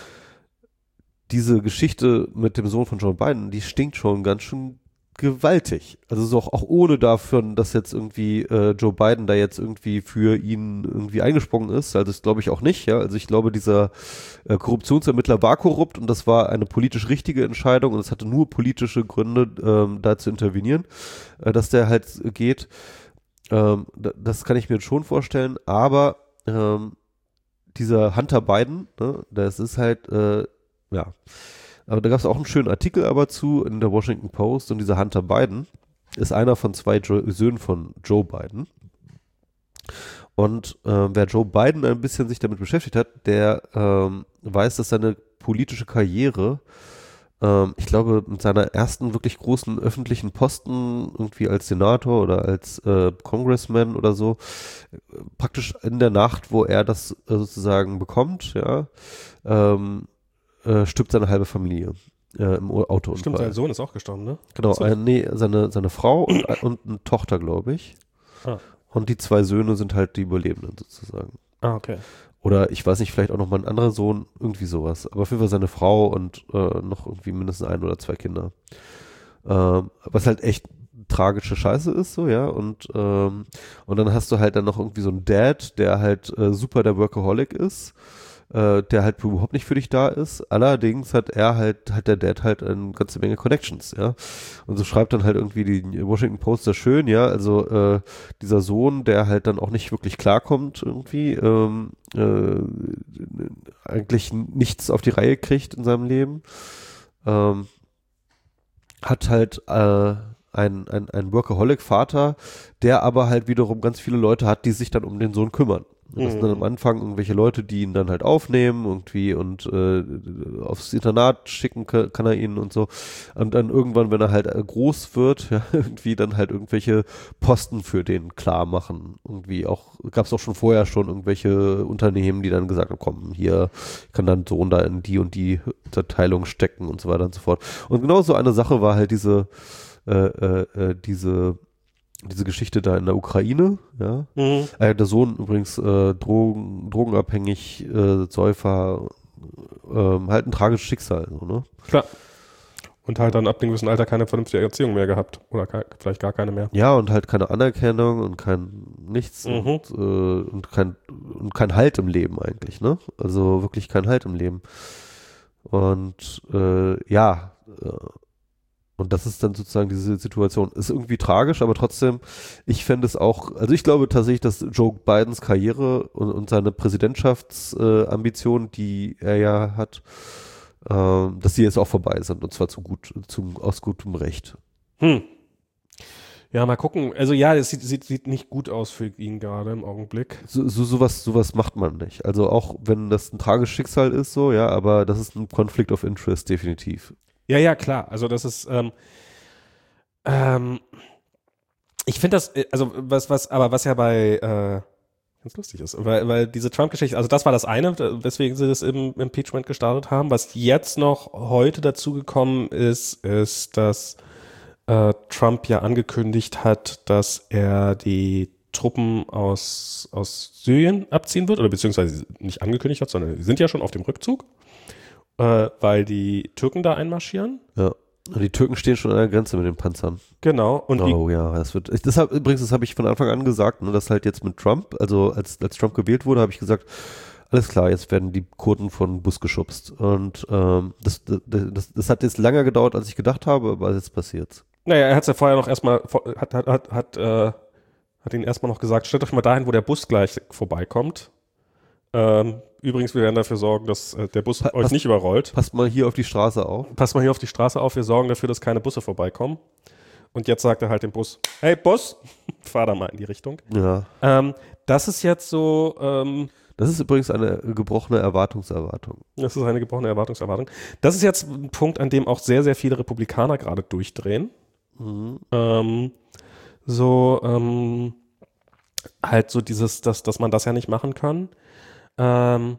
Diese Geschichte mit dem Sohn von Joe Biden, die stinkt schon ganz schön gewaltig. Also so auch, auch ohne dafür, dass jetzt irgendwie äh, Joe Biden da jetzt irgendwie für ihn irgendwie eingesprungen ist. Also das glaube ich auch nicht, ja. Also ich glaube, dieser äh, Korruptionsermittler war korrupt und das war eine politisch richtige Entscheidung und es hatte nur politische Gründe, ähm, da zu intervenieren, äh, dass der halt geht. Ähm, das kann ich mir schon vorstellen, aber ähm, dieser Hunter Biden, ne, das ist halt, äh, ja, aber da gab es auch einen schönen Artikel aber zu in der Washington Post und dieser Hunter Biden ist einer von zwei jo- Söhnen von Joe Biden Und äh, wer Joe Biden ein bisschen sich damit beschäftigt hat, der ähm, weiß, dass seine politische Karriere, ähm, ich glaube, mit seiner ersten wirklich großen öffentlichen Posten, irgendwie als Senator oder als äh, Congressman oder so, äh, praktisch in der Nacht, wo er das äh, sozusagen bekommt, ja, ähm, äh, stirbt seine halbe Familie äh, im Autounfall. Stimmt, sein Sohn ist auch gestorben, ne? Genau, So. äh, nee, seine, seine Frau und, und eine Tochter, glaube ich. Ah. Und die zwei Söhne sind halt die Überlebenden sozusagen. Ah, okay. Oder ich weiß nicht, vielleicht auch noch mal ein anderer Sohn, irgendwie sowas. Aber auf jeden Fall seine Frau und äh, noch irgendwie mindestens ein oder zwei Kinder. Ähm, was halt echt tragische Scheiße ist, so, ja. Und, ähm, und dann hast du halt dann noch irgendwie so einen Dad, der halt äh, super der Workaholic ist, äh, der halt überhaupt nicht für dich da ist. Allerdings hat er halt, hat der Dad halt eine ganze Menge Connections, ja. Und so schreibt dann halt irgendwie die Washington Post da schön, ja, also äh, dieser Sohn, der halt dann auch nicht wirklich klarkommt irgendwie, ähm, äh, eigentlich nichts auf die Reihe kriegt in seinem Leben, ähm, hat halt äh, ein, ein, ein Workaholic-Vater, der aber halt wiederum ganz viele Leute hat, die sich dann um den Sohn kümmern. Das sind dann am Anfang irgendwelche Leute, die ihn dann halt aufnehmen irgendwie und äh, aufs Internat schicken kann, kann er ihn und so. Und dann irgendwann, wenn er halt groß wird, ja, irgendwie dann halt irgendwelche Posten für den klar machen. Irgendwie auch, gab es auch schon vorher schon irgendwelche Unternehmen, die dann gesagt haben, komm, hier kann dein Sohn da in die und die Teilung stecken und so weiter und so fort. Und genau so eine Sache war halt diese, äh, äh, diese diese Geschichte da in der Ukraine, ja. Mhm. Äh, der Sohn übrigens äh, Drogen, drogenabhängig, äh, Säufer, äh, halt ein tragisches Schicksal, so, ne? Klar. Und halt dann ab einem gewissen Alter keine vernünftige Erziehung mehr gehabt. Oder ke- vielleicht gar keine mehr. Ja, und halt keine Anerkennung und kein nichts mhm. und, äh, und kein und kein Halt im Leben eigentlich, ne? Also wirklich kein Halt im Leben. Und äh, ja, äh, und das ist dann sozusagen diese Situation. Ist irgendwie tragisch, aber trotzdem, ich fände es auch, also ich glaube tatsächlich, dass Joe Bidens Karriere und, und seine Präsidentschaftsambitionen, äh, die er ja hat, äh, dass die jetzt auch vorbei sind und zwar zu gut, zum, aus gutem Recht. Hm. Ja, mal gucken. Also ja, es sieht, sieht, sieht nicht gut aus für ihn gerade im Augenblick. So, so sowas, sowas macht man nicht. Also auch wenn das ein tragisches Schicksal ist, so, ja, aber das ist ein Conflict of Interest definitiv. Ja, ja, klar. Also das ist, ähm, ähm, ich finde das, also was, was, aber was ja bei, äh, ganz lustig ist, weil, weil diese Trump-Geschichte, also das war das eine, weswegen sie das im Impeachment gestartet haben. Was jetzt noch heute dazugekommen ist, ist, dass äh, Trump ja angekündigt hat, dass er die Truppen aus, aus Syrien abziehen wird, oder beziehungsweise nicht angekündigt hat, sondern sie sind ja schon auf dem Rückzug. Weil die Türken da einmarschieren. Ja, und die Türken stehen schon an der Grenze mit den Panzern. Genau. Und oh die, ja, das wird, ich, das hab, übrigens, das habe ich von Anfang an gesagt, ne, dass halt jetzt mit Trump, also als, als Trump gewählt wurde, habe ich gesagt, alles klar, jetzt werden die Kurden von Bus geschubst. Und ähm, das, das, das, das hat jetzt länger gedauert, als ich gedacht habe, aber jetzt passiert's. Naja, er hat es ja vorher noch erstmal, hat, hat, hat, hat, äh, hat ihnen erstmal noch gesagt, stellt euch mal dahin, wo der Bus gleich vorbeikommt. Ähm, übrigens, wir werden dafür sorgen, dass äh, der Bus pa- euch nicht überrollt. Passt mal hier auf die Straße auf. Passt mal hier auf die Straße auf, wir sorgen dafür, dass keine Busse vorbeikommen. Und jetzt sagt er halt dem Bus, hey Bus, fahr da mal in die Richtung. Ja. Ähm, das ist jetzt so... Ähm, das ist übrigens eine gebrochene Erwartungserwartung. Das ist eine gebrochene Erwartungserwartung. Das ist jetzt ein Punkt, an dem auch sehr, sehr viele Republikaner gerade durchdrehen. Mhm. Ähm, so, ähm, halt so dieses, dass, dass man das ja nicht machen kann. Ähm,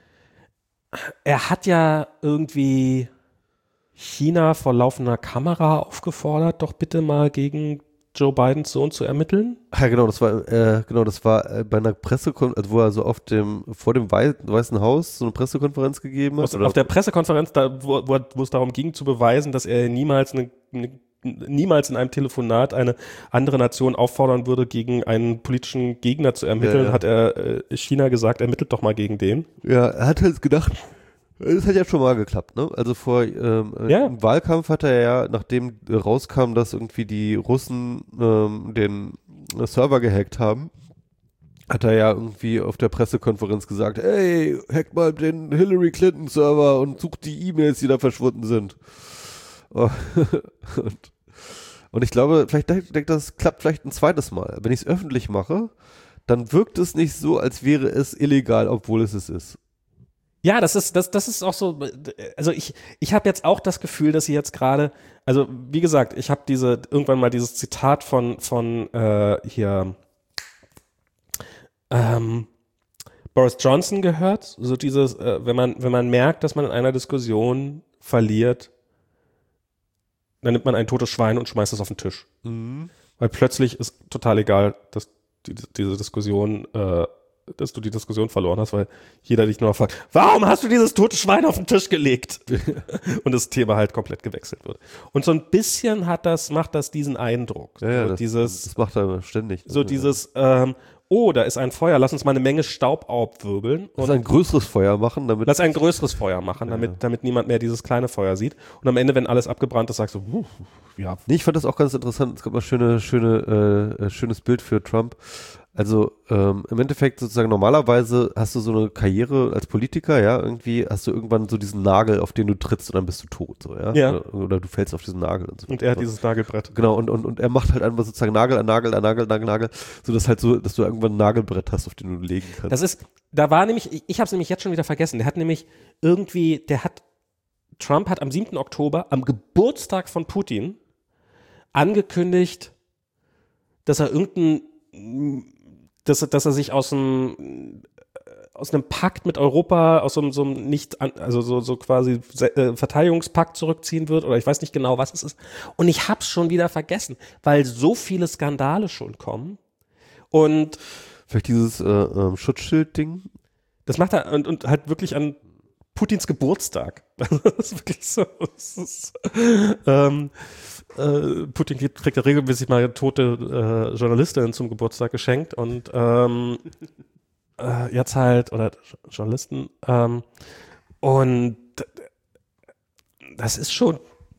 er hat ja irgendwie China vor laufender Kamera aufgefordert, doch bitte mal gegen Joe Bidens Sohn zu ermitteln. Ja, genau, das war, äh, genau, das war äh, bei einer Pressekonferenz, also wo er so auf dem, vor dem Wei- Weißen Haus so eine Pressekonferenz gegeben hat. Aus, auf der Pressekonferenz, da, wo, wo, wo es darum ging, zu beweisen, dass er niemals eine, eine niemals in einem Telefonat eine andere Nation auffordern würde, gegen einen politischen Gegner zu ermitteln, ja, ja. hat er äh, China gesagt, ermittelt doch mal gegen den. Ja, er hat halt gedacht, das hat ja schon mal geklappt, ne? Also vor ähm, ja. im Wahlkampf hat er ja, nachdem rauskam, dass irgendwie die Russen ähm, den Server gehackt haben, hat er ja irgendwie auf der Pressekonferenz gesagt, ey, hack mal den Hillary Clinton Server und sucht die E-Mails, die da verschwunden sind. Oh. und, und ich glaube, vielleicht denkt das klappt vielleicht ein zweites Mal. Wenn ich es öffentlich mache, dann wirkt es nicht so, als wäre es illegal, obwohl es es ist. Ja, das ist, das, das ist auch so, also ich, ich habe jetzt auch das Gefühl, dass sie jetzt gerade, also wie gesagt, ich habe diese, irgendwann mal dieses Zitat von, von äh, hier ähm, Boris Johnson gehört, so dieses, äh, wenn man, wenn man merkt, dass man in einer Diskussion verliert, dann nimmt man ein totes Schwein und schmeißt es auf den Tisch. Mhm. Weil plötzlich ist total egal, dass die, diese Diskussion, äh, dass du die Diskussion verloren hast, weil jeder dich nur fragt, warum hast du dieses tote Schwein auf den Tisch gelegt? Und das Thema halt komplett gewechselt wird. Und so ein bisschen hat das, macht das diesen Eindruck. Ja, ja, so das, dieses, das macht er ständig. so dieses, ähm, oh, da ist ein Feuer, lass uns mal eine Menge Staub aufwirbeln. Lass ein größeres Feuer machen, damit. Lass ein größeres Feuer machen, damit, ja. damit niemand mehr dieses kleine Feuer sieht. Und am Ende, wenn alles abgebrannt ist, sagst du, uh, ja. Nee, ich fand das auch ganz interessant. Es gab mal schöne, schöne, äh, schönes Bild für Trump. Also ähm, im Endeffekt sozusagen normalerweise hast du so eine Karriere als Politiker, ja, irgendwie hast du irgendwann so diesen Nagel, auf den du trittst und dann bist du tot, so, ja. Ja. Oder, oder du fällst auf diesen Nagel und so. Und er hat dieses Nagelbrett. Genau, und, und, und er macht halt einfach sozusagen Nagel an Nagel an Nagel, Nagel, Nagel, so dass halt so, dass du irgendwann ein Nagelbrett hast, auf den du legen kannst. Das ist, da war nämlich, ich, ich habe es nämlich jetzt schon wieder vergessen, der hat nämlich irgendwie, der hat, Trump hat am siebten Oktober, am Geburtstag von Putin, angekündigt, dass er irgendein, dass, dass er sich aus einem, aus einem Pakt mit Europa, aus so, so einem nicht, also so, so quasi äh, Verteidigungspakt zurückziehen wird, oder ich weiß nicht genau, was es ist. Und ich hab's schon wieder vergessen, weil so viele Skandale schon kommen. Und vielleicht dieses äh, äh, Schutzschild-Ding? Das macht er und, und halt wirklich an Putins Geburtstag. Das ist wirklich so. Das ist, ähm, äh, Putin kriegt, kriegt ja regelmäßig mal tote äh, Journalistinnen zum Geburtstag geschenkt und ähm, äh, jetzt halt, oder Journalisten, ähm, und das ist schon,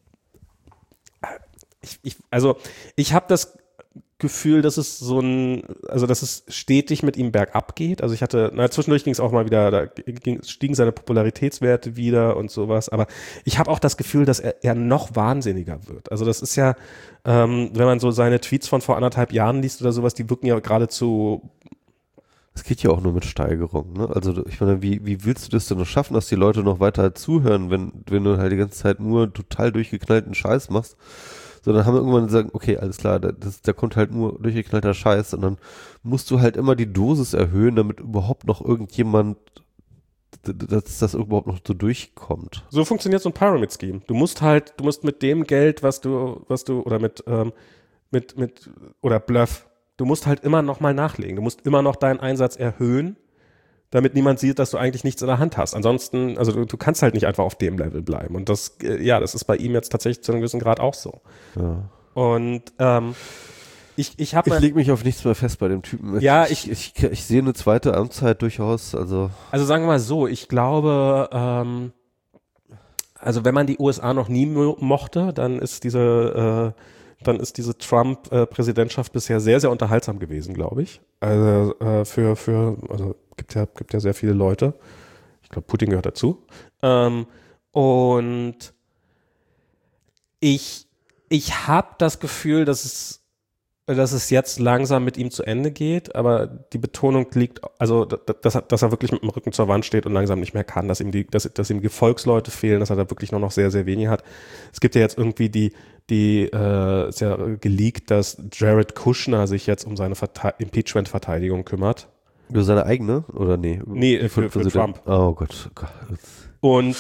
ich, ich, also ich habe das Gefühl, dass es so ein, also dass es stetig mit ihm bergab geht. Also ich hatte, na, zwischendurch ging es auch mal wieder, da ging, stiegen seine Popularitätswerte wieder und sowas, aber ich habe auch das Gefühl, dass er, er noch wahnsinniger wird. Also das ist ja, ähm, wenn man so seine Tweets von vor anderthalb Jahren liest oder sowas, die wirken ja geradezu. Es geht ja auch nur mit Steigerung, ne? Also ich meine, wie, wie willst du das denn noch schaffen, dass die Leute noch weiter zuhören, wenn, wenn du halt die ganze Zeit nur total durchgeknallten Scheiß machst? Sondern haben wir irgendwann gesagt, okay, alles klar, das, da kommt halt nur durchgeknallter Scheiß und dann musst du halt immer die Dosis erhöhen, damit überhaupt noch irgendjemand, dass das überhaupt noch so durchkommt. So funktioniert so ein Pyramid-Scheme. Du musst halt, du musst mit dem Geld, was du, was du, oder mit, ähm, mit, mit, oder Bluff, du musst halt immer noch mal nachlegen. Du musst immer noch deinen Einsatz erhöhen, damit niemand sieht, dass du eigentlich nichts in der Hand hast. Ansonsten, also du, du kannst halt nicht einfach auf dem Level bleiben. Und das, äh, ja, das ist bei ihm jetzt tatsächlich zu einem gewissen Grad auch so. Ja. Und ähm, ich, ich habe Ich lege mich auf nichts mehr fest bei dem Typen. Ich, Ja, ich, ich, ich, ich sehe eine zweite Amtszeit durchaus. Also, also sagen wir mal so, ich glaube, ähm, also wenn man die U S A noch nie mo- mochte, dann ist diese, äh, dann ist diese Trump-Präsidentschaft bisher sehr, sehr unterhaltsam gewesen, glaube ich. Also äh, für, für, also gibt ja, gibt ja sehr viele Leute. Ich glaube, Putin gehört dazu. Ähm, und ich, ich habe das Gefühl, dass es, dass es jetzt langsam mit ihm zu Ende geht, aber die Betonung liegt, also dass er, dass er wirklich mit dem Rücken zur Wand steht und langsam nicht mehr kann, dass ihm die, dass, dass ihm Gefolgsleute fehlen, dass er da wirklich nur noch sehr, sehr wenig hat. Es gibt ja jetzt irgendwie die, die äh, ist ja geleakt, dass Jared Kushner sich jetzt um seine Verte- Impeachment-Verteidigung kümmert. über seine eigene, oder nee? Nee, für, für Trump. Oh Gott. Oh Gott. Und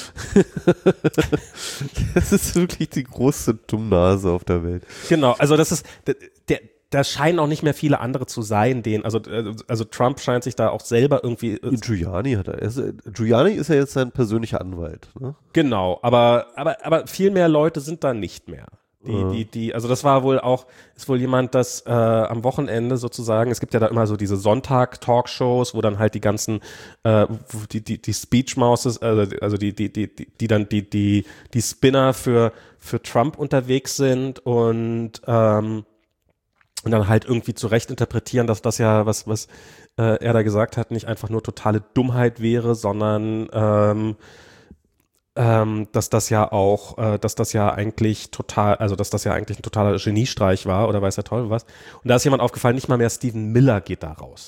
das ist wirklich die große Dummnase auf der Welt. Genau, also das ist, der, der, da scheinen auch nicht mehr viele andere zu sein, denen, also, also Trump scheint sich da auch selber irgendwie. Giuliani hat er, ist, Giuliani ist ja jetzt sein persönlicher Anwalt, ne? Genau, aber, aber, aber viel mehr Leute sind da nicht mehr. Die, ja. die, die, also das war wohl auch, ist wohl jemand, das äh, am Wochenende sozusagen, es gibt ja da immer so diese Sonntag-Talkshows, wo dann halt die ganzen, äh, die, die, die Speech-Mouses, also, also die, die, die, die, die dann die, die, die Spinner für, für Trump unterwegs sind und, ähm, und dann halt irgendwie zu Recht interpretieren, dass das ja, was, was äh, er da gesagt hat, nicht einfach nur totale Dummheit wäre, sondern ähm, ähm, dass das ja auch, äh, dass das ja eigentlich total, also dass das ja eigentlich ein totaler Geniestreich war oder weiß der Teufel was. Und da ist jemand aufgefallen, nicht mal mehr Stephen Miller geht da raus.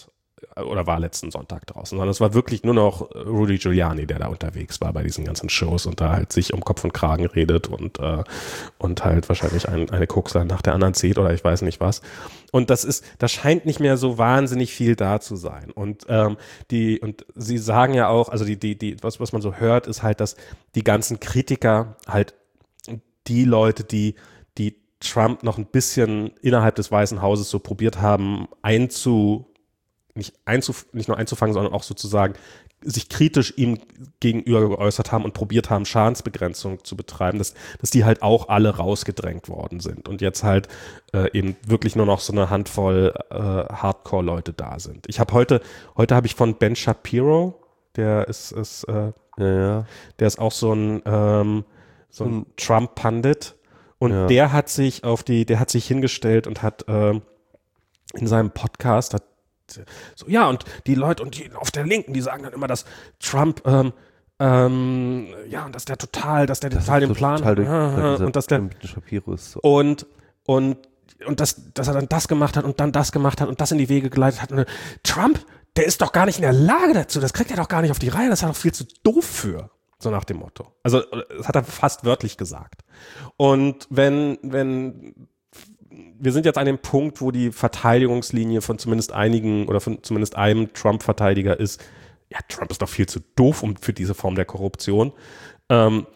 oder war letzten Sonntag draußen, sondern es war wirklich nur noch Rudy Giuliani, der da unterwegs war bei diesen ganzen Shows und da halt sich um Kopf und Kragen redet und, äh, und halt wahrscheinlich ein, eine Kokser nach der anderen zieht oder ich weiß nicht was. Und das ist, da scheint nicht mehr so wahnsinnig viel da zu sein. Und ähm, die, und sie sagen ja auch, also die, die, die, was, was man so hört, ist halt, dass die ganzen Kritiker halt die Leute, die, die Trump noch ein bisschen innerhalb des Weißen Hauses so probiert haben, einzu, nicht, einzuf, nicht nur einzufangen, sondern auch sozusagen sich kritisch ihm gegenüber geäußert haben und probiert haben, Schadensbegrenzung zu betreiben, dass, dass die halt auch alle rausgedrängt worden sind und jetzt halt äh, eben wirklich nur noch so eine Handvoll äh, Hardcore-Leute da sind. Ich habe heute, heute habe ich von Ben Shapiro, der ist, ist äh, Ja, ja. der ist auch so ein, ähm, so ein Trump-Pandit. Und Ja. der hat sich auf die, der hat sich hingestellt und hat ähm, in seinem Podcast hat so, ja, und die Leute und die auf der Linken, die sagen dann immer, dass Trump, ähm, ähm, ja, und dass der total, dass der Das total ist den Plan total durch, hat und dass der Shapiro ist so. und und und dass, dass er dann das gemacht hat und dann das gemacht hat und das in die Wege geleitet hat. Und Trump, der ist doch gar nicht in der Lage dazu, das kriegt er doch gar nicht auf die Reihe, das ist er doch viel zu doof für. So nach dem Motto. Also das hat er fast wörtlich gesagt. Und wenn, wenn, wir sind jetzt an dem Punkt, wo die Verteidigungslinie von zumindest einigen oder von zumindest einem Trump-Verteidiger ist, ja, Trump ist doch viel zu doof um, für diese Form der Korruption. Ähm,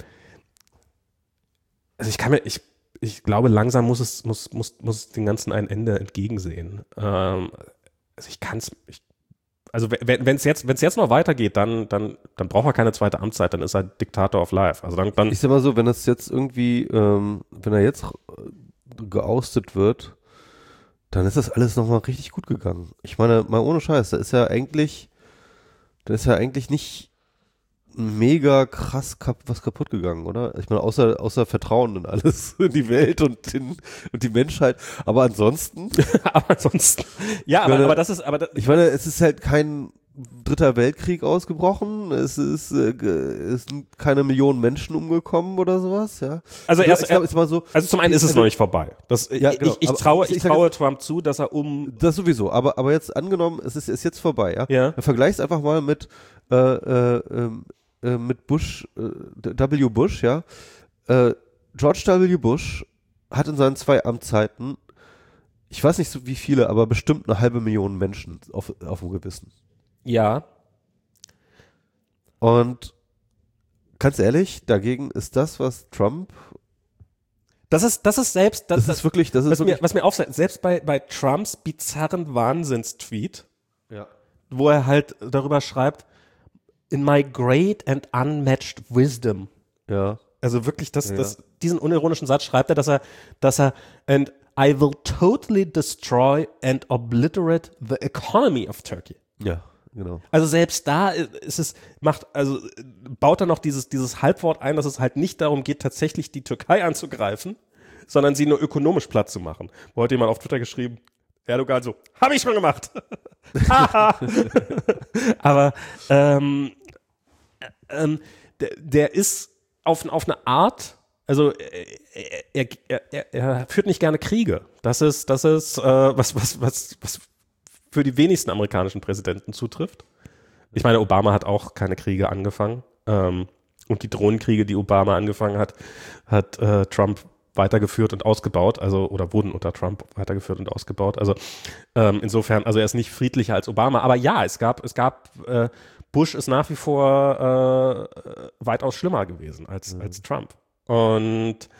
also ich kann mir, ich, ich glaube, langsam muss es, muss, muss, muss den Ganzen ein Ende entgegensehen. Ähm, also ich kann es, ich Also wenn es jetzt, wenn es jetzt noch weitergeht, dann, dann, dann braucht er keine zweite Amtszeit, dann ist er Diktator of Life. Also dann, dann Ich sag mal so, wenn das jetzt irgendwie, ähm, wenn er jetzt geoustet wird, dann ist das alles nochmal richtig gut gegangen. Ich meine, mal ohne Scheiß, da ist ja eigentlich, da ist ja eigentlich nicht mega krass kap was kaputt gegangen, oder? Ich meine, außer, außer Vertrauen in alles, in die Welt und, in, und die Menschheit. Aber ansonsten. aber ansonsten. Ja, aber, meine, aber das ist, aber das, ich meine, es ist halt kein dritter Weltkrieg ausgebrochen. Es ist, äh, es sind keine Millionen Menschen umgekommen oder sowas, ja. Also erst, ich glaub, ist mal so. Also zum einen ist es also, noch nicht vorbei. Das, ja, genau, ich, ich aber traue, ich, ich ich traue jetzt, Trump zu, dass er um. Das sowieso. Aber, aber jetzt angenommen, es ist, ist jetzt vorbei, ja. Ja. Vergleich's einfach mal mit, äh, äh, ähm, mit Bush, äh, W. Bush, ja. Äh, George W. Bush hat in seinen zwei Amtszeiten, ich weiß nicht so wie viele, aber bestimmt eine halbe Million Menschen auf, auf dem Gewissen. Ja. Und ganz ehrlich, dagegen ist das, was Trump. Das ist, das ist selbst, das, das ist wirklich, das ist was, wirklich. mir, was mir auffällt, selbst bei, bei Trumps bizarren Wahnsinnstweet, Ja. wo er halt darüber schreibt, in my great and unmatched wisdom. Ja. Also wirklich, das, Ja. das, diesen unironischen Satz schreibt er, dass er, dass er, and I will totally destroy and obliterate the economy of Turkey. Ja, genau. Also selbst da ist es, macht, also baut er noch dieses, dieses Halbwort ein, dass es halt nicht darum geht, tatsächlich die Türkei anzugreifen, sondern sie nur ökonomisch platt zu machen. Wo hat jemand auf Twitter geschrieben, Erdogan so, habe ich schon gemacht. Aber ähm, ähm, der, der ist auf, auf eine Art, also er, er, er, er führt nicht gerne Kriege. Das ist, das ist äh, was, was, was, was für die wenigsten amerikanischen Präsidenten zutrifft. Ich meine, Obama hat auch keine Kriege angefangen. Ähm, und die Drohnenkriege, die Obama angefangen hat, hat äh, Trump weitergeführt und ausgebaut, also oder wurden unter Trump weitergeführt und ausgebaut. Also ähm, insofern, also er ist nicht friedlicher als Obama, aber ja, es gab, es gab, äh, Bush ist nach wie vor äh, weitaus schlimmer gewesen als, mhm. als Trump. Und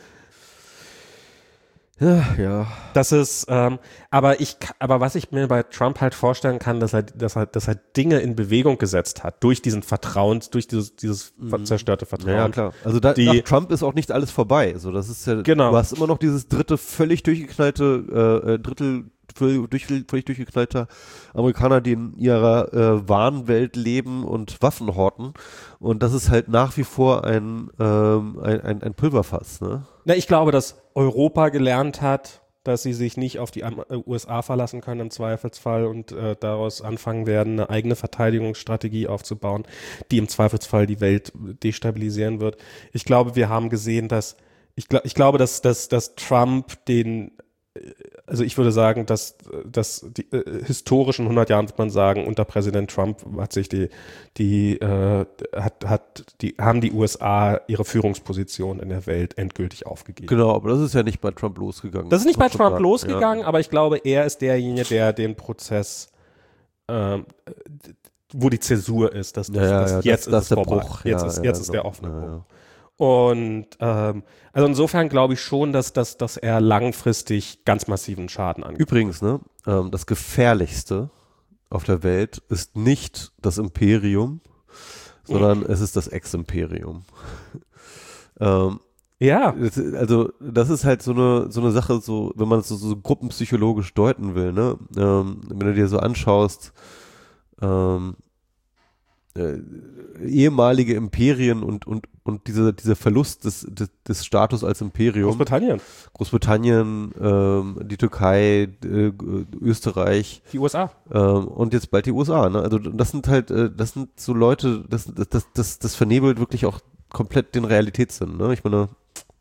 ja, ja. Das ist, ähm, aber ich, aber was ich mir bei Trump halt vorstellen kann, dass er, dass er, dass er Dinge in Bewegung gesetzt hat durch diesen Vertrauens, durch dieses, dieses mhm. zerstörte Vertrauen. Ja, ja, klar. Also da, die, nach Trump ist auch nicht alles vorbei. So, das ist ja, genau. Du hast immer noch dieses dritte völlig durchgeknallte äh, Drittel völlig, völlig durchgeknallter Amerikaner, die in ihrer äh, Wahnwelt leben und Waffen horten. Und das ist halt nach wie vor ein, ähm, ein, ein, ein Pulverfass, ne? Na, ich glaube, dass Europa gelernt hat, dass sie sich nicht auf die U S A verlassen können im Zweifelsfall und äh, daraus anfangen werden, eine eigene Verteidigungsstrategie aufzubauen, die im Zweifelsfall die Welt destabilisieren wird. Ich glaube, wir haben gesehen, dass ich, gl- ich glaube, dass, dass, dass Trump den also ich würde sagen, dass, dass die äh, historischen hundert Jahren, wird man sagen, unter Präsident Trump hat sich die, die, äh, hat, hat, die, haben die U S A ihre Führungsposition in der Welt endgültig aufgegeben. Genau, aber das ist ja nicht bei Trump losgegangen. Das ist nicht bei Trump sagen. losgegangen, ja. aber ich glaube, er ist derjenige, der den Prozess, ähm, wo die Zäsur ist, dass, Ja, ja, dass ja, jetzt das, das ist es der vorbei. Bruch. Jetzt ja, ist, ja, jetzt ist genau. der offene ja, Bruch. ja. Und ähm, also insofern glaube ich schon, dass, dass, dass er langfristig ganz massiven Schaden angeht. Übrigens, ne, ähm, das Gefährlichste auf der Welt ist nicht das Imperium, sondern es ist das Ex-Imperium. ähm, Ja. das, also das ist halt so eine so eine Sache, so wenn man es so, so gruppenpsychologisch deuten will, ne, ähm, wenn du dir so anschaust, ähm, äh, ehemalige Imperien und und und dieser dieser Verlust des, des des Status als Imperium. Großbritannien. Großbritannien, ähm, die Türkei, äh, Österreich. Die U S A. Ähm, und jetzt bald die U S A. Ne? Also das sind halt, äh, das sind so Leute, das, das, das, das, das vernebelt wirklich auch komplett den Realitätssinn. Ne? Ich meine,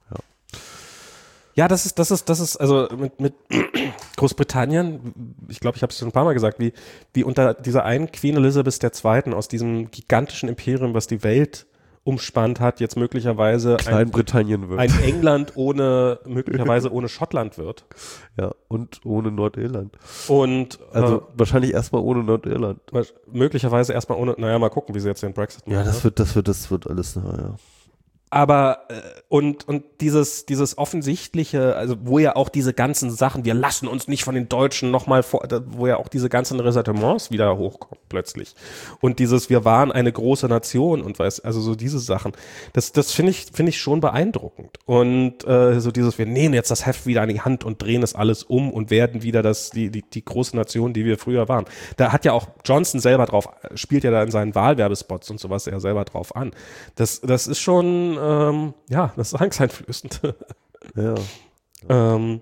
Ja, das ist, das ist, das ist, also mit, mit Großbritannien, ich glaube, ich habe es schon ein paar Mal gesagt, wie, wie unter dieser einen Queen Elizabeth der Zweiten aus diesem gigantischen Imperium, was die Welt umspannt hat, jetzt möglicherweise ein, Kleinbritannien wird. ein England ohne, möglicherweise ohne Schottland wird. Ja, und ohne Nordirland. Und Also äh, wahrscheinlich erstmal ohne Nordirland. möglicherweise erstmal ohne, naja, mal gucken, wie sie jetzt den Brexit machen. Ja, das wird, das wird, das wird alles, naja. Aber äh, und und dieses dieses offensichtliche, also wo ja auch diese ganzen Sachen, wir lassen uns nicht von den Deutschen nochmal vor, wo ja auch diese ganzen Ressentiments wieder hochkommen plötzlich. Und dieses, wir waren eine große Nation und weiß, also so diese Sachen, das das finde ich finde ich schon beeindruckend. Und äh, so dieses, wir nehmen jetzt das Heft wieder an die Hand und drehen es alles um und werden wieder das die die die große Nation, die wir früher waren. Da hat ja auch Johnson selber drauf, spielt ja da in seinen Wahlwerbespots und sowas ja selber drauf an. Das das ist schon Ähm, ja, das ist angsteinflößend. Ja. ähm,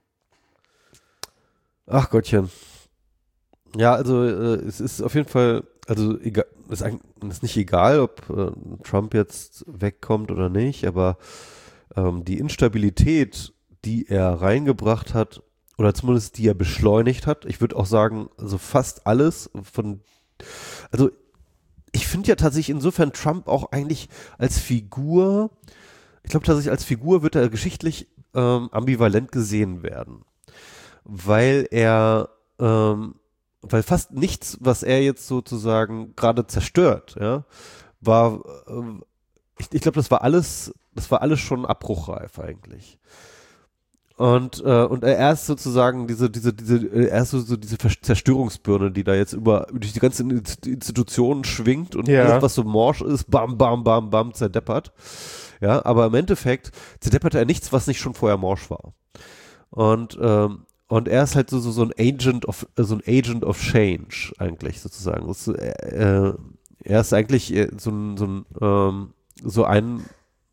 Ach Gottchen. Ja, also äh, es ist auf jeden Fall, also egal, es ist, ist nicht egal, ob äh, Trump jetzt wegkommt oder nicht, aber ähm, die Instabilität, die er reingebracht hat, oder zumindest die er beschleunigt hat, ich würde auch sagen, also fast alles von, also ich finde ja tatsächlich insofern Trump auch eigentlich als Figur, ich glaube tatsächlich als Figur wird er geschichtlich ähm, ambivalent gesehen werden, weil er, ähm, weil fast nichts, was er jetzt sozusagen gerade zerstört, ja, war, äh, ich, ich glaube, das war alles, das war alles schon abbruchreif eigentlich. Und, äh, und er ist sozusagen diese, diese, diese, er ist so, so diese Zerstörungsbirne, die da jetzt über, durch die ganzen Institutionen schwingt und ja. alles, was so morsch ist, bam, bam, bam, bam, zerdeppert. Ja, aber im Endeffekt zerdeppert er nichts, was nicht schon vorher morsch war. Und, ähm, und er ist halt so, so, so ein Agent of, so ein Agent of Change eigentlich sozusagen. Das, äh, er ist eigentlich so ein, so ein, ähm, so ein,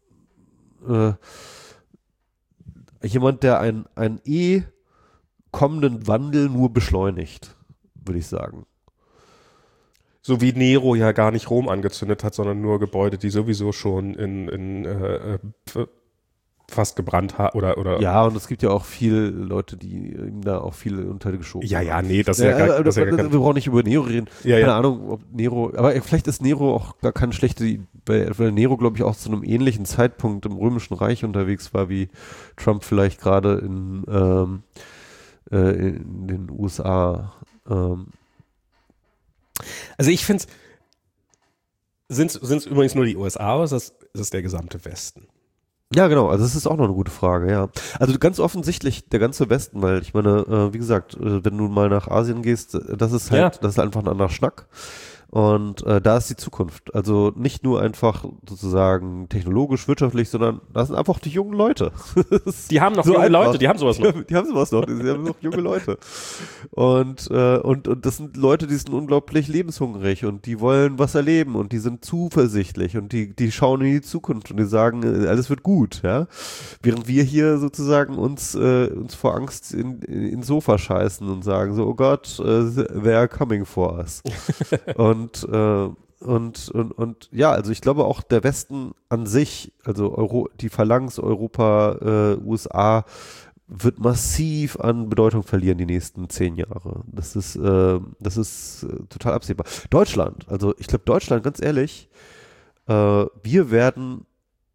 äh, jemand, der einen, einen eh kommenden Wandel nur beschleunigt, würde ich sagen. So wie Nero ja gar nicht Rom angezündet hat, sondern nur Gebäude, die sowieso schon in, in äh, fast gebrannt haben oder, oder. Ja, und es gibt ja auch viele Leute, die ihm da auch viele Unteile geschoben ja, haben. Ja, nee, das ist ja, ja, gar, äh, das ist ja gar Wir kein, brauchen nicht über Nero reden. Ja, Keine ja. Ahnung, ob Nero, aber vielleicht ist Nero auch gar keine schlechte, weil, weil Nero, glaube ich, auch zu einem ähnlichen Zeitpunkt im Römischen Reich unterwegs war, wie Trump vielleicht gerade in, ähm, äh, in den U S A. Ähm. Also ich finde es, sind es übrigens nur die U S A oder ist das, ist das der gesamte Westen? Ja, genau, also das ist auch noch eine gute Frage, ja. Also ganz offensichtlich der ganze Westen, weil ich meine, äh, wie gesagt, äh, wenn du mal nach Asien gehst, das ist halt, ja. das ist einfach ein anderer Schnack. Und äh, da ist die Zukunft. Also nicht nur einfach sozusagen technologisch, wirtschaftlich, sondern das sind einfach die jungen Leute. Die haben noch so junge einfach. Leute, die haben sowas noch. Die, die haben sowas noch, die haben noch junge Leute. Und, äh, und, und das sind Leute, die sind unglaublich lebenshungrig und die wollen was erleben und die sind zuversichtlich und die, die schauen in die Zukunft und die sagen, alles wird gut, ja. Während wir hier sozusagen uns, äh, uns vor Angst in, in, ins Sofa scheißen und sagen so, oh Gott, uh, they are coming for us. Und Und, äh, und, und, und ja, also ich glaube auch der Westen an sich, also Euro, die Phalanx, Europa, äh, U S A, wird massiv an Bedeutung verlieren die nächsten zehn Jahre. Das ist, äh, das ist äh, total absehbar. Deutschland, also ich glaube Deutschland, ganz ehrlich, äh, wir werden,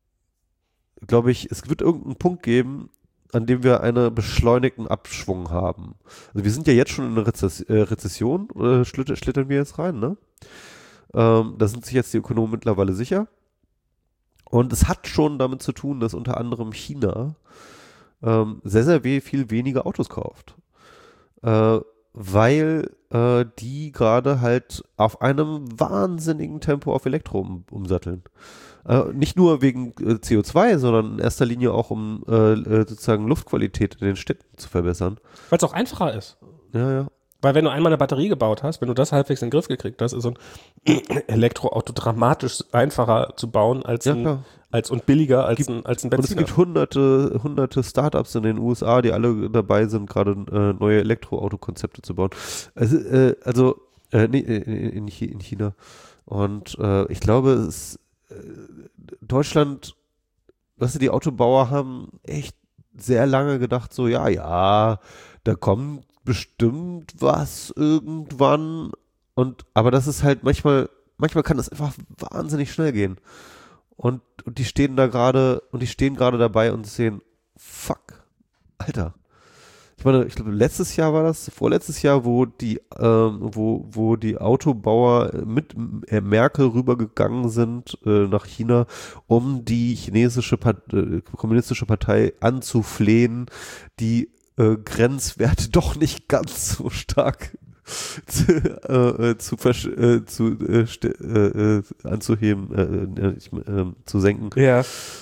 glaube ich, es wird irgendeinen Punkt geben, an dem wir einen beschleunigten Abschwung haben. Also wir sind ja jetzt schon in einer Rezess äh, Rezession, äh, schlitter, schlittern wir jetzt rein, ne? Ähm, da sind sich jetzt die Ökonomen mittlerweile sicher. Und es hat schon damit zu tun, dass unter anderem China ähm, sehr, sehr we viel weniger Autos kauft. Äh, weil äh, die gerade halt auf einem wahnsinnigen Tempo auf Elektro um, umsatteln. Äh, nicht nur wegen äh, C O zwei, sondern in erster Linie auch, um äh, sozusagen Luftqualität in den Städten zu verbessern. Weil es auch einfacher ist. Ja, ja. Weil wenn du einmal eine Batterie gebaut hast, wenn du das halbwegs in den Griff gekriegt hast, ist so ein Elektroauto dramatisch einfacher zu bauen als, Ja, ein, als und billiger als gibt, ein, als ein Benziner. Und es gibt hunderte, hunderte Startups in den U S A, die alle dabei sind, gerade äh, neue Elektroauto-Konzepte zu bauen. Also, äh, also äh, nee, in, in China. Und äh, ich glaube, es, äh, Deutschland, weißt du, die Autobauer haben echt sehr lange gedacht, so, ja, ja, da kommt bestimmt was irgendwann. Und aber das ist halt manchmal, manchmal kann das einfach wahnsinnig schnell gehen. Und, und die stehen da gerade, und die stehen gerade dabei und sehen, fuck, Alter. Ich meine, ich glaube, letztes Jahr war das, vorletztes Jahr, wo die, ähm, wo, wo die Autobauer mit äh, Merkel rübergegangen sind äh, nach China, um die chinesische Part- äh, kommunistische Partei anzuflehen, die äh, Grenzwerte doch nicht ganz so stark zu, äh, zu, versch- äh, zu äh, st- äh, anzuheben, äh, äh, zu senken. Ja.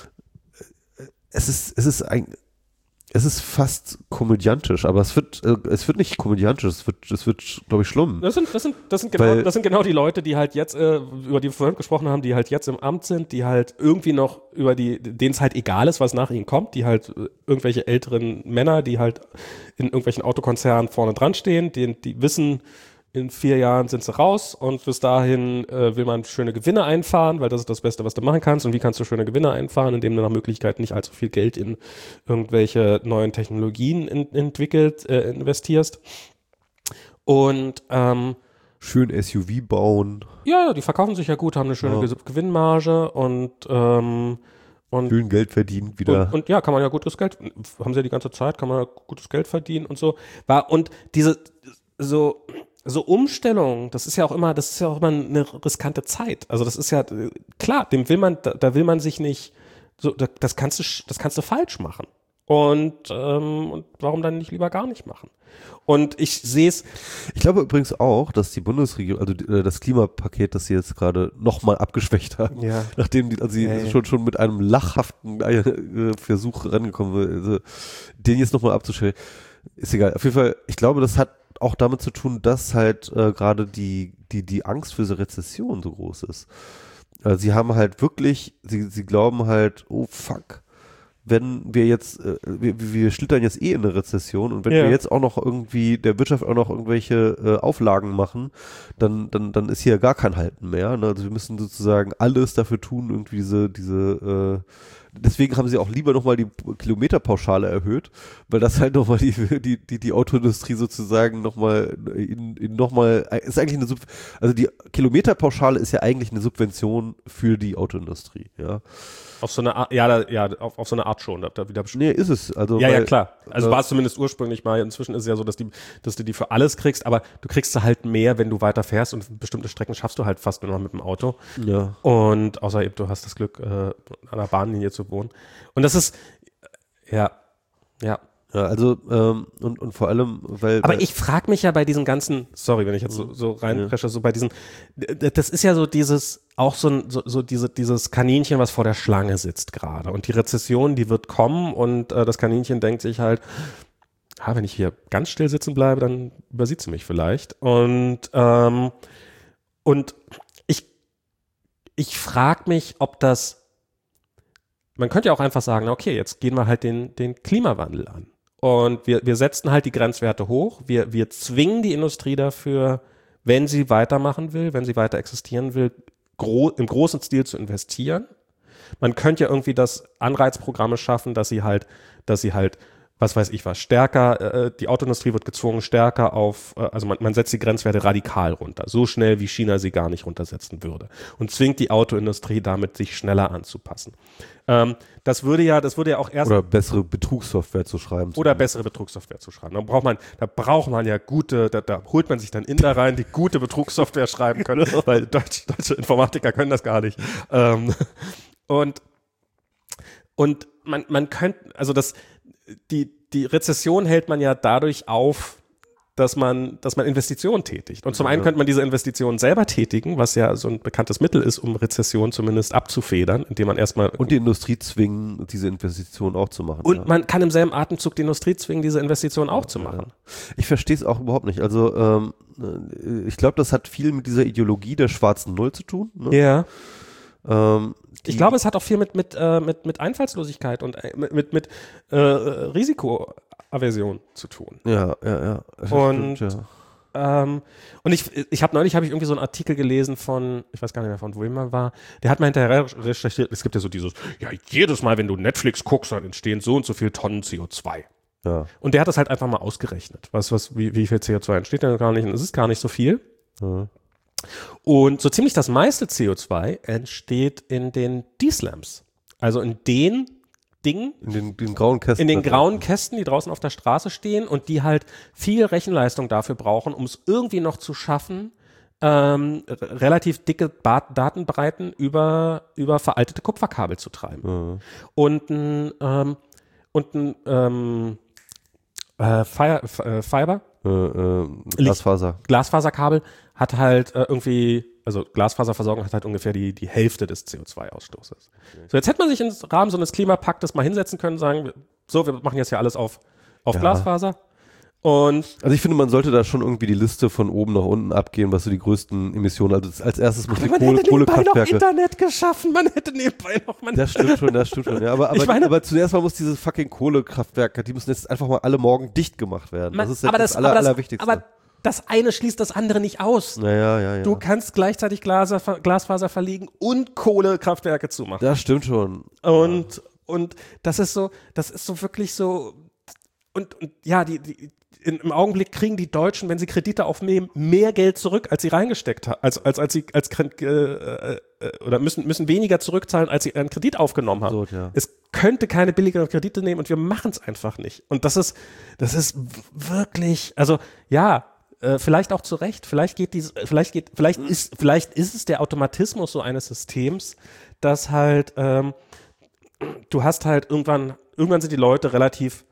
Es ist, es ist ein, es ist fast komödiantisch, aber es wird, äh, es wird nicht komödiantisch, es wird, es wird, glaube ich, schlimm. Das sind, das sind, das sind genau, Weil, das sind genau die Leute, die halt jetzt, äh, über die wir vorhin gesprochen haben, die halt jetzt im Amt sind, die halt irgendwie noch über die, denen es halt egal ist, was nach ihnen kommt, die halt äh, irgendwelche älteren Männer, die halt in irgendwelchen Autokonzernen vorne dran stehen, die, die wissen, in vier Jahren sind sie raus und bis dahin äh, will man schöne Gewinne einfahren, weil das ist das Beste, was du machen kannst. Und wie kannst du schöne Gewinne einfahren, indem du nach Möglichkeit nicht allzu viel Geld in irgendwelche neuen Technologien in, entwickelt, äh, investierst. Und ähm, schön S U V bauen. Ja, die verkaufen sich ja gut, haben eine schöne Ja. Ge- Gewinnmarge und ähm, und, schön Geld verdient wieder. und, und ja, kann man ja gutes Geld, haben sie ja die ganze Zeit, kann man ja gutes Geld verdienen und so. War, und diese so So Umstellung, das ist ja auch immer, das ist ja auch immer eine riskante Zeit. Also das ist ja, klar, dem will man, da, da will man sich nicht, so, das kannst du, das kannst du falsch machen. Und, ähm, und warum dann nicht lieber gar nicht machen? Und ich sehe es. Ich glaube übrigens auch, dass die Bundesregierung, also äh, das Klimapaket, das sie jetzt gerade nochmal abgeschwächt haben, Ja. nachdem die, also sie Ja, ja. schon schon mit einem lachhaften äh, Versuch rangekommen sind, also den jetzt nochmal abzuschwächen, ist egal. Auf jeden Fall, ich glaube, das hat auch damit zu tun, dass halt äh, gerade die, die, die Angst für diese Rezession so groß ist. Äh, sie haben halt wirklich, sie, sie glauben halt, oh fuck, wenn wir jetzt, äh, wir, wir schlittern jetzt eh in eine Rezession und wenn Ja. wir jetzt auch noch irgendwie der Wirtschaft auch noch irgendwelche äh, Auflagen machen, dann, dann, dann ist hier gar kein Halten mehr. Ne? Also wir müssen sozusagen alles dafür tun, irgendwie diese, diese äh, deswegen haben sie auch lieber nochmal die Kilometerpauschale erhöht, weil das halt nochmal die, die, die, die Autoindustrie sozusagen nochmal in, in nochmal, ist eigentlich eine, Sub also die Kilometerpauschale ist ja eigentlich eine Subvention für die Autoindustrie, ja. Auf so eine Art, ja, da, ja auf, auf so eine Art schon. Da, da wieder Nee, ist es. Also, ja, weil, ja, klar. Also äh, war es zumindest ursprünglich mal. Inzwischen ist es ja so, dass, die, dass du die für alles kriegst, aber du kriegst sie halt mehr, wenn du weiter fährst und bestimmte Strecken schaffst du halt fast nur noch mit dem Auto. Ja. Und außer eben, du hast das Glück, äh, an der Bahnlinie zu wohnen. Und das ist, ja, ja. Ja, also, ähm, und, und vor allem, weil. Aber weil, ich frage mich ja bei diesen ganzen, sorry, wenn ich jetzt so, so reinpresche, so bei diesen, das ist ja so dieses, auch so, ein, so, so diese, dieses Kaninchen, was vor der Schlange sitzt gerade. Und die Rezession, die wird kommen und äh, das Kaninchen denkt sich halt, ah, wenn ich hier ganz still sitzen bleibe, dann übersieht sie mich vielleicht. Und, ähm, und ich, ich frage mich, ob das, man könnte ja auch einfach sagen, okay, jetzt gehen wir halt den, den Klimawandel an. Und wir, wir setzen halt die Grenzwerte hoch. Wir, wir zwingen die Industrie dafür, wenn sie weitermachen will, wenn sie weiter existieren will, gro- im großen Stil zu investieren. Man könnte ja irgendwie das Anreizprogramme schaffen, dass sie halt, dass sie halt was weiß ich was, stärker, äh, die Autoindustrie wird gezwungen, stärker auf, äh, also man, man setzt die Grenzwerte radikal runter, so schnell wie China sie gar nicht runtersetzen würde und zwingt die Autoindustrie damit, sich schneller anzupassen. Ähm, das würde ja, das würde ja auch erst... Oder bessere Betrugssoftware zu schreiben. Oder bessere Betrugssoftware zu schreiben. Da braucht man, da braucht man ja gute, da, da holt man sich dann Inder rein, die gute Betrugssoftware schreiben können, weil Deutsch, deutsche Informatiker können das gar nicht. Ähm, und, und man, man könnte, also das, die, die Rezession hält man ja dadurch auf, dass man, dass man Investitionen tätigt. Und zum einen könnte man diese Investitionen selber tätigen, was ja so ein bekanntes Mittel ist, um Rezession zumindest abzufedern, indem man erstmal... Und die Industrie zwingen, diese Investitionen auch zu machen. Und ja. man kann im selben Atemzug die Industrie zwingen, diese Investitionen auch zu machen. Ich verstehe es auch überhaupt nicht. Also ähm, ich glaube, das hat viel mit dieser Ideologie der schwarzen Null zu tun. Ne? Ja. Ähm, ich glaube, es hat auch viel mit, mit, äh, mit, mit Einfallslosigkeit und äh, mit, mit, mit äh, Risikoaversion zu tun. Ja, ja, ja. Das und stimmt, ja. ähm, und ich, ich habe neulich habe ich irgendwie so einen Artikel gelesen von, ich weiß gar nicht mehr von wem er war, der hat mal hinterher recherchiert, es gibt ja so dieses, ja, jedes Mal, wenn du Netflix guckst, dann entstehen so und so viel Tonnen C O zwei. Ja. Und der hat das halt einfach mal ausgerechnet. Was, was, wie, wie viel C O zwei entsteht denn gar nicht? Und es ist gar nicht so viel. Ja. Und so ziemlich das meiste C O zwei entsteht in den D-Slams. Also in den Dingen. In den, den grauen Kästen. In den grauen Kästen, die draußen auf der Straße stehen und die halt viel Rechenleistung dafür brauchen, um es irgendwie noch zu schaffen, ähm, relativ dicke ba- Datenbreiten über, über veraltete Kupferkabel zu treiben. Ja. Und ein, ähm, und ein ähm, äh, Fire, äh, Fiber, Äh, äh, Glasfaser. Glasfaserkabel hat halt äh, irgendwie, also Glasfaserversorgung hat halt ungefähr die, die Hälfte des C O zwei Ausstoßes. Okay. So, jetzt hätte man sich im Rahmen so eines Klimapaktes mal hinsetzen können und sagen, so, wir machen jetzt ja alles auf, auf ja. Glasfaser. Und also ich finde, man sollte da schon irgendwie die Liste von oben nach unten abgehen, was so die größten Emissionen, also als erstes muss die man Kohle, hätte Kohlekraftwerke. Noch Internet geschaffen, man hätte nebenbei noch... Man das stimmt schon, das stimmt schon, ja, aber, aber, meine, aber zuerst mal muss diese fucking Kohlekraftwerke, die müssen jetzt einfach mal alle morgen dicht gemacht werden. Man, das ist jetzt aber das, das, aller, aber das Allerwichtigste. Aber das eine schließt das andere nicht aus. Naja, ja, ja. Du kannst gleichzeitig Glaser, Glasfaser verlegen und Kohlekraftwerke zumachen. Das stimmt schon. Und, ja. und das ist so, das ist so wirklich so, und, und ja, die, die In, im Augenblick kriegen die Deutschen, wenn sie Kredite aufnehmen, mehr Geld zurück, als sie reingesteckt haben, als, als, als sie, als, äh, äh, oder müssen, müssen weniger zurückzahlen, als sie einen Kredit aufgenommen haben. So, ja. Es könnte keine billigeren Kredite nehmen und wir machen es einfach nicht. Und das ist, das ist wirklich, also, ja, äh, vielleicht auch zu Recht, vielleicht geht dieses, vielleicht geht, vielleicht ist, vielleicht ist es der Automatismus so eines Systems, dass halt, ähm, du hast halt irgendwann, irgendwann sind die Leute relativ,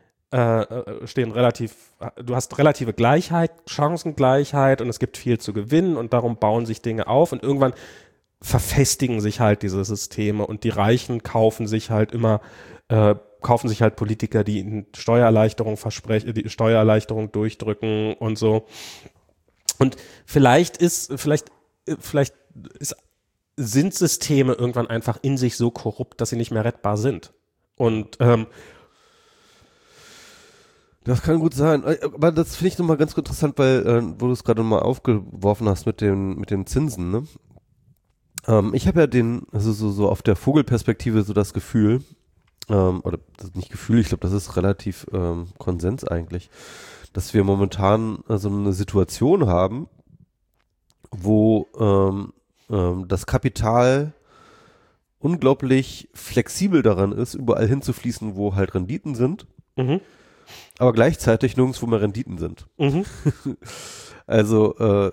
Äh, stehen relativ, du hast relative Gleichheit, Chancengleichheit und es gibt viel zu gewinnen und darum bauen sich Dinge auf und irgendwann verfestigen sich halt diese Systeme und die Reichen kaufen sich halt immer, äh, kaufen sich halt Politiker, die ihnen Steuererleichterung versprechen, die Steuererleichterung durchdrücken und so. Und vielleicht ist, vielleicht, vielleicht ist, sind Systeme irgendwann einfach in sich so korrupt, dass sie nicht mehr rettbar sind. Und ähm, das kann gut sein, aber das finde ich nochmal ganz interessant, weil, äh, wo du es gerade mal aufgeworfen hast mit den, mit den Zinsen, ne? Ähm, ich habe ja den, also so, so auf der Vogelperspektive so das Gefühl, ähm, oder das nicht Gefühl, ich glaube, das ist relativ ähm, Konsens eigentlich, dass wir momentan so also eine Situation haben, wo ähm, ähm, das Kapital unglaublich flexibel daran ist, überall hinzufließen, wo halt Renditen sind. Mhm. Aber gleichzeitig nirgendwo mehr Renditen sind. Mhm. Also äh,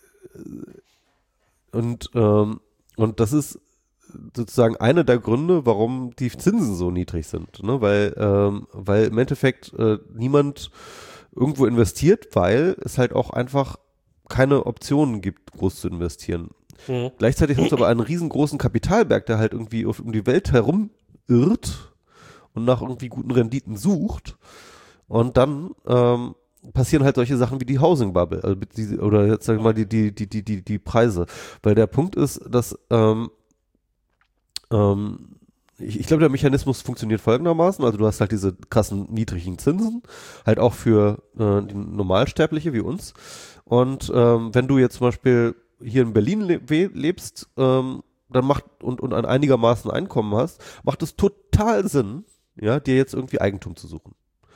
und ähm, und das ist sozusagen einer der Gründe, warum die Zinsen so niedrig sind, ne? Weil ähm, weil im Endeffekt äh, niemand irgendwo investiert, weil es halt auch einfach keine Optionen gibt, groß zu investieren. Mhm. Gleichzeitig hast du aber einen riesengroßen Kapitalberg, der halt irgendwie auf, um die Welt herum irrt und nach irgendwie guten Renditen sucht. Und dann ähm, passieren halt solche Sachen wie die Housing Bubble, also die, oder jetzt sag ich mal die, die, die, die, die, die Preise. Weil der Punkt ist, dass ähm, ähm, ich, ich glaube, der Mechanismus funktioniert folgendermaßen, also du hast halt diese krassen niedrigen Zinsen, halt auch für äh, die Normalsterbliche wie uns. Und ähm, wenn du jetzt zum Beispiel hier in Berlin le- lebst, ähm, dann macht und, und ein einigermaßen Einkommen hast, macht es total Sinn, ja, dir jetzt irgendwie Eigentum zu suchen.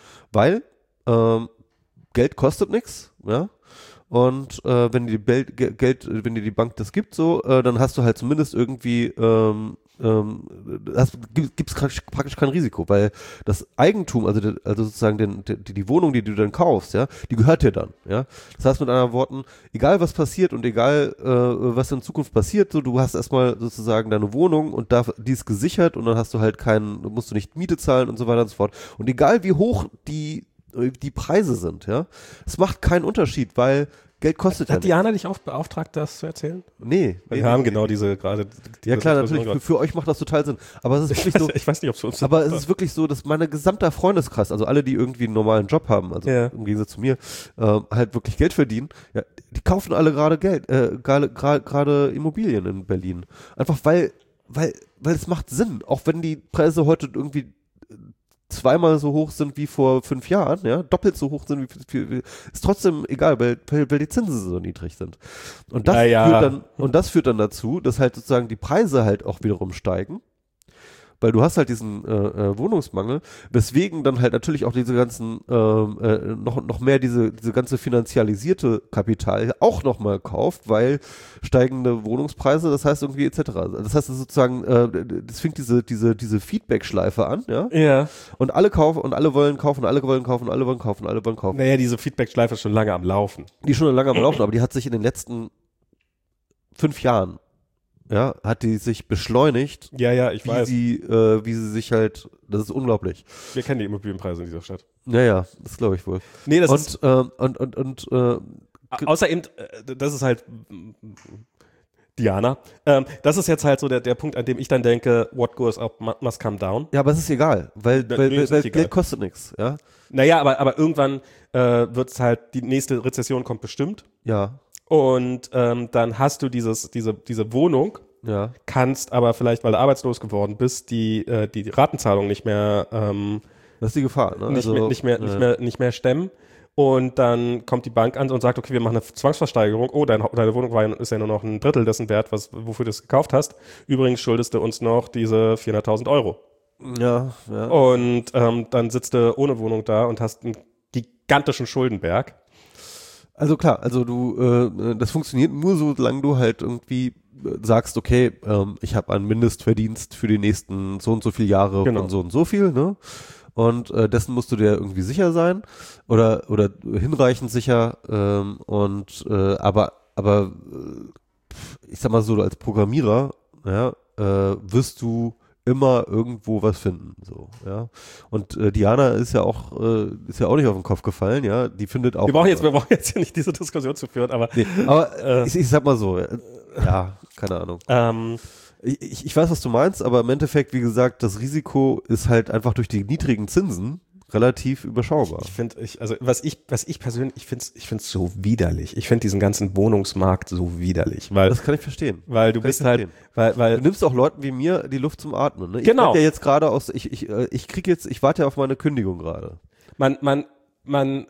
weil ähm, Geld kostet nichts, ja. Und äh, wenn die Geld, Geld, wenn dir die Bank das gibt, so, äh, dann hast du halt zumindest irgendwie ähm, ähm, hast, gibt es praktisch kein Risiko, weil das Eigentum, also, also sozusagen den, die, die Wohnung, die du dann kaufst, ja, die gehört dir dann, ja. Das heißt mit anderen Worten, egal was passiert und egal äh, was in Zukunft passiert, so, du hast erstmal sozusagen deine Wohnung und da, die ist gesichert und dann hast du halt keinen, musst du nicht Miete zahlen und so weiter und so fort. Und egal wie hoch die die Preise sind, ja, es macht keinen Unterschied, weil Geld kostet Hat, ja hat Diana dich auch beauftragt, das zu erzählen? Nee. Wir nee, haben nee, genau nee. diese gerade. Die, Ja klar, natürlich, für, für euch macht das total Sinn. Aber es ist wirklich ich weiß, so. Ich weiß nicht, ob es für uns Aber es ist wirklich so, dass meine gesamte Freundeskreis, also alle, die irgendwie einen normalen Job haben, also ja. im Gegensatz zu mir, äh, halt wirklich Geld verdienen, ja, die kaufen alle gerade Geld, äh, gerade gerade Immobilien in Berlin. Einfach weil, weil, weil es macht Sinn, auch wenn die Preise heute irgendwie zweimal so hoch sind wie vor fünf Jahren, ja, doppelt so hoch sind wie, wie ist trotzdem egal, weil, weil, weil die Zinsen so niedrig sind. Und das ja. führt dann, und das führt dann dazu, dass halt sozusagen die Preise halt auch wiederum steigen, weil du hast halt diesen äh, äh, Wohnungsmangel, weswegen dann halt natürlich auch diese ganzen, ähm, äh, noch, noch mehr diese, diese ganze finanzialisierte Kapital auch nochmal kauft, weil steigende Wohnungspreise, das heißt irgendwie et cetera. Das heißt sozusagen, äh, das fängt diese, diese, diese Feedback-Schleife an, ja? Ja. Und alle kaufen und alle wollen kaufen, alle wollen kaufen, alle wollen kaufen, alle wollen kaufen. Naja, diese Feedback-Schleife ist schon lange am Laufen. Die ist schon lange am Laufen, aber die hat sich in den letzten fünf Jahren ja, hat die sich beschleunigt. Ja, ja, ich wie weiß. Sie, äh, wie sie sich halt, das ist unglaublich. Wir kennen die Immobilienpreise in dieser Stadt. Naja, das glaube ich wohl. Nee, das und, ist, ähm, und, und, und, äh, außer eben, äh, das ist halt Diana. Ähm, das ist jetzt halt so der, der Punkt, an dem ich dann denke, what goes up must come down. Ja, aber es ist egal, weil, weil, nee, weil, weil egal. Geld kostet nichts, ja. Naja, aber, aber irgendwann äh, wird es halt, die nächste Rezession kommt bestimmt. Ja. Und ähm, dann hast du dieses, diese, diese Wohnung, ja. kannst aber vielleicht, weil du arbeitslos geworden bist, die, äh, die Ratenzahlung nicht mehr, ähm, das ist die Gefahr, ne? nicht, also, mehr, nicht, mehr, äh, nicht, mehr, nicht mehr stemmen. Und dann kommt die Bank an und sagt, okay, wir machen eine Zwangsversteigerung. Oh, dein, deine Wohnung war, ist ja nur noch ein Drittel dessen wert, was, wofür du es gekauft hast. Übrigens schuldest du uns noch diese vierhunderttausend Euro. Ja, ja. Und ähm, dann sitzt du ohne Wohnung da und hast einen gigantischen Schuldenberg. Also klar, also du, äh, das funktioniert nur so, solange du halt irgendwie sagst, okay, ähm, ich habe einen Mindestverdienst für die nächsten so und so viele Jahre Genau. und so und so viel, ne? Und äh, dessen musst du dir irgendwie sicher sein oder oder hinreichend sicher ähm, und äh, aber aber äh, ich sag mal so, als Programmierer, ja, äh, wirst du immer irgendwo was finden, so, ja. Und äh, Diana ist ja auch, äh, ist ja auch nicht auf den Kopf gefallen, ja. Die findet auch. Wir brauchen jetzt, wir brauchen jetzt hier nicht diese Diskussion zu führen, aber. Nee, aber äh, ich, ich sag mal so, äh, ja, keine Ahnung. Ähm, ich, ich weiß, was du meinst, aber im Endeffekt, wie gesagt, das Risiko ist halt einfach durch die niedrigen Zinsen relativ überschaubar. Ich finde, ich, also was ich, was ich persönlich, ich finde es ich find's so widerlich. Ich finde diesen ganzen Wohnungsmarkt so widerlich, weil das kann ich verstehen. Weil du kann bist halt, weil, weil du nimmst auch Leuten wie mir die Luft zum Atmen. Ne? Ich Genau. werd ja jetzt gerade aus, ich, ich, ich krieg jetzt, ich warte ja auf meine Kündigung gerade. Man, man, man,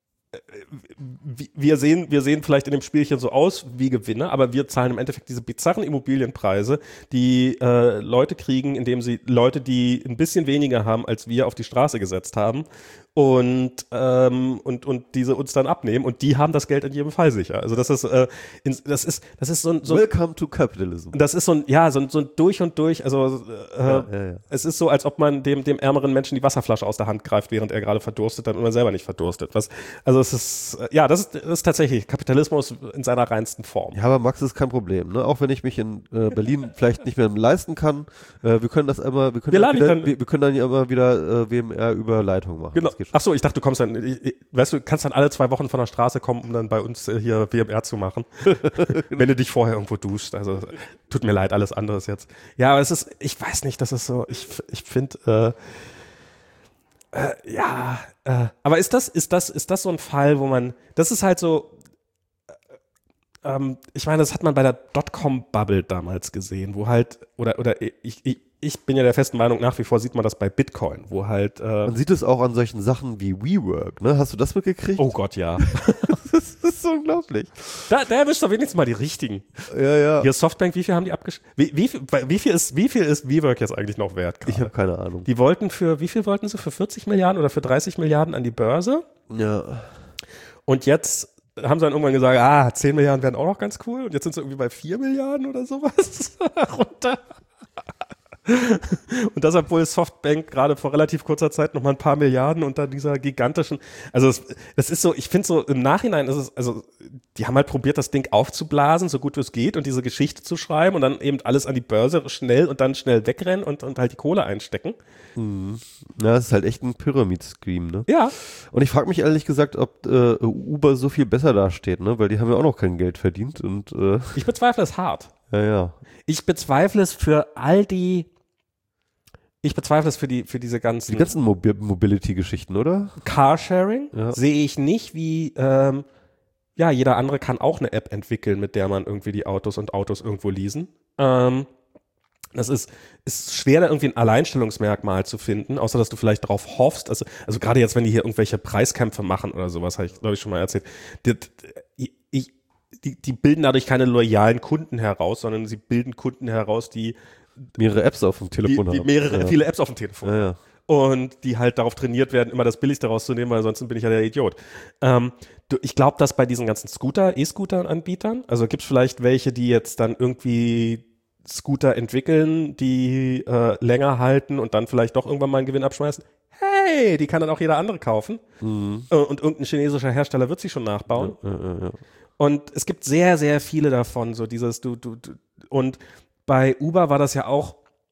wir sehen, wir sehen vielleicht in dem Spielchen so aus wie Gewinner, aber wir zahlen im Endeffekt diese bizarren Immobilienpreise, die äh, Leute kriegen, indem sie Leute, die ein bisschen weniger haben, als wir, auf die Straße gesetzt haben und, ähm, und, und diese uns dann abnehmen und die haben das Geld in jedem Fall sicher. Also das ist, äh, in, das ist, das ist so ein, so ein Welcome to Capitalism. Das ist so ein, ja, so ein, so ein durch und durch, also äh, ja, ja, ja. es ist so, als ob man dem, dem ärmeren Menschen die Wasserflasche aus der Hand greift, während er gerade verdurstet, dann und man selber nicht verdurstet. Was, also es ist, ja, das ist, das ist tatsächlich Kapitalismus in seiner reinsten Form. Ja, aber Max, ist kein Problem, ne? Auch wenn ich mich in äh, Berlin vielleicht nicht mehr leisten kann, äh, wir können das immer, wir können, Wir dann, laden wieder, dann- wir, wir können dann ja immer wieder äh, W M R über Leitung machen. Genau. Das geht schon. Ach so, ich dachte, du kommst dann, ich, ich, weißt du, kannst dann alle zwei Wochen von der Straße kommen, um dann bei uns äh, hier W M R zu machen. Wenn du dich vorher irgendwo duschst. Also tut mir leid, alles anderes jetzt. Ja, aber es ist, ich weiß nicht, das ist so, ich, ich finde, äh, äh, ja, äh, aber ist das, ist das, ist das so ein Fall, wo man, das ist halt so, äh, ähm, ich meine, das hat man bei der Dotcom-Bubble damals gesehen, wo halt, oder, oder ich, ich, ich bin ja der festen Meinung, nach wie vor sieht man das bei Bitcoin, wo halt. Äh, man sieht es auch an solchen Sachen wie WeWork, ne? Hast du das mitgekriegt? Oh Gott, ja. das ist so unglaublich. Da, da erwischt doch wenigstens mal die richtigen. Ja, ja. Hier Softbank, wie viel haben die abgeschrieben? Wie, wie, viel, wie, viel ist, wie viel ist WeWork jetzt eigentlich noch wert gerade? Ich habe keine Ahnung. Die wollten für, wie viel wollten sie? Für vierzig Milliarden oder für dreißig Milliarden an die Börse? Ja. Und jetzt haben sie dann irgendwann gesagt, ah, zehn Milliarden wären auch noch ganz cool. Und jetzt sind sie irgendwie bei vier Milliarden oder sowas runter. Und das, obwohl Softbank gerade vor relativ kurzer Zeit noch mal ein paar Milliarden unter dieser gigantischen, also das, das ist so, ich finde so im Nachhinein ist es, also die haben halt probiert, das Ding aufzublasen, so gut wie es geht und diese Geschichte zu schreiben und dann eben alles an die Börse schnell und dann schnell wegrennen und, und halt die Kohle einstecken. Mhm. Ja, das ist halt echt ein Pyramid-Scheme, ne? Ja. Und ich frage mich ehrlich gesagt, ob äh, Uber so viel besser dasteht, ne? Weil die haben ja auch noch kein Geld verdient und äh, ich bezweifle es hart. Ja, ja. Ich bezweifle es für all die Ich bezweifle es für die für diese ganzen, die ganzen Mobi- Mobility-Geschichten, oder? Carsharing ja. sehe ich nicht, wie ähm, ja, jeder andere kann auch eine App entwickeln, mit der man irgendwie die Autos und Autos irgendwo leasen. Ähm, das ist, ist schwer, da irgendwie ein Alleinstellungsmerkmal zu finden, außer dass du vielleicht darauf hoffst. Also, also gerade jetzt, wenn die hier irgendwelche Preiskämpfe machen oder sowas, habe ich, glaube ich, schon mal erzählt. Die, ich, die, die bilden dadurch keine loyalen Kunden heraus, sondern sie bilden Kunden heraus, die mehrere Apps auf dem Telefon die, die haben. mehrere, ja. viele Apps auf dem Telefon ja, ja. Und die halt darauf trainiert werden, immer das Billigste rauszunehmen, weil sonst bin ich ja der Idiot. Ähm, du, ich glaube, dass bei diesen ganzen Scooter, E-Scooter-Anbietern, also gibt es vielleicht welche, die jetzt dann irgendwie Scooter entwickeln, die äh, länger halten und dann vielleicht doch irgendwann mal einen Gewinn abschmeißen. Hey, die kann dann auch jeder andere kaufen. Mhm. Äh, und irgendein chinesischer Hersteller wird sie schon nachbauen. Ja, ja, ja. Und es gibt sehr, sehr viele davon, so dieses, du, du, du und bei Uber war das ja auch,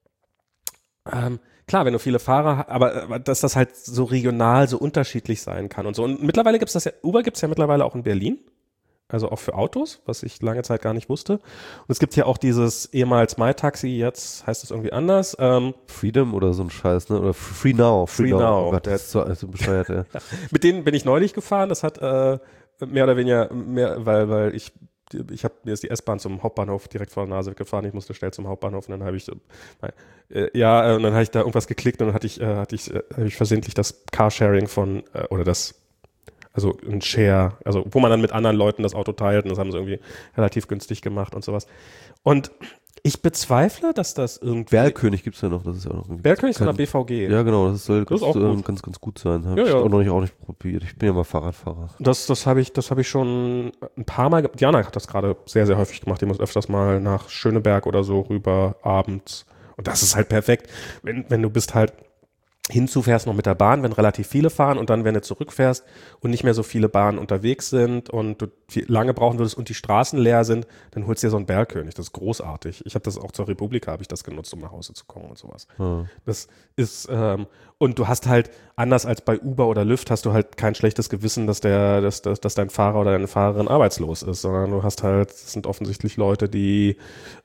ähm, klar, wenn du viele Fahrer, aber, aber dass das halt so regional so unterschiedlich sein kann und so. Und mittlerweile gibt es das ja, Uber gibt es ja mittlerweile auch in Berlin, also auch für Autos, was ich lange Zeit gar nicht wusste. Und es gibt ja auch dieses ehemals MyTaxi, jetzt heißt es irgendwie anders. Ähm, Freedom oder so ein Scheiß, ne? Oder Free Now. Free, Free Now. Now. Oh Gott, das ist so also bescheuert, ja. Mit denen bin ich neulich gefahren, das hat äh, mehr oder weniger, mehr, weil, weil ich Ich habe mir ist die S-Bahn zum Hauptbahnhof direkt vor der Nase gefahren. Ich musste schnell zum Hauptbahnhof und dann habe ich äh, ja und dann habe ich da irgendwas geklickt und dann hatte ich äh, hatte ich äh, habe ich versehentlich das Carsharing von äh, oder das also ein Share, also wo man dann mit anderen Leuten das Auto teilt und das haben sie irgendwie relativ günstig gemacht und sowas. Und ich bezweifle, dass das irgendwie Bergkönig gibt es ja noch, das ist ja auch noch irgendwie Bergkönig von der B V G. Ja, genau, das soll das ganz, ist auch ähm, ganz ganz gut sein. Habe ja, ich ja. auch noch nicht auch nicht probiert. Ich bin ja mal Fahrradfahrer. Das das habe ich das habe ich schon ein paar Mal. Diana hat das gerade sehr sehr häufig gemacht. Die muss öfters mal nach Schöneberg oder so rüber abends und das ist halt perfekt, wenn wenn du bist halt hinzufährst noch mit der Bahn, wenn relativ viele fahren und dann, wenn du zurückfährst und nicht mehr so viele Bahnen unterwegs sind und du viel, lange brauchen würdest und die Straßen leer sind, dann holst du dir so einen Bergkönig. Das ist großartig. Ich habe das auch zur Republika, habe ich das genutzt, um nach Hause zu kommen und sowas. Hm. Das ist, ähm, und du hast halt, anders als bei Uber oder Lyft, hast du halt kein schlechtes Gewissen, dass der, dass, dass, dass dein Fahrer oder deine Fahrerin arbeitslos ist, sondern du hast halt, das sind offensichtlich Leute, die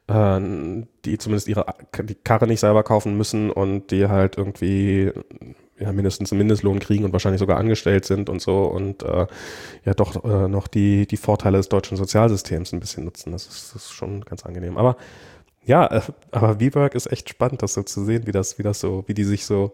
die zumindest ihre die Karre nicht selber kaufen müssen und die halt irgendwie ja mindestens einen Mindestlohn kriegen und wahrscheinlich sogar angestellt sind und so und äh, ja doch äh, noch die die Vorteile des deutschen Sozialsystems ein bisschen nutzen. Das ist, das ist schon ganz angenehm. Aber ja, äh, aber WeWork ist echt spannend, das so zu sehen, wie das wie das so, wie die sich so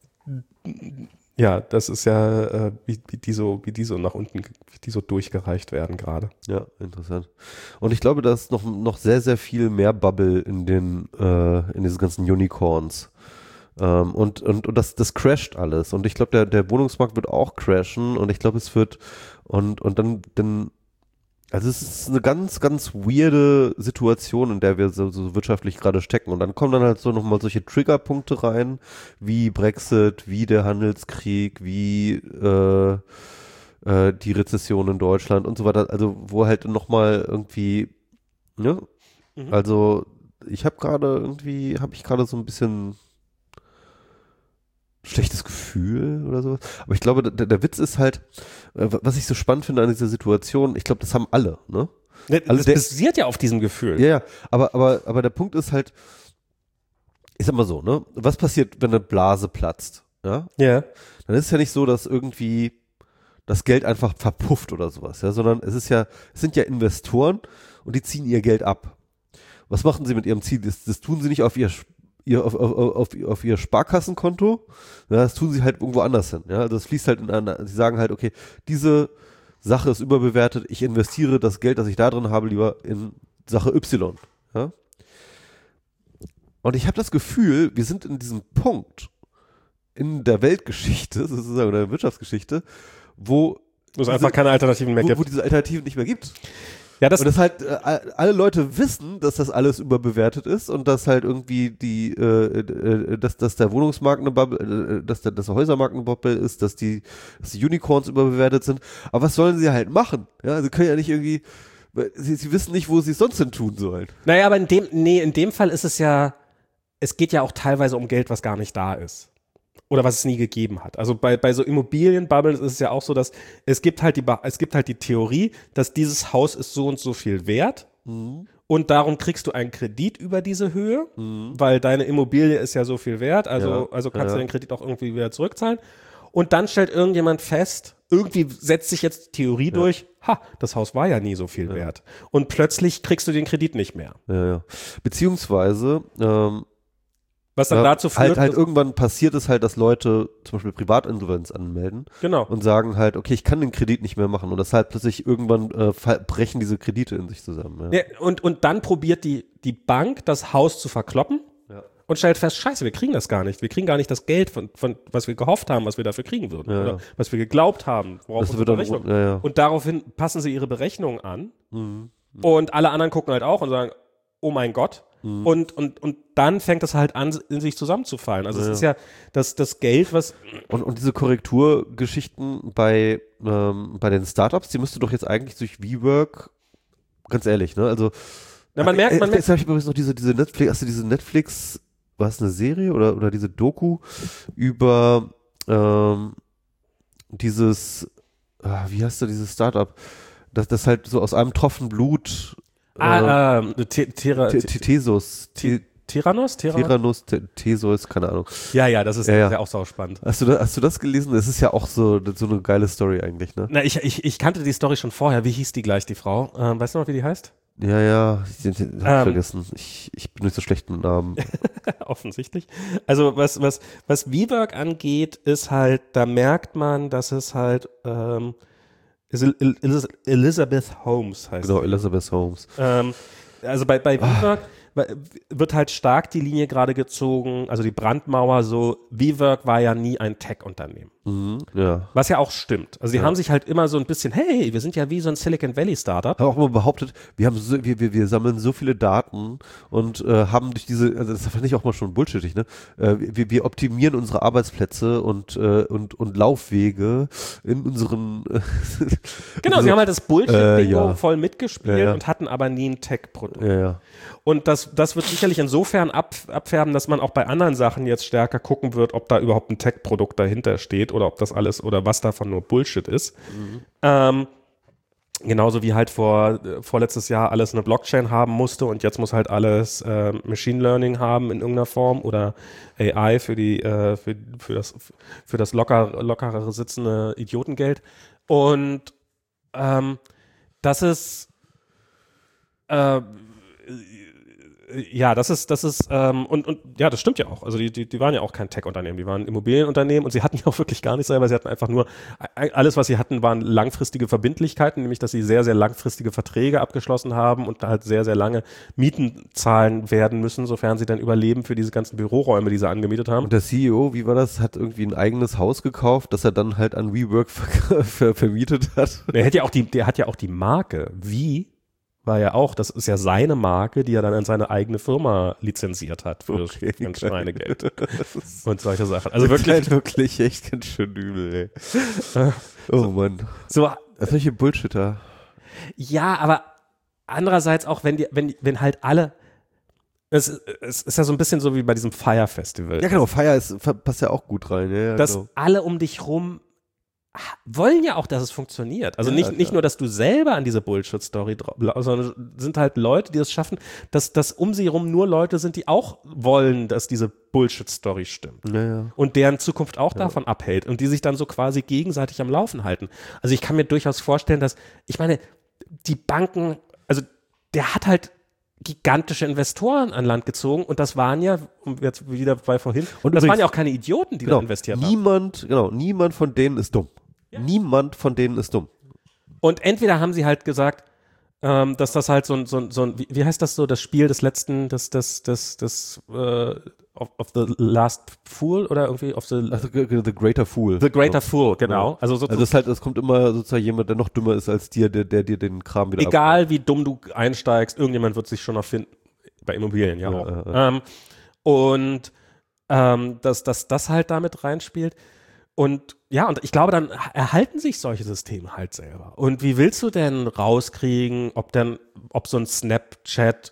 ja, das ist ja, äh, wie, wie, die so, wie die so nach unten, wie die so durchgereicht werden gerade. Ja, interessant. Und ich glaube, da ist noch, noch sehr, sehr viel mehr Bubble in den, äh, in diesen ganzen Unicorns. Ähm, und, und, und das, das crasht alles. Und ich glaube, der, der Wohnungsmarkt wird auch crashen und ich glaube, es wird, und, und dann, dann, also es ist eine ganz, ganz weirde Situation, in der wir so, so wirtschaftlich gerade stecken. Und dann kommen dann halt so nochmal solche Triggerpunkte rein, wie Brexit, wie der Handelskrieg, wie äh, äh, die Rezession in Deutschland und so weiter. Also wo halt nochmal irgendwie, ne? Mhm. Also ich habe gerade irgendwie, habe ich gerade so ein bisschen schlechtes Gefühl oder sowas. Aber ich glaube, der, der Witz ist halt, was ich so spannend finde an dieser Situation, ich glaube, das haben alle, ne? Das also der, basiert ja auf diesem Gefühl. Ja, ja, aber, aber, aber der Punkt ist halt, ich sag mal so, ne? Was passiert, wenn eine Blase platzt? Ja? Ja. Dann ist es ja nicht so, dass irgendwie das Geld einfach verpufft oder sowas, ja, sondern es ist ja, es sind ja Investoren und die ziehen ihr Geld ab. Was machen sie mit ihrem Ziel? Das, das tun sie nicht auf ihr ihr, auf, auf, auf, auf ihr Sparkassenkonto, ja, das tun sie halt irgendwo anders hin. Ja? Also das fließt halt in eine, sie sagen halt, okay, diese Sache ist überbewertet, ich investiere das Geld, das ich da drin habe, lieber in Sache Y. Ja? Und ich habe das Gefühl, wir sind in diesem Punkt in der Weltgeschichte, sozusagen, oder der Wirtschaftsgeschichte, wo Wo es einfach keine Alternativen mehr wo, gibt. wo diese Alternativen nicht mehr gibt. Ja, das Und das halt, äh, alle Leute wissen, dass das alles überbewertet ist und dass halt irgendwie die, äh, äh, dass, dass der Wohnungsmarkt eine Bubble, äh, dass der, dass der Häusermarkt eine Bubble ist, dass die, dass die Unicorns überbewertet sind. Aber was sollen sie halt machen? Ja, sie können ja nicht irgendwie, sie, sie wissen nicht, wo sie es sonst hin tun sollen. Naja, aber in dem, nee, in dem Fall ist es ja, es geht ja auch teilweise um Geld, was gar nicht da ist. Oder was es nie gegeben hat. Also bei, bei so Immobilienbubbles ist es ja auch so, dass es gibt halt die, es gibt halt die Theorie, dass dieses Haus ist so und so viel wert mhm. und darum kriegst du einen Kredit über diese Höhe, mhm. weil deine Immobilie ist ja so viel wert, also, ja. also kannst ja. du den Kredit auch irgendwie wieder zurückzahlen. Und dann stellt irgendjemand fest, irgendwie setzt sich jetzt die Theorie ja. durch, ha, das Haus war ja nie so viel ja. wert. Und plötzlich kriegst du den Kredit nicht mehr. Ja, ja. Beziehungsweise, ähm, was dann ja, dazu führt, halt, halt irgendwann passiert es halt, dass Leute zum Beispiel Privatinsolvenz anmelden genau. und sagen halt, okay, ich kann den Kredit nicht mehr machen und das halt plötzlich irgendwann äh, brechen diese Kredite in sich zusammen. Ja. Ja, und, und dann probiert die, die Bank, das Haus zu verkloppen ja. und stellt fest, scheiße, wir kriegen das gar nicht. Wir kriegen gar nicht das Geld, von, von was wir gehofft haben, was wir dafür kriegen würden. Ja, oder ja. was wir geglaubt haben, worauf das unsere wird dann, Berechnung. ja, ja. Und daraufhin passen sie ihre Berechnungen an Mhm. und alle anderen gucken halt auch und sagen, oh mein Gott. Mhm. Und, und, und dann fängt es halt an, in sich zusammenzufallen. Also ja. es ist ja das, das Geld, was... Und, und diese Korrekturgeschichten bei, ähm, bei den Startups, die müsste doch jetzt eigentlich durch WeWork, ganz ehrlich, ne, also... Ja, man merkt, man äh, jetzt habe ich übrigens noch diese, diese Netflix, hast du diese Netflix, war es eine Serie oder, oder diese Doku über ähm, dieses, ah, wie heißt da dieses Startup, das, das halt so aus einem Tropfen Blut Ah, ähm, Thesos. Tyrannos? Tyrannos, Theseus, keine Ahnung. Ja, ja, das ist ja, ja. ja auch sauspannend. Hast du, da, hast du das gelesen? Das ist ja auch so, so eine geile Story eigentlich, ne? Na, ich, ich, ich kannte die Story schon vorher. Wie hieß die gleich, die Frau? Ähm, weißt du noch, wie die heißt? Ja, ja, ich, ich, ich hab ähm, vergessen. Ich, ich bin nicht so schlecht mit Namen. Offensichtlich. Also was, was, was WeWork angeht, ist halt, da merkt man, dass es halt ähm, Elizabeth Holmes heißt. Genau, Elizabeth Holmes. Ähm, also bei, bei WeWork ah. wird halt stark die Linie gerade gezogen, also die Brandmauer so, WeWork war ja nie ein Tech-Unternehmen. Mhm, ja. Was ja auch stimmt. Also die ja. haben sich halt immer so ein bisschen, hey, wir sind ja wie so ein Silicon Valley Startup. Haben auch immer behauptet, wir haben so, wir, wir, wir sammeln so viele Daten und äh, haben durch diese, also das fand ich auch mal schon bullshittig, ne? Äh, wir, wir optimieren unsere Arbeitsplätze und, äh, und, und Laufwege in unseren äh, Genau, also, sie haben halt das Bullshit-Bingo äh, ja. voll mitgespielt ja, ja. und hatten aber nie ein Tech-Produkt. Ja, ja. Und das, das wird sicherlich insofern ab, abfärben, dass man auch bei anderen Sachen jetzt stärker gucken wird, ob da überhaupt ein Tech-Produkt dahinter steht oder ob das alles oder was davon nur Bullshit ist. Mhm. Ähm, genauso wie halt vor äh, vorletztes Jahr alles eine Blockchain haben musste und jetzt muss halt alles äh, Machine Learning haben in irgendeiner Form oder A I für die äh, für, für das für das locker, lockerere sitzende Idiotengeld. Und ähm, das ist äh, ja, das ist, das ist, ähm, und, und ja, das stimmt ja auch. Also die, die, die waren ja auch kein Tech-Unternehmen, die waren Immobilienunternehmen und sie hatten ja auch wirklich gar nichts selber. Sie hatten einfach nur, alles, was sie hatten, waren langfristige Verbindlichkeiten, nämlich, dass sie sehr, sehr langfristige Verträge abgeschlossen haben und halt sehr, sehr lange Mieten zahlen werden müssen, sofern sie dann überleben für diese ganzen Büroräume, die sie angemietet haben. Und der C E O, wie war das, hat irgendwie ein eigenes Haus gekauft, das er dann halt an WeWork ver ver vermietet hat. Der hat ja auch die, der hat ja auch die Marke, wie war ja auch, das ist ja seine Marke, die er dann an seine eigene Firma lizenziert hat für okay, das ganz Schweinegeld und solche Sachen. Also wirklich, halt wirklich echt ganz schön übel, ey. Oh so, Mann. So, solche Bullshitter. Ja, aber andererseits auch, wenn die, wenn, wenn halt alle, es, es ist ja so ein bisschen so wie bei diesem Fire Festival. Ja genau, Fire ist, passt ja auch gut rein. Ja, dass genau. alle um dich rum wollen ja auch, dass es funktioniert. Also ja, nicht, ja. nicht nur, dass du selber an diese Bullshit-Story glaubst, sondern sind halt Leute, die es schaffen, dass, dass um sie herum nur Leute sind, die auch wollen, dass diese Bullshit-Story stimmt. Ja, ja. Und deren Zukunft auch ja. davon abhält und die sich dann so quasi gegenseitig am Laufen halten. Also ich kann mir durchaus vorstellen, dass, ich meine, die Banken, also der hat halt gigantische Investoren an Land gezogen und das waren ja, jetzt wieder bei vorhin, Und das übrigens, waren ja auch keine Idioten, die genau, da investiert haben. Niemand, genau, niemand von denen ist dumm. Ja. Niemand von denen ist dumm. Und entweder haben sie halt gesagt, ähm, dass das halt so ein, so ein, so ein wie, wie heißt das so, das Spiel des letzten, das, das, das, das, äh, of, of the Last Fool oder irgendwie of the, Also The Greater Fool. the Greater so. Fool, genau. Ja. Also, so, Also es, ist halt, es kommt immer sozusagen jemand, der noch dümmer ist als dir, der, der dir den Kram wieder egal wie dumm du einsteigst, irgendjemand wird sich schon noch finden, bei Immobilien ja, Ja, auch. ja, ja. Ähm, und ähm, dass, dass das halt damit reinspielt. Und ja, und ich glaube, dann erhalten sich solche Systeme halt selber. Und wie willst du denn rauskriegen, ob denn, ob so ein Snapchat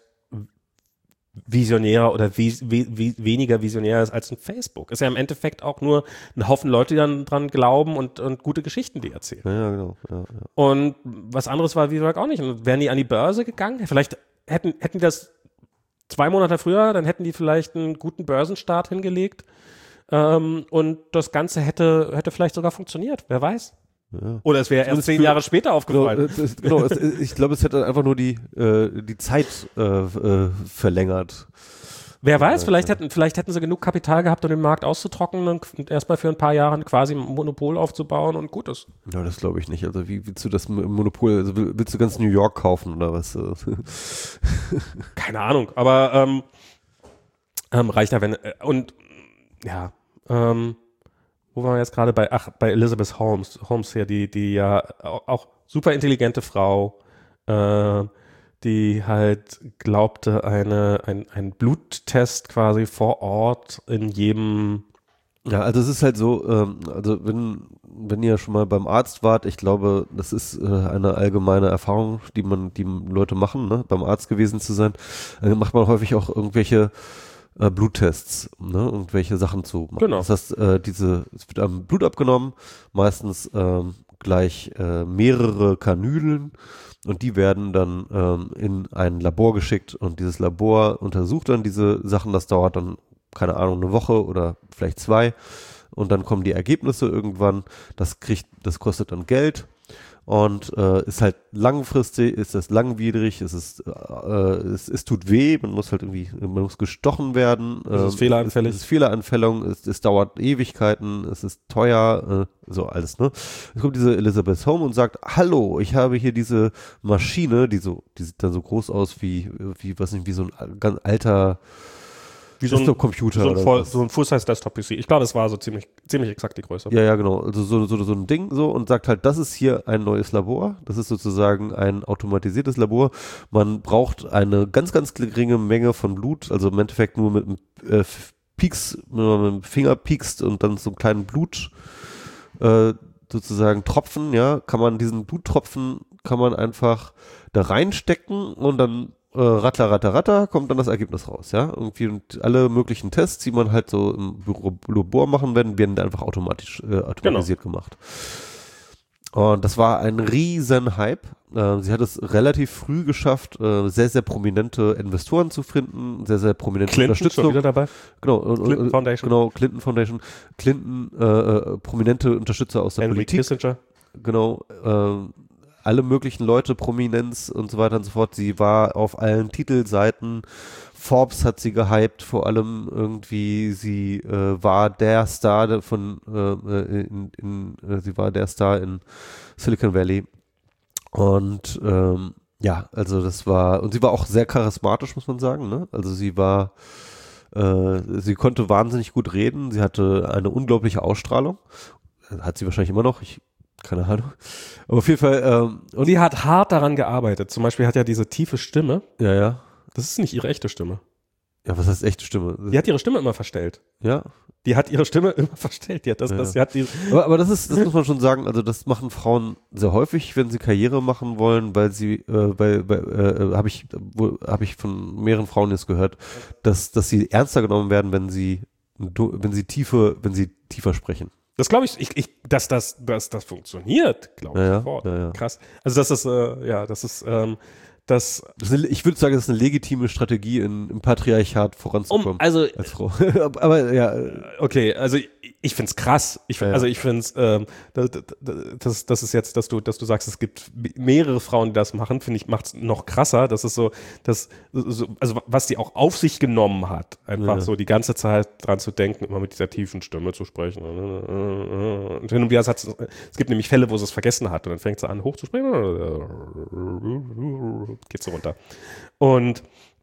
visionärer oder wie, wie, wie weniger visionär ist als ein Facebook? Ist ja im Endeffekt auch nur ein Haufen Leute, die dann dran glauben und, und gute Geschichten, die erzählen. Ja, ja, genau. Ja, ja. Und was anderes war, wie gesagt, auch nicht. Und wären die an die Börse gegangen? Vielleicht hätten, hätten die das zwei Monate früher, dann hätten die vielleicht einen guten Börsenstart hingelegt. Ähm, und das Ganze hätte, hätte vielleicht sogar funktioniert. Wer weiß. Ja. Oder es wäre erst zehn für- Jahre später Genau, aufgefallen. es, es, genau es, ich glaube, es hätte einfach nur die, äh, die Zeit äh, äh, verlängert. Wer weiß, vielleicht hätten, vielleicht hätten sie genug Kapital gehabt, um den Markt auszutrocknen und erstmal für ein paar Jahre quasi ein Monopol aufzubauen und gut ist. Ja, das glaube ich nicht. Also wie willst du das Monopol, also will- willst du ganz New York kaufen oder was? Keine Ahnung, aber ähm, ähm, reicht ja, wenn, äh, und ja, ähm, wo waren wir jetzt gerade bei, ach, bei Elizabeth Holmes, Holmes hier, die, die ja auch, auch super intelligente Frau, äh, die halt glaubte, eine, ein, ein Bluttest quasi vor Ort in jedem, Ja, also es ist halt so, ähm, also wenn, wenn ihr schon mal beim Arzt wart, ich glaube, das ist äh, eine allgemeine Erfahrung, die man, die Leute machen, ne, beim Arzt gewesen zu sein, äh, macht man häufig auch irgendwelche äh, Bluttests, ne, irgendwelche Sachen zu machen. Genau. Das heißt, äh, diese, es wird einem Blut abgenommen, meistens ähm, gleich äh, mehrere Kanülen und die werden dann ähm, in ein Labor geschickt und dieses Labor untersucht dann diese Sachen, das dauert dann keine Ahnung, eine Woche oder vielleicht zwei und dann kommen die Ergebnisse irgendwann, das kriegt, das kostet dann Geld und äh, ist halt langfristig, ist das langwierig, es ist, äh, es, es tut weh, man muss halt irgendwie, man muss gestochen werden. Es ist ähm, fehleranfällig. Es ist Fehleranfällig, es, es dauert Ewigkeiten, es ist teuer, äh, so alles, ne. Es kommt diese Elizabeth Holmes und sagt, hallo, ich habe hier diese Maschine, die so, die sieht dann so groß aus wie, wie, was nicht, wie so ein ganz alter wie so ein, Desktop-Computer so ein, oder voll, was. so ein Full-Size-Desktop-P C. Ich glaube, es war so ziemlich, ziemlich exakt die Größe. Ja, ja, genau. Also so, so, so ein Ding so und sagt halt, das ist hier ein neues Labor. Das ist sozusagen ein automatisiertes Labor. Man braucht eine ganz, ganz geringe Menge von Blut, also im Endeffekt nur mit einem äh, Pieks, wenn man mit dem Finger piekst und dann so einen kleinen Blut äh, sozusagen Tropfen, ja, kann man diesen Bluttropfen, kann man einfach da reinstecken und dann äh, ratter, ratter, ratter, kommt dann das Ergebnis raus, ja, irgendwie und alle möglichen Tests, die man halt so im Büro, Labor machen werden, werden dann einfach automatisch, äh, automatisiert Genau. gemacht. Und das war ein riesen Hype. Äh, sie hat es relativ früh geschafft, äh, sehr, sehr prominente Investoren zu finden, sehr, sehr prominente Clinton schon Unterstützung. wieder dabei. Genau, und- Clinton und- Foundation. Genau, Clinton Foundation. Clinton, äh, äh, prominente Unterstützer aus der Henry Politik. Kissinger. Genau, äh, alle möglichen Leute, Prominenz und so weiter und so fort. Sie war auf allen Titelseiten. Forbes hat sie gehypt, vor allem irgendwie, sie äh, war der Star von, äh, in, in, äh, sie war der Star in Silicon Valley. Und ähm, ja, also das war, und sie war auch sehr charismatisch, muss man sagen, ne? Also sie war, äh, sie konnte wahnsinnig gut reden, sie hatte eine unglaubliche Ausstrahlung. Hat sie wahrscheinlich immer noch, ich keine Ahnung. Aber auf jeden Fall, ähm, Und sie hat hart daran gearbeitet. Zum Beispiel hat ja diese tiefe Stimme, ja, ja. das ist nicht ihre echte Stimme. Ja, was heißt echte Stimme? Die hat ihre Stimme immer verstellt. Ja. Die hat ihre Stimme immer verstellt. Die hat das, Ja. das, die hat die, Aber, aber das ist, das muss man schon sagen, also das machen Frauen sehr häufig, wenn sie Karriere machen wollen, weil sie, äh, weil, weil äh, habe ich, habe ich von mehreren Frauen jetzt gehört, dass, dass sie ernster genommen werden, wenn sie, wenn sie tiefe, wenn sie tiefer sprechen. das glaube ich, ich, ich, dass das, dass das funktioniert, glaube ich Ja, ja, sofort. ja, ja. Krass. Also das ist, äh, ja, das ist, ähm, dass Das ist eine, ich würde sagen, das ist eine legitime Strategie, in, im Patriarchat voranzukommen. Um, also, als Frau. Aber ja. Okay, also ich, ich finde es krass. Ich find, Ja, ja. Also ich finde es, ähm, das, das, das ist jetzt, dass du, dass du sagst, es gibt mehrere Frauen, die das machen, finde ich, macht es noch krasser. Das ist so, das, so, also was die auch auf sich genommen hat, einfach Ja. so die ganze Zeit dran zu denken, immer mit dieser tiefen Stimme zu sprechen. Und hin und wieder hat es, es gibt nämlich Fälle, wo sie es vergessen hat und dann fängt sie an, hochzusprechen, geht so runter. Und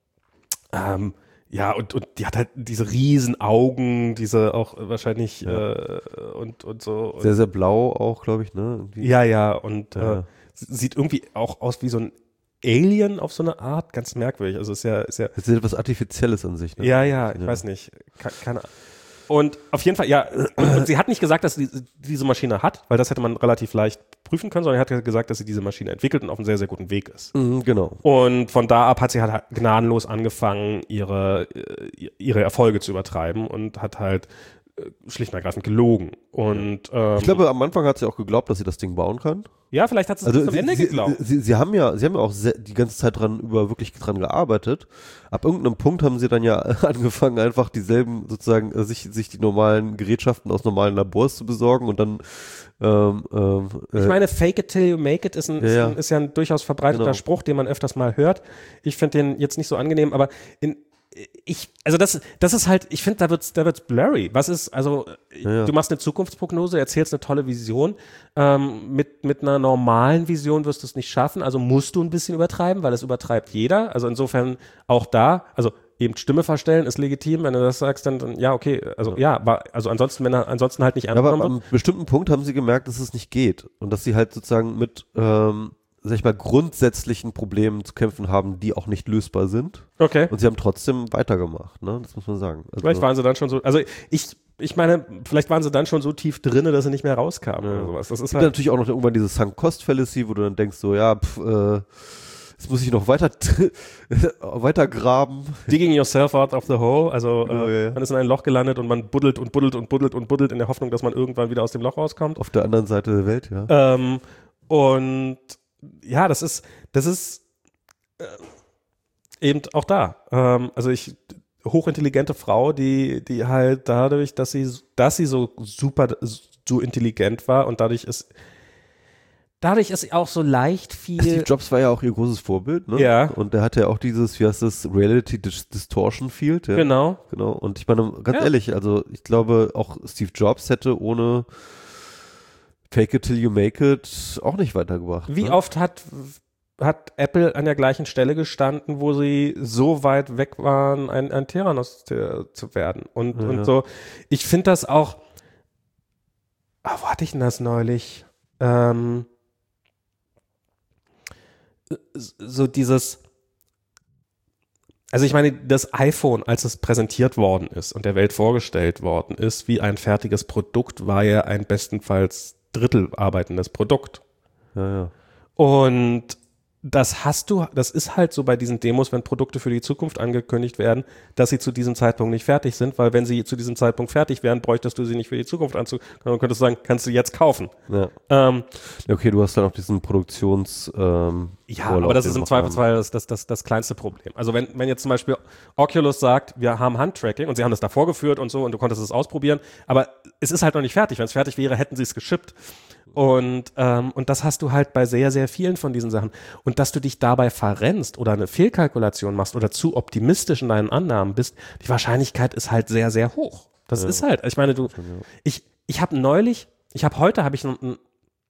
ähm, ja, und, und die hat halt diese riesen Augen, diese auch wahrscheinlich Ja. äh, und, und so. Sehr, sehr blau auch, glaube ich, ne? Irgendwie. Ja, ja, und Ja. Äh, sieht irgendwie auch aus wie so ein Alien auf so eine Art, ganz merkwürdig. Also ist ja, ist ja, Das ist etwas Artifizielles an sich, ne? ja, ja, ich Ja. weiß nicht, Ke- keine Ahnung. Und auf jeden Fall, ja, und, und sie hat nicht gesagt, dass sie diese, diese Maschine hat, weil das hätte man relativ leicht prüfen können, sondern sie hat gesagt, dass sie diese Maschine entwickelt und auf einem sehr, sehr guten Weg ist. Mhm, genau. Und von da ab hat sie halt gnadenlos angefangen, ihre, äh, ihre Erfolge zu übertreiben und hat halt äh, schlicht und ergreifend gelogen. Und ähm, Ich glaube, am Anfang hat sie auch geglaubt, dass sie das Ding bauen kann. ja, vielleicht hat sie es Also bis zum sie, Ende sie, geglaubt. Sie, sie haben ja, sie haben ja auch sehr, die ganze Zeit dran über wirklich dran gearbeitet. Ab irgendeinem Punkt haben sie dann ja angefangen, einfach dieselben sozusagen äh, sich sich die normalen Gerätschaften aus normalen Labors zu besorgen und dann ähm, ähm, äh, Ich meine, fake it till you make it ist, ein, Ja, ja. ist, ein, ist ja ein durchaus verbreiteter Genau. Spruch, den man öfters mal hört. Ich finde den jetzt nicht so angenehm, aber in, ich, also das, das ist halt, ich finde, da wird's, da wird's blurry. Was ist, also, Ja, ja. du machst eine Zukunftsprognose, erzählst eine tolle Vision. Ähm, mit, mit einer normalen Vision wirst du es nicht schaffen, also musst du ein bisschen übertreiben, weil das übertreibt jeder. Also insofern auch da, also eben Stimme verstellen ist legitim, wenn du das sagst, dann, dann ja, okay, also ja, aber, also ansonsten, wenn er ansonsten halt nicht ernst aber genommen am wird. bestimmten Punkt haben sie gemerkt, dass es nicht geht und dass sie halt sozusagen mit ähm, sag ich mal, grundsätzlichen Problemen zu kämpfen haben, die auch nicht lösbar sind. Okay. Und sie haben trotzdem weitergemacht, ne? Das muss man sagen. Also, Vielleicht waren sie dann schon so, also ich, ich meine, vielleicht waren sie dann schon so tief drinne, dass sie nicht mehr rauskamen Ja. oder sowas. Das ist es gibt halt, natürlich auch noch irgendwann diese Sunk-Cost-Fallacy, wo du dann denkst, so, ja, pf, äh, jetzt muss ich noch weiter, weiter graben. digging yourself out of the hole, also Genau, äh, ja, ja. man ist in ein Loch gelandet und man buddelt und buddelt und buddelt und buddelt in der Hoffnung, dass man irgendwann wieder aus dem Loch rauskommt. Auf der anderen Seite der Welt, ja. Ähm, und ja, das ist, das ist äh, eben auch da. Ähm, also ich, hochintelligente Frau, die, die halt dadurch, dass sie, dass sie so super, so intelligent war und dadurch ist, dadurch ist auch so leicht Steve viel. Jobs war ja auch ihr großes Vorbild, ne? Ja. Und der hatte ja auch dieses, wie heißt das, Reality Dis- Distortion Field, ja. Genau. Genau. Und ich meine, ganz Ja. ehrlich, also ich glaube, auch Steve Jobs hätte ohne Fake it till you make it auch nicht weitergebracht. Wie ne? oft hat, hat Apple an der gleichen Stelle gestanden, wo sie so weit weg waren, ein, ein Theranos zu, zu werden? Und, Ja. und so, ich finde das auch, ah, wo hatte ich denn das neulich? Ähm, so dieses, also ich meine, das iPhone, als es präsentiert worden ist und der Welt vorgestellt worden ist, wie ein fertiges Produkt, war ja ein bestenfalls Drittel arbeitendes Produkt. Ja, ja. Und das hast du, das ist halt so bei diesen Demos, wenn Produkte für die Zukunft angekündigt werden, dass sie zu diesem Zeitpunkt nicht fertig sind, weil wenn sie zu diesem Zeitpunkt fertig wären, bräuchtest du sie nicht für die Zukunft anzu, dann könntest du sagen, kannst du jetzt kaufen. ja. Ähm, Okay, du hast dann auch diesen Produktions ähm, ja, Vorlauf, aber das den ist wir im noch Zweifelsfall das, das, das, das kleinste Problem. Also wenn, wenn jetzt zum Beispiel Oculus sagt, wir haben Handtracking und sie haben das da vorgeführt und so und du konntest es ausprobieren, aber es ist halt noch nicht fertig. Wenn es fertig wäre, hätten sie es geschippt. Und, ähm, und das hast du halt bei sehr, sehr vielen von diesen Sachen. Und dass du dich dabei verrennst oder eine Fehlkalkulation machst oder zu optimistisch in deinen Annahmen bist, die Wahrscheinlichkeit ist halt sehr, sehr hoch. Das Ja. ist halt, ich meine, du, ich, ich habe neulich, ich habe heute, habe ich ein, ein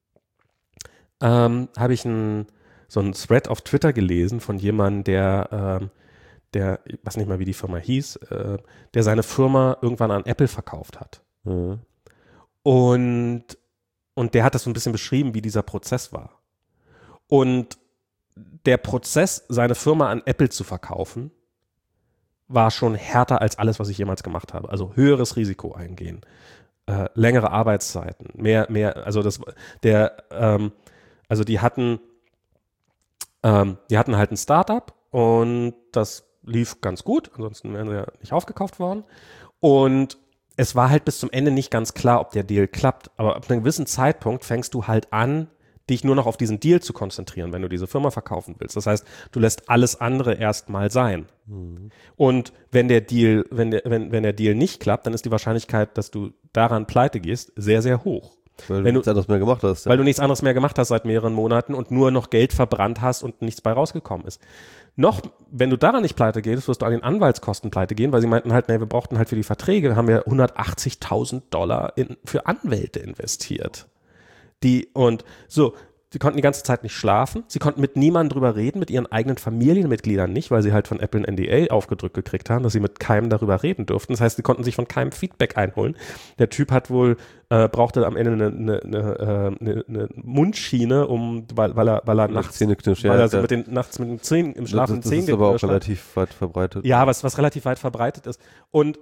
ähm, habe ich ein, so einen Thread auf Twitter gelesen von jemandem, der, ähm, der, ich weiß nicht mal, wie die Firma hieß, äh, der seine Firma irgendwann an Apple verkauft hat. Ja. Und, und der hat das so ein bisschen beschrieben, wie dieser Prozess war. Und der Prozess, seine Firma an Apple zu verkaufen, war schon härter als alles, was ich jemals gemacht habe. Also höheres Risiko eingehen, äh, längere Arbeitszeiten, mehr, mehr, also das, der, ähm, also die hatten, ähm, die hatten halt ein Startup und das lief ganz gut, ansonsten wären sie ja nicht aufgekauft worden. Und es war halt bis zum Ende nicht ganz klar, ob der Deal klappt. Aber ab einem gewissen Zeitpunkt fängst du halt an, dich nur noch auf diesen Deal zu konzentrieren, wenn du diese Firma verkaufen willst. Das heißt, du lässt alles andere erstmal sein. Mhm. Und wenn der Deal, wenn der, wenn, wenn der Deal nicht klappt, dann ist die Wahrscheinlichkeit, dass du daran pleite gehst, sehr, sehr hoch. Weil wenn du nichts anderes mehr gemacht hast. Ja. Weil du nichts anderes mehr gemacht hast seit mehreren Monaten und nur noch Geld verbrannt hast und nichts bei rausgekommen ist. Noch, wenn du daran nicht pleite gehst, wirst du an den Anwaltskosten pleite gehen, weil sie meinten halt, nee, wir brauchten halt für die Verträge, haben wir hundertachtzigtausend Dollar in, für Anwälte investiert. Die, und so, sie konnten die ganze Zeit nicht schlafen, sie konnten mit niemandem drüber reden, mit ihren eigenen Familienmitgliedern nicht, weil sie halt von Apple ein N D A aufgedrückt gekriegt haben, dass sie mit keinem darüber reden durften. Das heißt, sie konnten sich von keinem Feedback einholen. Der Typ hat wohl, äh, brauchte am Ende eine, eine, eine, eine, eine Mundschiene, um, weil, weil er, weil er nachts, weil ja, er so mit den, nachts mit den Zähnen, im Schlaf mit den Zähnen Das ist aber auch relativ weit verbreitet. Ja, was, was relativ weit verbreitet ist. Und,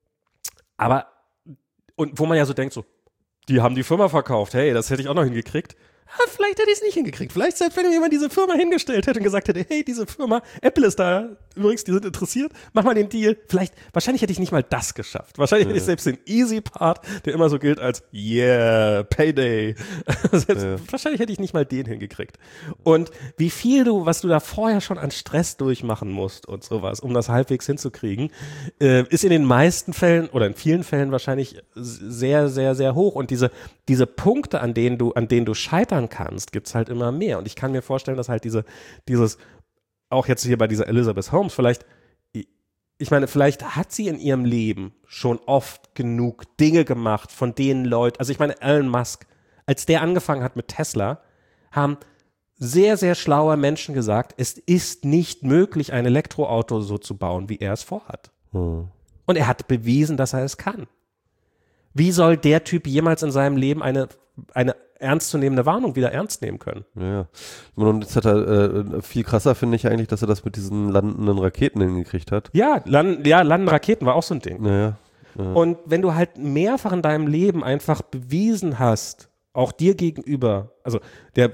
aber, und wo man ja so denkt, so, die haben die Firma verkauft, hey, das hätte ich auch noch hingekriegt. Ah, vielleicht hätte ich es nicht hingekriegt. Vielleicht, selbst wenn jemand diese Firma hingestellt hätte und gesagt hätte, hey, diese Firma, Apple ist da, übrigens, die sind interessiert, mach mal den Deal. Vielleicht, wahrscheinlich hätte ich nicht mal das geschafft. Wahrscheinlich ja. hätte ich selbst den Easy Part, der immer so gilt als, yeah, Payday. selbst, ja. Wahrscheinlich hätte ich nicht mal den hingekriegt. Und wie viel du, was du da vorher schon an Stress durchmachen musst und sowas, um das halbwegs hinzukriegen, äh, ist in den meisten Fällen oder in vielen Fällen wahrscheinlich sehr, sehr, sehr hoch. Und diese, diese Punkte, an denen du, an denen du scheitern kannst, gibt es halt immer mehr. Und ich kann mir vorstellen, dass halt diese, dieses, auch jetzt hier bei dieser Elizabeth Holmes, vielleicht, ich meine, vielleicht hat sie in ihrem Leben schon oft genug Dinge gemacht, von denen Leute, also ich meine, Elon Musk, als der angefangen hat mit Tesla, haben sehr, sehr schlaue Menschen gesagt, es ist nicht möglich, ein Elektroauto so zu bauen, wie er es vorhat. Hm. Und er hat bewiesen, dass er es kann. Wie soll der Typ jemals in seinem Leben eine, eine ernstzunehmende Warnung wieder ernst nehmen können? Ja, und jetzt hat er, äh, viel krasser finde ich eigentlich, dass er das mit diesen landenden Raketen hingekriegt hat. Ja, land, ja, landende Raketen war auch so ein Ding. Ja, ja. Und wenn du halt mehrfach in deinem Leben einfach bewiesen hast, auch dir gegenüber, also der,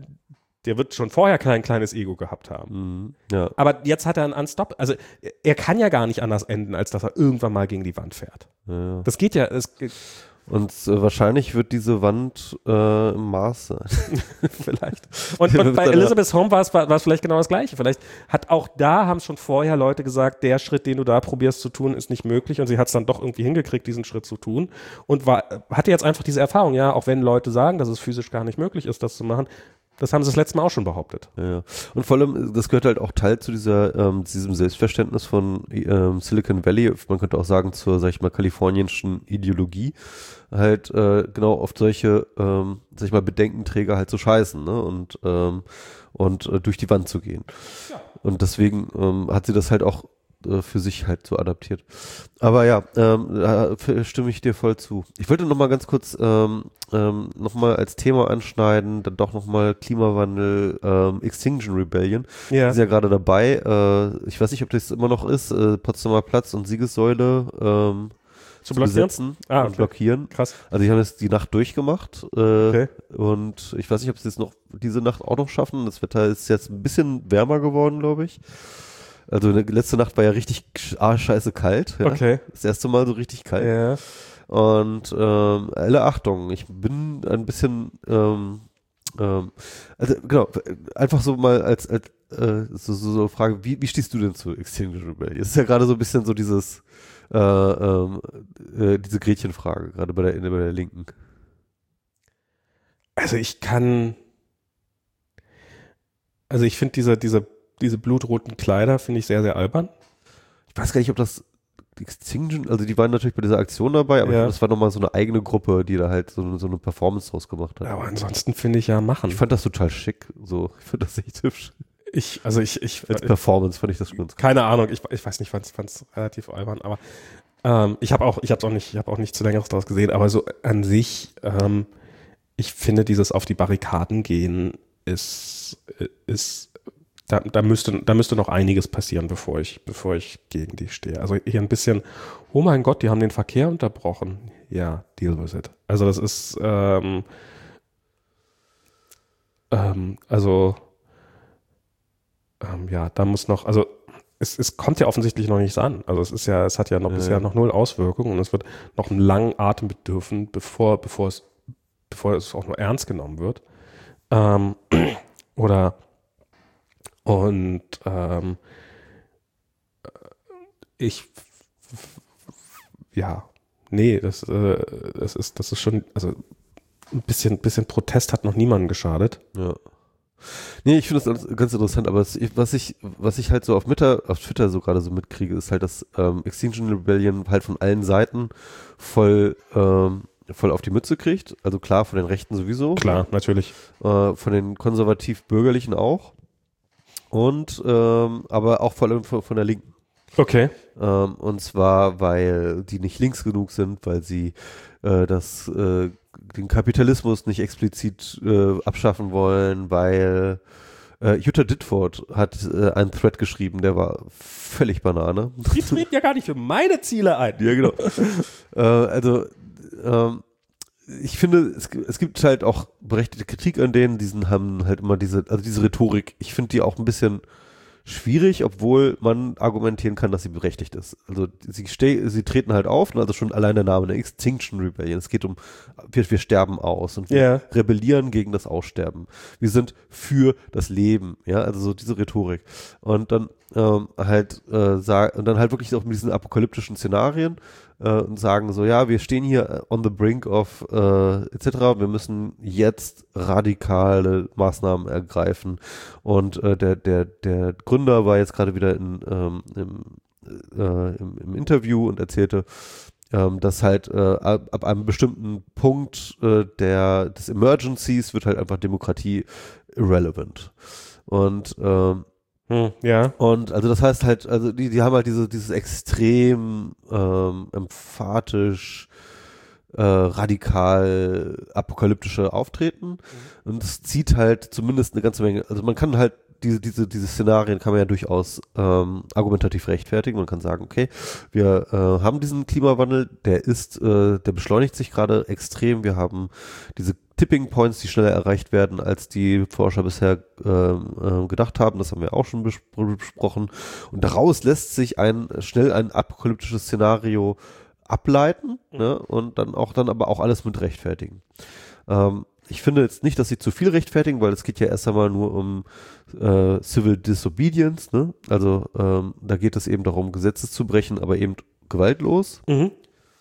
der wird schon vorher kein kleines Ego gehabt haben. Mhm, ja. Aber jetzt hat er einen Unstop, also er kann ja gar nicht anders enden, als dass er irgendwann mal gegen die Wand fährt. Ja. Das geht ja, es Und äh, wahrscheinlich wird diese Wand äh, im Mars sein. Vielleicht. Und, und bei Elizabeth Holmes war es, war, war es vielleicht genau das Gleiche. Vielleicht hat auch da, haben schon vorher Leute gesagt, der Schritt, den du da probierst zu tun, ist nicht möglich. Und sie hat es dann doch irgendwie hingekriegt, diesen Schritt zu tun. Und war, hatte jetzt einfach diese Erfahrung, ja, auch wenn Leute sagen, dass es physisch gar nicht möglich ist, das zu machen. Das haben sie das letzte Mal auch schon behauptet. Ja, und vor allem, das gehört halt auch Teil zu dieser, ähm, diesem Selbstverständnis von ähm, Silicon Valley, man könnte auch sagen zur, sag ich mal, kalifornischen Ideologie, halt äh, genau auf solche, ähm, sag ich mal, Bedenkenträger halt zu scheißen, ne, und, ähm, und äh, durch die Wand zu gehen. Ja. Und deswegen ähm, hat sie das halt auch äh, für sich halt so adaptiert. Aber ja, ähm, da stimme ich dir voll zu. Ich wollte noch mal ganz kurz ähm, ähm, noch mal als Thema anschneiden, dann doch noch mal Klimawandel, ähm, Extinction Rebellion. Ja. Die sind ja gerade dabei. Äh, ich weiß nicht, ob das immer noch ist, äh, Potsdamer Platz und Siegessäule ähm, zu, zu besetzen ah, und okay. blockieren. Krass. Also die haben jetzt die Nacht durchgemacht äh, okay. und ich weiß nicht, ob sie es noch diese Nacht auch noch schaffen. Das Wetter ist jetzt ein bisschen wärmer geworden, glaube ich. Also eine, letzte Nacht war ja richtig ah, scheiße kalt. Ja? Okay. Das erste Mal so richtig kalt. Ja. Und ähm, alle Achtung, ich bin ein bisschen, ähm, ähm, also genau, einfach so mal als, als äh, so, so, so Frage, wie, wie stehst du denn zu Extinction Rebellion? Es ist ja gerade so ein bisschen so dieses, äh, ähm, äh, diese Gretchenfrage, gerade bei der, bei der Linken. Also ich kann, also ich finde diese, diese, diese blutroten Kleider finde ich sehr, sehr albern. Ich weiß gar nicht, ob das Extinction, also die waren natürlich bei dieser Aktion dabei, aber ja. ich glaube, das war nochmal so eine eigene Gruppe, die da halt so, so eine Performance draus gemacht hat. Aber ansonsten finde ich ja machen. Ich fand das total schick, so, ich finde das echt hübsch. Ich, also ich, ich als Performance fand ich das ganz keine Ahnung, ich, ich weiß nicht, fand es relativ albern, aber ähm, ich habe auch, ich habe es auch nicht, ich habe auch nichts zu längeres daraus gesehen, aber so an sich, ähm, ich finde dieses auf die Barrikaden gehen ist, ist Da, da, müsste, da müsste noch einiges passieren, bevor ich, bevor ich gegen die stehe. Also hier ein bisschen, oh mein Gott, die haben den Verkehr unterbrochen. Ja, deal with it. Also das ist, ähm, ähm, also, ähm, ja, da muss noch, also es, es kommt ja offensichtlich noch nichts an. Also es ist ja, es hat ja noch ja, bisher ja. noch null Auswirkungen und es wird noch einen langen Atem bedürfen, bevor, bevor es, bevor es auch nur ernst genommen wird. Ähm, oder und ähm, ich ja, nee, das, äh, das ist, das ist schon, also ein bisschen, bisschen Protest hat noch niemandem geschadet. Ja. Nee, ich finde das ganz interessant, aber es, was ich, was ich halt so auf Twitter, auf Twitter so gerade so mitkriege, ist halt, dass ähm, Extinction Rebellion halt von allen Seiten voll, ähm, voll auf die Mütze kriegt. Also klar, von den Rechten sowieso. Klar, natürlich. Äh, von den konservativ-bürgerlichen auch. Und ähm, aber auch vor allem von, von der Linken. Okay. Ähm, und zwar, weil die nicht links genug sind, weil sie äh, das, äh, den Kapitalismus nicht explizit äh, abschaffen wollen, weil äh, Jutta Ditford hat äh, einen Thread geschrieben, der war völlig Banane. Die treten ja gar nicht für meine Ziele ein. Ja, genau. äh, also, ähm, ich finde, es, es gibt halt auch berechtigte Kritik an denen, diesen haben halt immer diese, also diese Rhetorik, ich finde die auch ein bisschen schwierig, obwohl man argumentieren kann, dass sie berechtigt ist. Also sie, ste- sie treten halt auf, also schon allein der Name, der Extinction Rebellion. Es geht um, wir, wir sterben aus und wir Yeah. rebellieren gegen das Aussterben. Wir sind für das Leben, ja, also so diese Rhetorik. Und dann ähm, halt äh, sag, und dann halt wirklich auch mit diesen apokalyptischen Szenarien äh, und sagen so, ja, wir stehen hier on the brink of äh, et cetera. Wir müssen jetzt radikale Maßnahmen ergreifen. Und äh, der, der, der Gründer war jetzt gerade wieder in, ähm, im, äh, im, im Interview und erzählte, ähm, dass halt äh, ab, ab einem bestimmten Punkt äh, der, des Emergencies wird halt einfach Demokratie irrelevant. Und ähm, Hm, ja. und also das heißt halt, also die, die haben halt diese, dieses extrem ähm, emphatisch äh, radikal apokalyptische Auftreten mhm. und es zieht halt zumindest eine ganze Menge, also man kann halt diese, diese, diese Szenarien kann man ja durchaus ähm, argumentativ rechtfertigen. Man kann sagen, okay, wir äh, haben diesen Klimawandel, der ist, äh, der beschleunigt sich gerade extrem. Wir haben diese Tipping Points, die schneller erreicht werden, als die Forscher bisher äh, äh, gedacht haben. Das haben wir auch schon bes- besprochen. Und daraus lässt sich ein schnell ein apokalyptisches Szenario ableiten, mhm. ne? Und dann auch dann aber auch alles mit rechtfertigen. Ähm, ich finde jetzt nicht, dass sie zu viel rechtfertigen, weil es geht ja erst einmal nur um äh, Civil Disobedience, ne? Also ähm, da geht es eben darum, Gesetze zu brechen, aber eben gewaltlos. Mhm.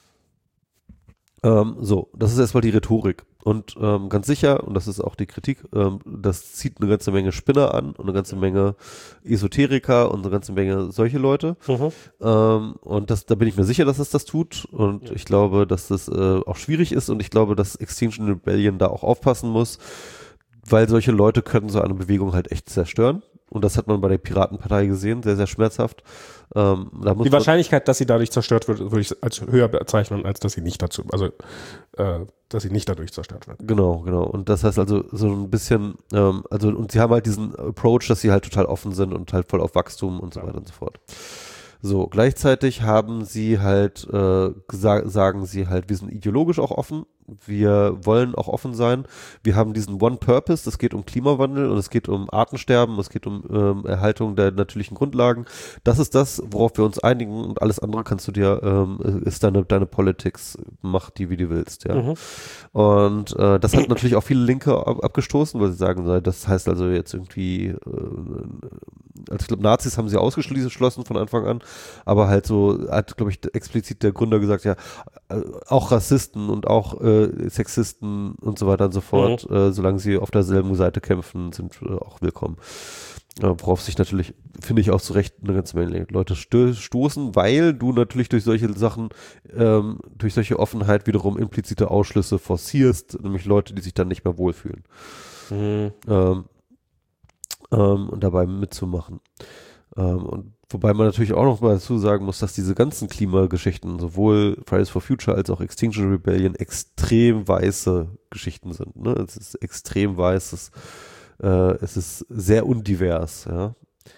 Ähm, so, das ist erstmal die Rhetorik. Und ähm, ganz sicher, und das ist auch die Kritik, ähm, das zieht eine ganze Menge Spinner an und eine ganze Menge Esoteriker und eine ganze Menge solche Leute. Mhm. Ähm, und das, da bin ich mir sicher, dass es das tut. Und ja. ich glaube, dass das äh, auch schwierig ist und ich glaube, dass Extinction Rebellion da auch aufpassen muss, weil solche Leute können so eine Bewegung halt echt zerstören. Und das hat man bei der Piratenpartei gesehen, sehr, sehr schmerzhaft. Ähm, da muss die Wahrscheinlichkeit, dass sie dadurch zerstört wird, würde ich als höher bezeichnen, als dass sie nicht dazu, also äh, dass sie nicht dadurch zerstört wird. Genau, genau. Und das heißt also so ein bisschen, ähm, also und sie haben halt diesen Approach, dass sie halt total offen sind und halt voll auf Wachstum und so weiter und so fort. So, gleichzeitig haben sie halt, äh, gesa- sagen sie halt, wir sind ideologisch auch offen, wir wollen auch offen sein, wir haben diesen One Purpose, es geht um Klimawandel und es geht um Artensterben, es geht um ähm, Erhaltung der natürlichen Grundlagen, das ist das, worauf wir uns einigen und alles andere kannst du dir, ähm, ist deine, deine Politics, mach die, wie du willst, ja. Mhm. Und äh, das hat natürlich auch viele Linke ab, abgestoßen, weil sie sagen, das heißt also jetzt irgendwie, äh, also ich glaube, Nazis haben sie ausgeschlossen von Anfang an, aber halt so hat, glaube ich, explizit der Gründer gesagt, ja, äh, auch Rassisten und auch äh, Sexisten und so weiter und so fort, mhm. äh, solange sie auf derselben Seite kämpfen, sind äh, auch willkommen. Äh, worauf sich natürlich, finde ich auch zu Recht eine ganze Menge Leute stö- stoßen, weil du natürlich durch solche Sachen, ähm, durch solche Offenheit wiederum implizite Ausschlüsse forcierst, nämlich Leute, die sich dann nicht mehr wohlfühlen. Mhm. Ähm, ähm, und dabei mitzumachen. Ähm, und wobei man natürlich auch noch mal dazu sagen muss, dass diese ganzen Klimageschichten, sowohl Fridays for Future als auch Extinction Rebellion, extrem weiße Geschichten sind. Ne? Es ist extrem weiß, es, äh, es ist sehr undivers. Ja?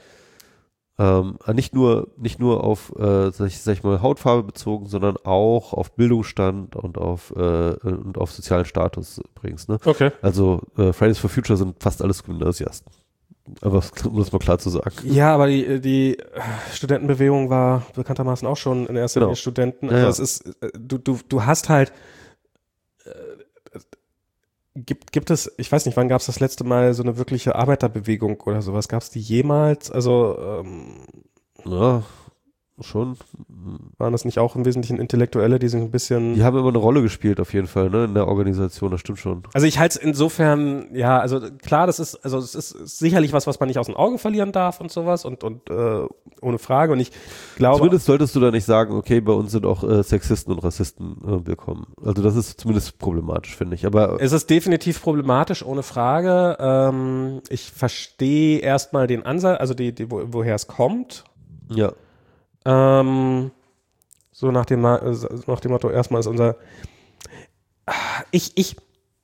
Ähm, nicht nur nicht nur auf, äh, sag ich, sag ich mal, Hautfarbe bezogen, sondern auch auf Bildungsstand und auf äh, und auf sozialen Status übrigens. Ne? Okay. Also äh, Fridays for Future sind fast alles Gymnasiasten. Aber um das mal klar zu sagen. Ja, aber die, die Studentenbewegung war bekanntermaßen auch schon in erster Linie genau. Studenten. Also ja, ja. es ist, du, du, du hast halt gibt, gibt es, ich weiß nicht, wann gab es das letzte Mal so eine wirkliche Arbeiterbewegung oder sowas? Gab es die jemals? Also ähm, Ja, schon. waren das nicht auch im Wesentlichen Intellektuelle, die sich ein bisschen... Die haben immer eine Rolle gespielt auf jeden Fall, ne, in der Organisation, das stimmt schon. Also ich halte es insofern, ja, also klar, das ist, also es ist sicherlich was, was man nicht aus den Augen verlieren darf und sowas und, und äh, ohne Frage und ich glaube... Zumindest solltest du da nicht sagen, okay, bei uns sind auch äh, Sexisten und Rassisten äh, willkommen. Also das ist zumindest problematisch, finde ich, aber... Es ist definitiv problematisch, ohne Frage. Ähm, ich verstehe erstmal den Ansatz, also die, die, wo, woher es kommt. Ja. Ähm, so nach dem, nach dem Motto, erstmal ist unser, ich, ich,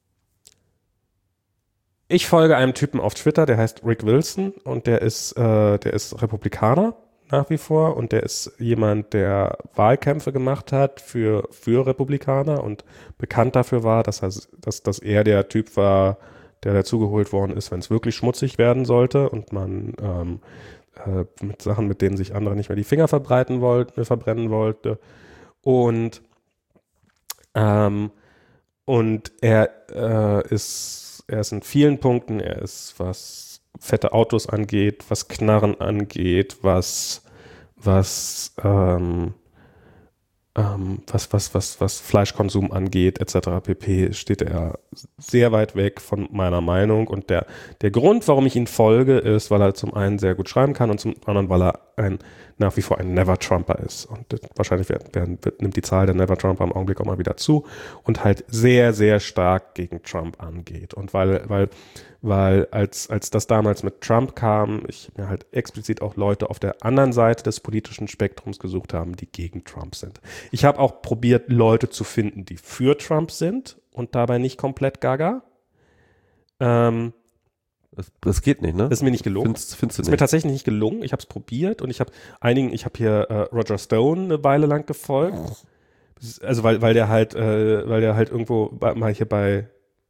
ich folge einem Typen auf Twitter, der heißt Rick Wilson und der ist, äh, der ist Republikaner nach wie vor und der ist jemand, der Wahlkämpfe gemacht hat für, für Republikaner und bekannt dafür war, dass er, dass, dass er der Typ war, der dazugeholt worden ist, wenn es wirklich schmutzig werden sollte und man, ähm, mit Sachen, mit denen sich andere nicht mehr die Finger verbreiten wollten, verbrennen wollte. Und, ähm, und er äh, ist, er ist in vielen Punkten, er ist, was fette Autos angeht, was Knarren angeht, was, was, ähm, ähm, was, was, was, was Fleischkonsum angeht, et cetera pp., steht er sehr weit weg von meiner Meinung. Und der, der Grund, warum ich ihn folge, ist, weil er zum einen sehr gut schreiben kann und zum anderen, weil er ein, nach wie vor ein Never-Trumper ist. Und wahrscheinlich werden, werden, wird, nimmt die Zahl der Never-Trumper im Augenblick auch mal wieder zu und halt sehr, sehr stark gegen Trump angeht. Und weil, weil, weil als, als das damals mit Trump kam, ich mir halt explizit auch Leute auf der anderen Seite des politischen Spektrums gesucht haben, die gegen Trump sind. Ich habe auch probiert, Leute zu finden, die für Trump sind und dabei nicht komplett gaga. Ähm, das, das geht nicht, ne? Das ist mir nicht gelungen. Findest, findest du das ist nicht? mir tatsächlich nicht gelungen. Ich habe es probiert und ich habe einigen, ich habe hier äh, Roger Stone eine Weile lang gefolgt. Also weil, weil der halt, äh, weil der halt irgendwo bei, mal hier bei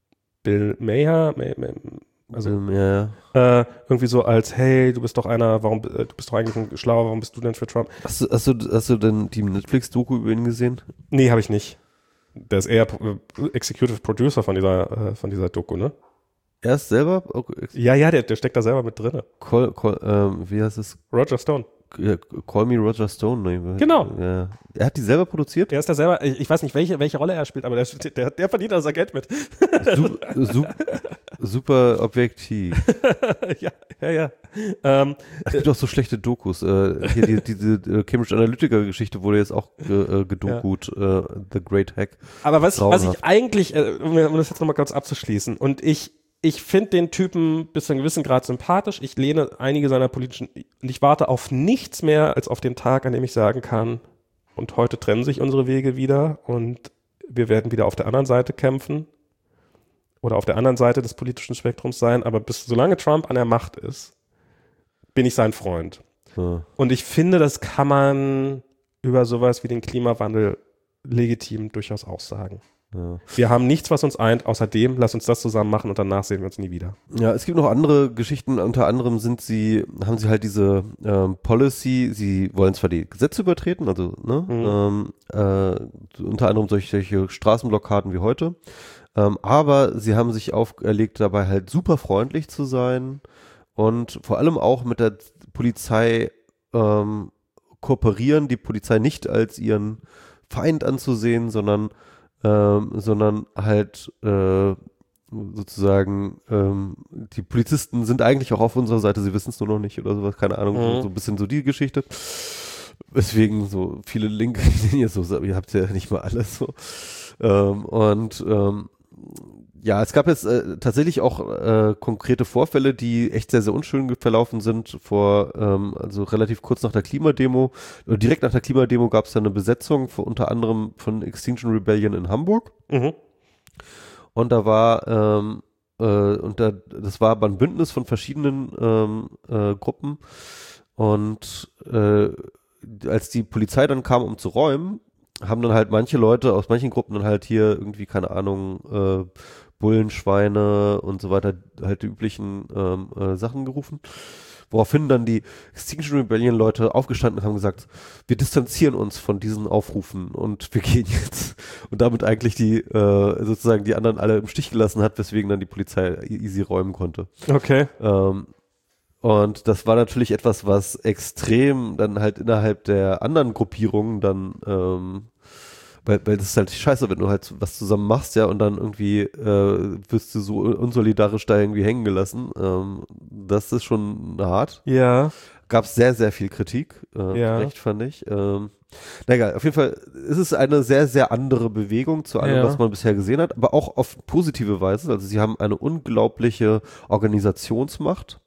Bill Maher, May, May, also ähm, ja, ja. äh, irgendwie so als, hey, du bist doch einer, warum, äh, du bist doch eigentlich ein Schlauer, warum bist du denn für Trump? Hast du, hast du, hast du denn die Netflix-Doku über ihn gesehen? Nee, habe ich nicht. Der ist eher äh, Executive Producer von dieser, äh, von dieser Doku, ne? Er ist selber? Okay. Ja, ja, der, der steckt da selber mit drin. Call, call, ähm, wie heißt es? Roger Stone. Ja, Call Me Roger Stone. Ne? Genau. Ja. Er hat die selber produziert? Der ist da selber, ich, ich weiß nicht, welche, welche Rolle er spielt, aber der, der, der verdient also Geld mit. Su, su, super objektiv. ja, ja, ja. Ähm, es gibt auch so schlechte Dokus. Äh, hier die, diese äh, Cambridge Analytica-Geschichte wurde jetzt auch äh, gedokut. Ja. Äh, The Great Hack. Aber was, was ich eigentlich, äh, um das jetzt nochmal kurz abzuschließen, und ich Ich finde den Typen bis zu einem gewissen Grad sympathisch. Ich lehne einige seiner politischen, und ich warte auf nichts mehr als auf den Tag, an dem ich sagen kann, und heute trennen sich unsere Wege wieder und wir werden wieder auf der anderen Seite kämpfen oder auf der anderen Seite des politischen Spektrums sein. Aber bis solange Trump an der Macht ist, bin ich sein Freund. Ja. Und ich finde, das kann man über sowas wie den Klimawandel legitim durchaus auch sagen. Ja. Wir haben nichts, was uns eint, außerdem lass uns das zusammen machen und danach sehen wir uns nie wieder. Ja, es gibt noch andere Geschichten, unter anderem sind sie, haben sie halt diese ähm, Policy, sie wollen zwar die Gesetze übertreten, also ne, mhm. ähm, äh, unter anderem solche, solche Straßenblockaden wie heute, ähm, aber sie haben sich auferlegt, dabei halt super freundlich zu sein und vor allem auch mit der Polizei ähm, kooperieren, die Polizei nicht als ihren Feind anzusehen, sondern Ähm, sondern halt äh, sozusagen ähm, die Polizisten sind eigentlich auch auf unserer Seite, sie wissen es nur noch nicht oder sowas, keine Ahnung, mhm. so, so ein bisschen so die Geschichte. Weswegen so viele Linke, ihr so, ihr habt ja nicht mal alles so. Ähm, und ähm, ja, es gab jetzt äh, tatsächlich auch äh, konkrete Vorfälle, die echt sehr, sehr unschön verlaufen sind. Vor, ähm, also relativ kurz nach der Klimademo, oder direkt nach der Klimademo gab es dann eine Besetzung, für, unter anderem von Extinction Rebellion in Hamburg. Mhm. Und da war, ähm, äh, und da, das war aber ein Bündnis von verschiedenen ähm, äh, Gruppen. Und äh, als die Polizei dann kam, um zu räumen, haben dann halt manche Leute aus manchen Gruppen dann halt hier irgendwie, keine Ahnung, äh, Bullenschweine und so weiter, halt die üblichen ähm, äh, Sachen gerufen. Woraufhin dann die Extinction Rebellion Leute aufgestanden und haben gesagt, wir distanzieren uns von diesen Aufrufen und wir gehen jetzt. Und damit eigentlich die, äh, sozusagen die anderen alle im Stich gelassen hat, weswegen dann die Polizei easy räumen konnte. Okay. Ähm, und das war natürlich etwas, was extrem dann halt innerhalb der anderen Gruppierungen dann, ähm, weil, weil das ist halt scheiße, wenn du halt was zusammen machst, ja, und dann irgendwie äh, wirst du so unsolidarisch da irgendwie hängen gelassen. Ähm, das ist schon hart. Ja. Gab es sehr, sehr viel Kritik. Äh, Ja. Recht, fand ich. Ähm, na egal, auf jeden Fall ist es eine sehr, sehr andere Bewegung zu allem, Ja. was man bisher gesehen hat, aber auch auf positive Weise. Also sie haben eine unglaubliche Organisationsmacht.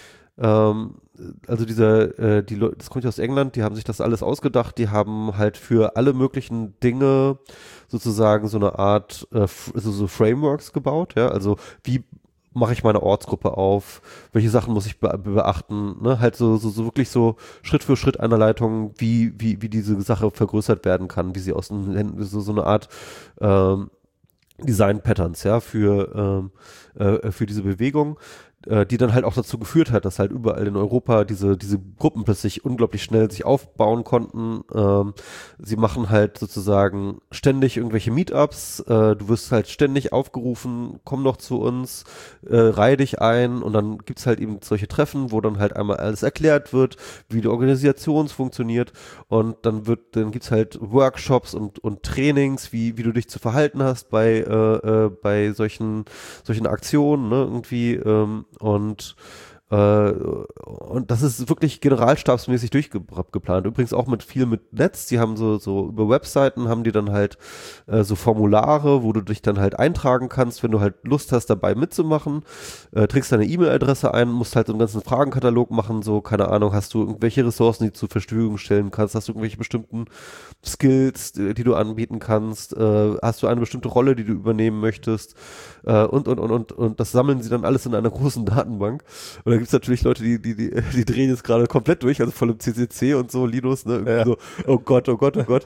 Ähm, also dieser, äh, die Leute, das kommt ja aus England, die haben sich das alles ausgedacht, die haben halt für alle möglichen Dinge sozusagen so eine Art, äh, f- also so Frameworks gebaut, ja, also wie mache ich meine Ortsgruppe auf, welche Sachen muss ich be beachten, ne, halt so, so, so wirklich so Schritt für Schritt Anleitung, wie, wie, wie diese Sache vergrößert werden kann, wie sie aus den Händen, so, so eine Art, ähm, Design Patterns, ja, für, ähm, äh, für diese Bewegung, äh, die dann halt auch dazu geführt hat, dass halt überall in Europa diese, diese Gruppen plötzlich unglaublich schnell sich aufbauen konnten. Ähm, sie machen halt sozusagen ständig irgendwelche Meetups, äh, du wirst halt ständig aufgerufen, komm doch zu uns, äh, reih dich ein, und dann gibt's halt eben solche Treffen, wo dann halt einmal alles erklärt wird, wie die Organisation funktioniert, und dann wird, dann gibt's halt Workshops und, und Trainings, wie, wie du dich zu verhalten hast bei, äh, äh, bei solchen, solchen Aktionen, ne, irgendwie, ähm, und äh, und das ist wirklich generalstabsmäßig durchgeplant. Übrigens auch mit viel mit Netz. Die haben so, so über Webseiten haben die dann halt äh, so Formulare, wo du dich dann halt eintragen kannst, wenn du halt Lust hast, dabei mitzumachen. Äh, trägst deine E-Mail-Adresse ein, musst halt so einen ganzen Fragenkatalog machen, so, keine Ahnung, hast du irgendwelche Ressourcen, die du zur Verfügung stellen kannst, hast du irgendwelche bestimmten Skills, die, die du anbieten kannst, äh, hast du eine bestimmte Rolle, die du übernehmen möchtest, äh, und, und, und, und, und das sammeln sie dann alles in einer großen Datenbank. Und da gibt es natürlich Leute, die, die, die, die drehen jetzt gerade komplett durch, also voll im C C C und so, Linus, ne, irgendwie Ja. so, oh Gott, oh Gott, oh Gott.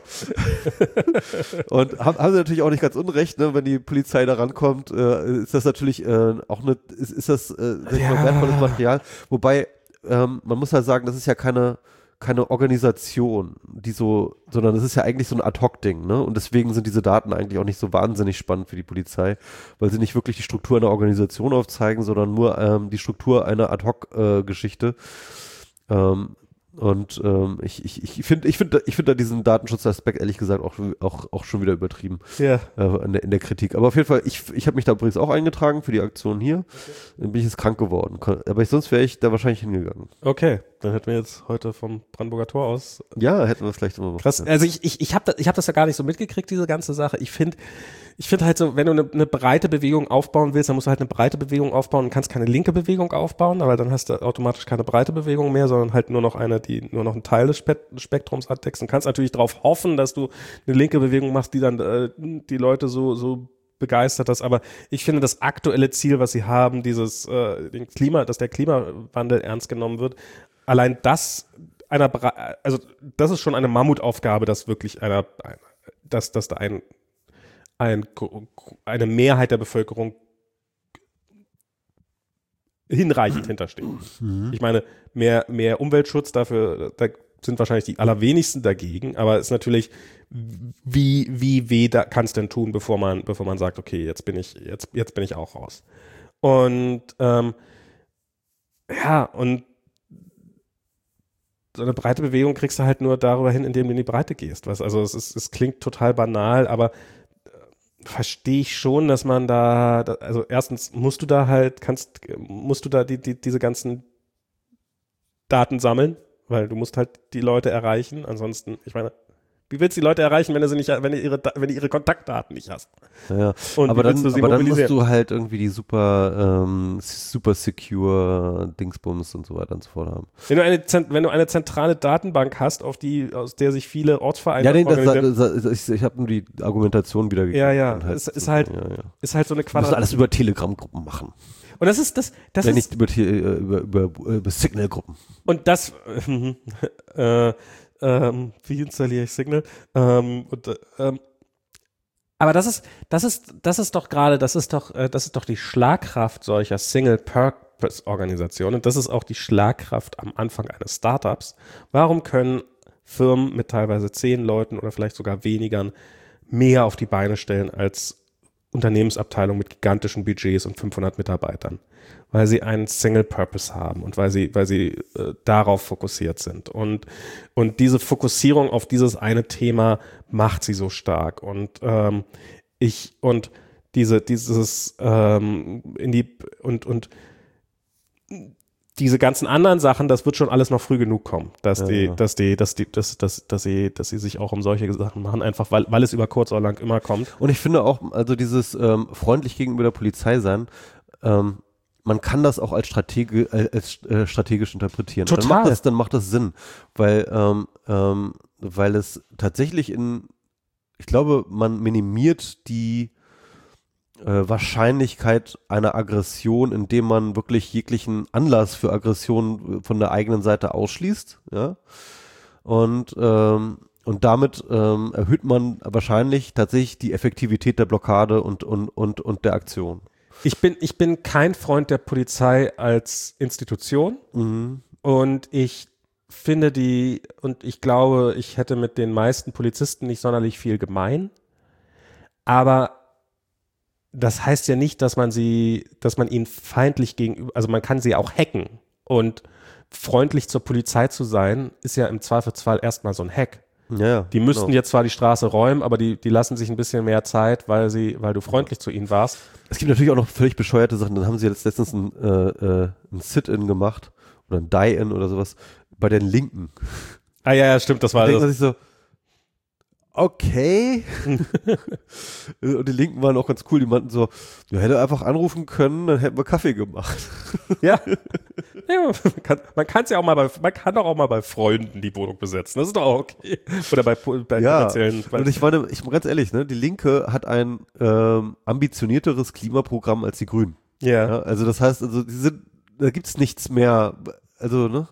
Und haben, haben sie natürlich auch nicht ganz unrecht, ne, wenn die Polizei da rankommt, äh, ist das natürlich äh, auch eine, ist, ist das äh, Ja. wertvolles Material, wobei, ähm, man muss halt sagen, das ist ja keine keine Organisation, die so, sondern es ist ja eigentlich so ein Ad-Hoc-Ding, ne? Und deswegen sind diese Daten eigentlich auch nicht so wahnsinnig spannend für die Polizei, weil sie nicht wirklich die Struktur einer Organisation aufzeigen, sondern nur ähm, die Struktur einer Ad-Hoc-Geschichte. Äh, ähm, und ähm, ich, ich, ich finde ich finde ich finde da diesen Datenschutzaspekt ehrlich gesagt auch, auch, auch schon wieder übertrieben, Ja. äh, in, der, in der Kritik. Aber auf jeden Fall, ich, ich habe mich da übrigens auch eingetragen für die Aktion hier. Okay. Dann bin ich jetzt krank geworden. Aber ich, sonst wäre ich da wahrscheinlich hingegangen. Okay, dann hätten wir jetzt heute vom Brandenburger Tor aus. Ja, hätten wir es vielleicht immer machen. Krass. Also ich, ich, ich habe das, ich hab das ja gar nicht so mitgekriegt, diese ganze Sache. Ich finde ich finde halt so, wenn du eine, eine breite Bewegung aufbauen willst, dann musst du halt eine breite Bewegung aufbauen und kannst keine linke Bewegung aufbauen, aber dann hast du automatisch keine breite Bewegung mehr, sondern halt nur noch eine, die nur noch einen Teil des Spektrums abdeckt, und kannst natürlich darauf hoffen, dass du eine linke Bewegung machst, die dann äh, die Leute so, so begeistert das, aber ich finde das aktuelle Ziel, was sie haben, dieses äh, den Klima, dass der Klimawandel ernst genommen wird, allein das einer, also das ist schon eine Mammutaufgabe, dass wirklich einer, dass, dass da ein, ein, eine Mehrheit der Bevölkerung hinreichend hintersteht. Mhm. Ich meine, mehr, mehr Umweltschutz, dafür, da sind wahrscheinlich die allerwenigsten dagegen, aber es ist natürlich, wie, wie weh da kann es denn tun, bevor man, bevor man sagt, okay, jetzt bin ich, jetzt, jetzt bin ich auch raus. Und ähm, ja, und so eine breite Bewegung kriegst du halt nur darüber hin, indem du in die Breite gehst. Was, also es, ist, es klingt total banal, aber äh, verstehe ich schon, dass man da, da, also erstens musst du da halt, kannst, musst du da die, die, diese ganzen Daten sammeln, weil du musst halt die Leute erreichen. Ansonsten, ich meine, wie willst du die Leute erreichen, wenn du sie nicht, wenn du ihre, wenn du ihre Kontaktdaten nicht hast? Ja, Und aber, dann, du sie aber dann musst mobilisieren? du halt irgendwie die super, ähm, super secure Dingsbums und so weiter und so fort haben. Wenn du eine, wenn du eine zentrale Datenbank hast, auf die, aus der sich viele Ortsvereine Ja, nee, das, organisieren, das, das, ich, ich habe nur die Argumentation wiedergegeben. Ja, ja, Und halt es ist so, halt- ja, ja. ist halt so eine Du musst Quadrat. alles über Telegram-Gruppen machen. Und das ist das, das Ja, ist nicht über, Te- äh, über, über, über Signal-Gruppen. und das äh, ähm, wie installiere ich Signal? Ähm, und, äh, ähm, aber das ist, das ist, das ist doch gerade, das ist doch, äh, das ist doch die Schlagkraft solcher Single Purpose-Organisation, und das ist auch die Schlagkraft am Anfang eines Startups. Warum können Firmen mit teilweise zehn Leuten oder vielleicht sogar wenigern mehr auf die Beine stellen als Unternehmensabteilungen mit gigantischen Budgets und fünfhundert Mitarbeitern? Weil sie einen Single Purpose haben und weil sie, weil sie äh, darauf fokussiert sind. Und, und diese Fokussierung auf dieses eine Thema macht sie so stark. Und ähm, ich, und diese, dieses ähm, in die, und, und diese ganzen anderen Sachen, das wird schon alles noch früh genug kommen, dass Ja, die, ja. dass die, dass die, dass, dass, dass sie, dass sie sich auch um solche Sachen machen, einfach weil, weil es über kurz oder lang immer kommt. Und ich finde auch, also dieses ähm, freundlich gegenüber der Polizei sein, ähm, man kann das auch als, Strategi äh, als äh, strategisch interpretieren. Total. Dann macht das, dann macht das Sinn, weil, ähm, ähm, weil es tatsächlich in, ich glaube, man minimiert die äh, Wahrscheinlichkeit einer Aggression, indem man wirklich jeglichen Anlass für Aggression von der eigenen Seite ausschließt, ja, und ähm, und damit ähm, erhöht man wahrscheinlich tatsächlich die Effektivität der Blockade und und und und der Aktion. Ich bin, ich bin kein Freund der Polizei als Institution, Mhm. und ich finde die, und ich glaube, ich hätte mit den meisten Polizisten nicht sonderlich viel gemein, aber das heißt ja nicht, dass man sie, dass man ihnen feindlich gegenüber, also man kann sie auch hacken, und freundlich zur Polizei zu sein, ist ja im Zweifelsfall erstmal so ein Hack. Ja, ja, Die müssten genau. jetzt zwar die Straße räumen, aber die, die lassen sich ein bisschen mehr Zeit, weil sie, weil du freundlich zu ihnen warst. Es gibt natürlich auch noch völlig bescheuerte Sachen. Dann haben sie jetzt letztens ein, äh, äh, ein Sit-In gemacht oder ein Die-In oder sowas bei den Linken. Ah ja, ja, stimmt, das war Da denkt man das. sich so, okay. Und die Linken waren auch ganz cool. Die meinten so, du hättest einfach anrufen können, dann hätten wir Kaffee gemacht. Ja. Ja, man kann es ja auch mal bei, man kann doch auch mal bei Freunden die Wohnung besetzen. Das ist doch auch okay. Oder bei, bei Ja, potenziellen. und ich meine, ich bin ganz ehrlich, ne, die Linke hat ein ähm, ambitionierteres Klimaprogramm als die Grünen. Ja. Ja, also das heißt, also die sind, da gibt's nichts mehr, also ne,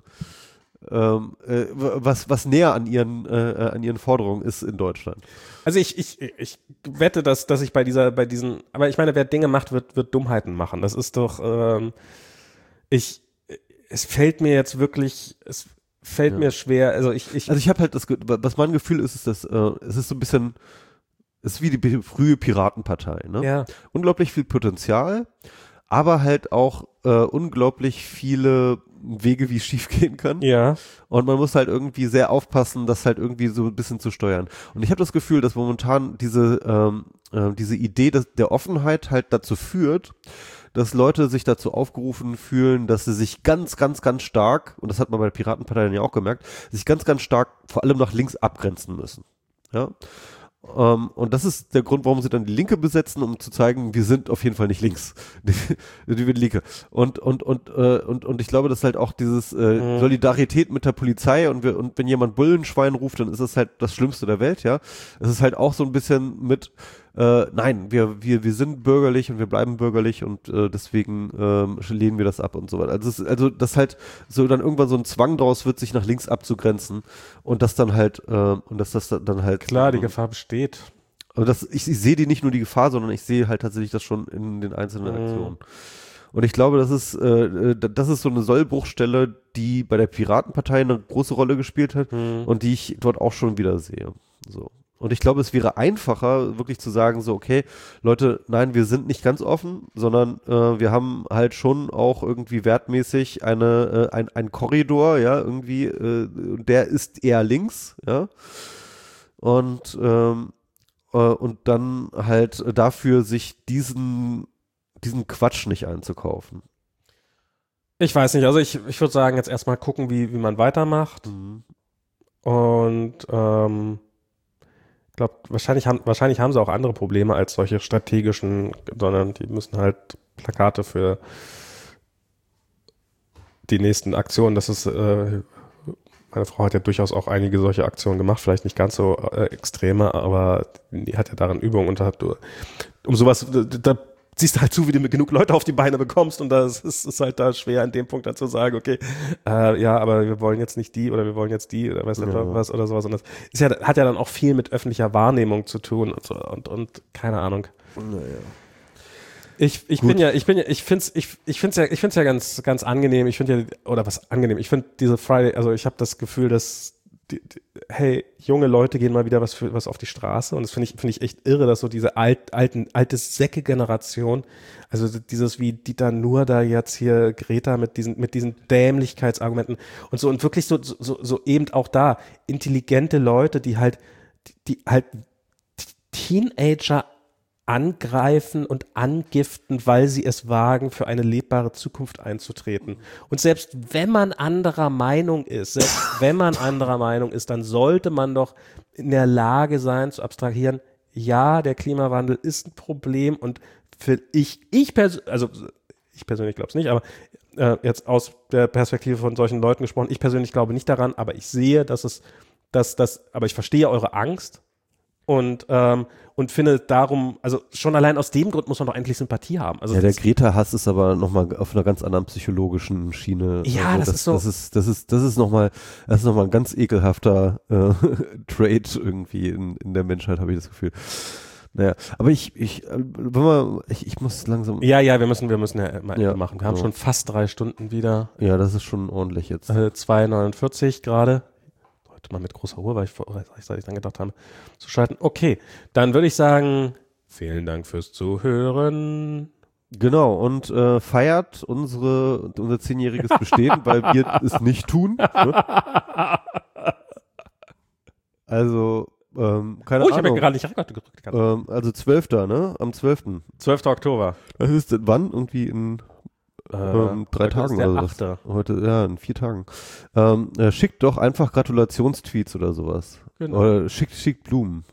ähm, äh, was was näher an ihren äh, an ihren Forderungen ist in Deutschland. Also ich, ich, ich wette, dass, dass ich bei dieser, bei diesen, aber ich meine, wer Dinge macht, wird, wird Dummheiten machen. Das ist doch, ähm, ich, es fällt mir jetzt wirklich, es fällt Ja. mir schwer, also ich, ich, Also ich habe halt das, Ge- was mein Gefühl ist, ist, dass äh, es ist so ein bisschen, es ist wie die pi- frühe Piratenpartei, ne? ja, Unglaublich viel Potenzial, aber halt auch äh, unglaublich viele Wege, wie es schief gehen kann. ja, Und man muss halt irgendwie sehr aufpassen, das halt irgendwie so ein bisschen zu steuern. Und ich habe das Gefühl, dass momentan diese, ähm, äh, diese Idee des, der Offenheit halt dazu führt, dass Leute sich dazu aufgerufen fühlen, dass sie sich ganz, ganz, ganz stark, und das hat man bei der Piratenpartei dann ja auch gemerkt, sich ganz, ganz stark vor allem nach links abgrenzen müssen. Ja. Um, und das ist der Grund, warum sie dann die Linke besetzen, um zu zeigen, wir sind auf jeden Fall nicht links. Die, die wird Linke. Und, und, und, äh, und, und ich glaube, dass halt auch dieses äh, Mhm. Solidarität mit der Polizei und, wir, und wenn jemand Bullenschwein ruft, dann ist das halt das Schlimmste der Welt, ja. Es ist halt auch so ein bisschen mit, äh, nein, wir, wir, wir sind bürgerlich und wir bleiben bürgerlich und äh, deswegen ähm, lehnen wir das ab und so weiter. Also, es, also dass halt so dann irgendwann so ein Zwang draus wird, sich nach links abzugrenzen und das dann halt, äh, und dass das dann halt klar, die Gefahr besteht. aber das, ich, ich sehe die nicht nur die Gefahr, sondern ich sehe halt tatsächlich das schon in den einzelnen Mhm. Aktionen. Und ich glaube, das ist, äh, das ist so eine Sollbruchstelle, die bei der Piratenpartei eine große Rolle gespielt hat Mhm. und die ich dort auch schon wieder sehe. So. Und ich glaube, es wäre einfacher, wirklich zu sagen, so, okay, Leute, nein, wir sind nicht ganz offen, sondern äh, wir haben halt schon auch irgendwie wertmäßig eine, äh, ein, ein Korridor, ja, irgendwie, äh, der ist eher links, ja. Und, ähm, äh, und dann halt dafür sich diesen, diesen Quatsch nicht einzukaufen. Ich weiß nicht, also ich, ich würde sagen, jetzt erstmal gucken, wie, wie man weitermacht. Mhm. Und ähm, ich glaube, wahrscheinlich haben, wahrscheinlich haben sie auch andere Probleme als solche strategischen, sondern die müssen halt Plakate für die nächsten Aktionen, das ist, äh, meine Frau hat ja durchaus auch einige solche Aktionen gemacht, vielleicht nicht ganz so äh, extreme, aber die hat ja darin Übung und hat, du, um sowas, da, da siehst du halt zu, wie du mit genug Leute auf die Beine bekommst und das ist, ist halt da schwer an dem Punkt dann zu sagen, okay, äh, ja, aber wir wollen jetzt nicht die oder wir wollen jetzt die oder weiß nicht Ja. was oder sowas und das ist ja, hat ja dann auch viel mit öffentlicher Wahrnehmung zu tun und so und, und keine Ahnung. Naja. Ich, ich bin ja, ich bin ja, ich find's, ich, ich find's ja, ich find's ja ganz, ganz angenehm. Ich finde ja, oder was angenehm. Ich finde diese Friday, also ich habe das Gefühl, dass, die, die, hey, junge Leute gehen mal wieder was für was auf die Straße und das finde ich, finde ich echt irre, dass so diese alt, alten, alte Säcke-Generation, also dieses wie Dieter Nuhr da jetzt hier Greta mit diesen, mit diesen Dämlichkeitsargumenten und so und wirklich so, so, so eben auch da intelligente Leute, die halt, die, die halt Teenager angreifen und angiften, weil sie es wagen, für eine lebbare Zukunft einzutreten. Und selbst wenn man anderer Meinung ist, selbst wenn man anderer Meinung ist, dann sollte man doch in der Lage sein, zu abstrahieren, ja, der Klimawandel ist ein Problem und für ich, ich persönlich, also ich persönlich glaube es nicht, aber äh, jetzt aus der Perspektive von solchen Leuten gesprochen, ich persönlich glaube nicht daran, aber ich sehe, dass es, dass das, aber ich verstehe eure Angst. Und, ähm, und finde darum, also schon allein aus dem Grund muss man doch eigentlich Sympathie haben. Also ja, der Greta-Hass ist aber nochmal auf einer ganz anderen psychologischen Schiene. Ja, also das, das ist so. Das ist, das ist, das ist nochmal, das ist nochmal ein ganz ekelhafter äh, Trait irgendwie in, in der Menschheit, habe ich das Gefühl. Naja, aber ich, ich, wenn man, ich, ich muss langsam. Ja, ja, wir müssen, wir müssen ja mal ja, machen. Wir haben so. schon fast drei Stunden wieder. Ja, das ist schon ordentlich jetzt. Äh, zwei neunundvierzig gerade. Mal mit großer Ruhe, weil ich, weil ich dann gedacht habe, zu schalten. Okay, dann würde ich sagen, vielen Dank fürs Zuhören. Genau, und äh, feiert unsere, unser zehnjähriges Bestehen, weil wir es nicht tun. Ne? Also, ähm, keine oh, ich habe ja Ahnung. gerade nicht Rekord gedrückt. Ähm, also zwölfter, ne? Am zwölften zwölfter Oktober. Das ist wann? Irgendwie in Äh, ähm, drei Tagen der oder so. achte. Heute, ja, in vier Tagen. Ähm, äh, schickt doch einfach Gratulationstweets oder sowas. Genau. Oder schickt, schickt Blumen.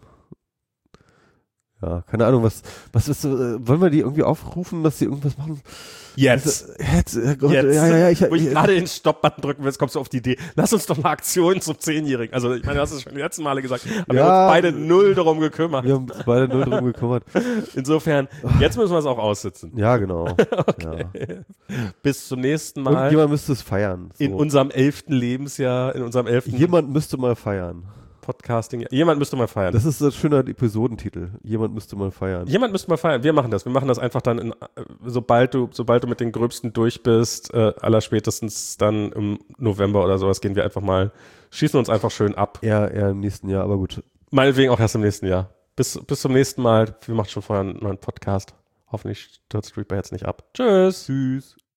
Ja, keine Ahnung, was, was ist, äh, wollen wir die irgendwie aufrufen, dass sie irgendwas machen? Jetzt. Jetzt, äh, Gott, Jetzt. ja, ja, ja, ich, Wo ich ich, gerade den Stopp-Button drücken will, jetzt kommst du auf die Idee. Lass uns doch eine Aktion zum Zehnjährigen. Also, ich meine, du hast es schon die letzten Male gesagt. Aber wir Ja. haben uns beide null darum gekümmert. wir haben uns beide null drum gekümmert. Insofern, jetzt müssen wir es auch aussitzen. Ja, genau. Okay. Ja. Bis zum nächsten Mal. Irgendjemand müsste es feiern. So. In unserem elften Lebensjahr, in unserem elften Jemand müsste mal feiern. Podcasting. Jemand müsste mal feiern. Das ist ein schöner Episodentitel. Jemand müsste mal feiern. Jemand müsste mal feiern. Wir machen das. Wir machen das einfach dann, in, sobald du, sobald du mit den Gröbsten durch bist, äh, allerspätestens dann im November oder sowas, gehen wir einfach mal, schießen uns einfach schön ab. Eher, eher im nächsten Jahr, aber gut. Meinetwegen auch erst im nächsten Jahr. Bis, bis zum nächsten Mal. Wir machen schon vorher einen neuen Podcast. Hoffentlich stürzt Reaper jetzt nicht ab. Tschüss. Tschüss.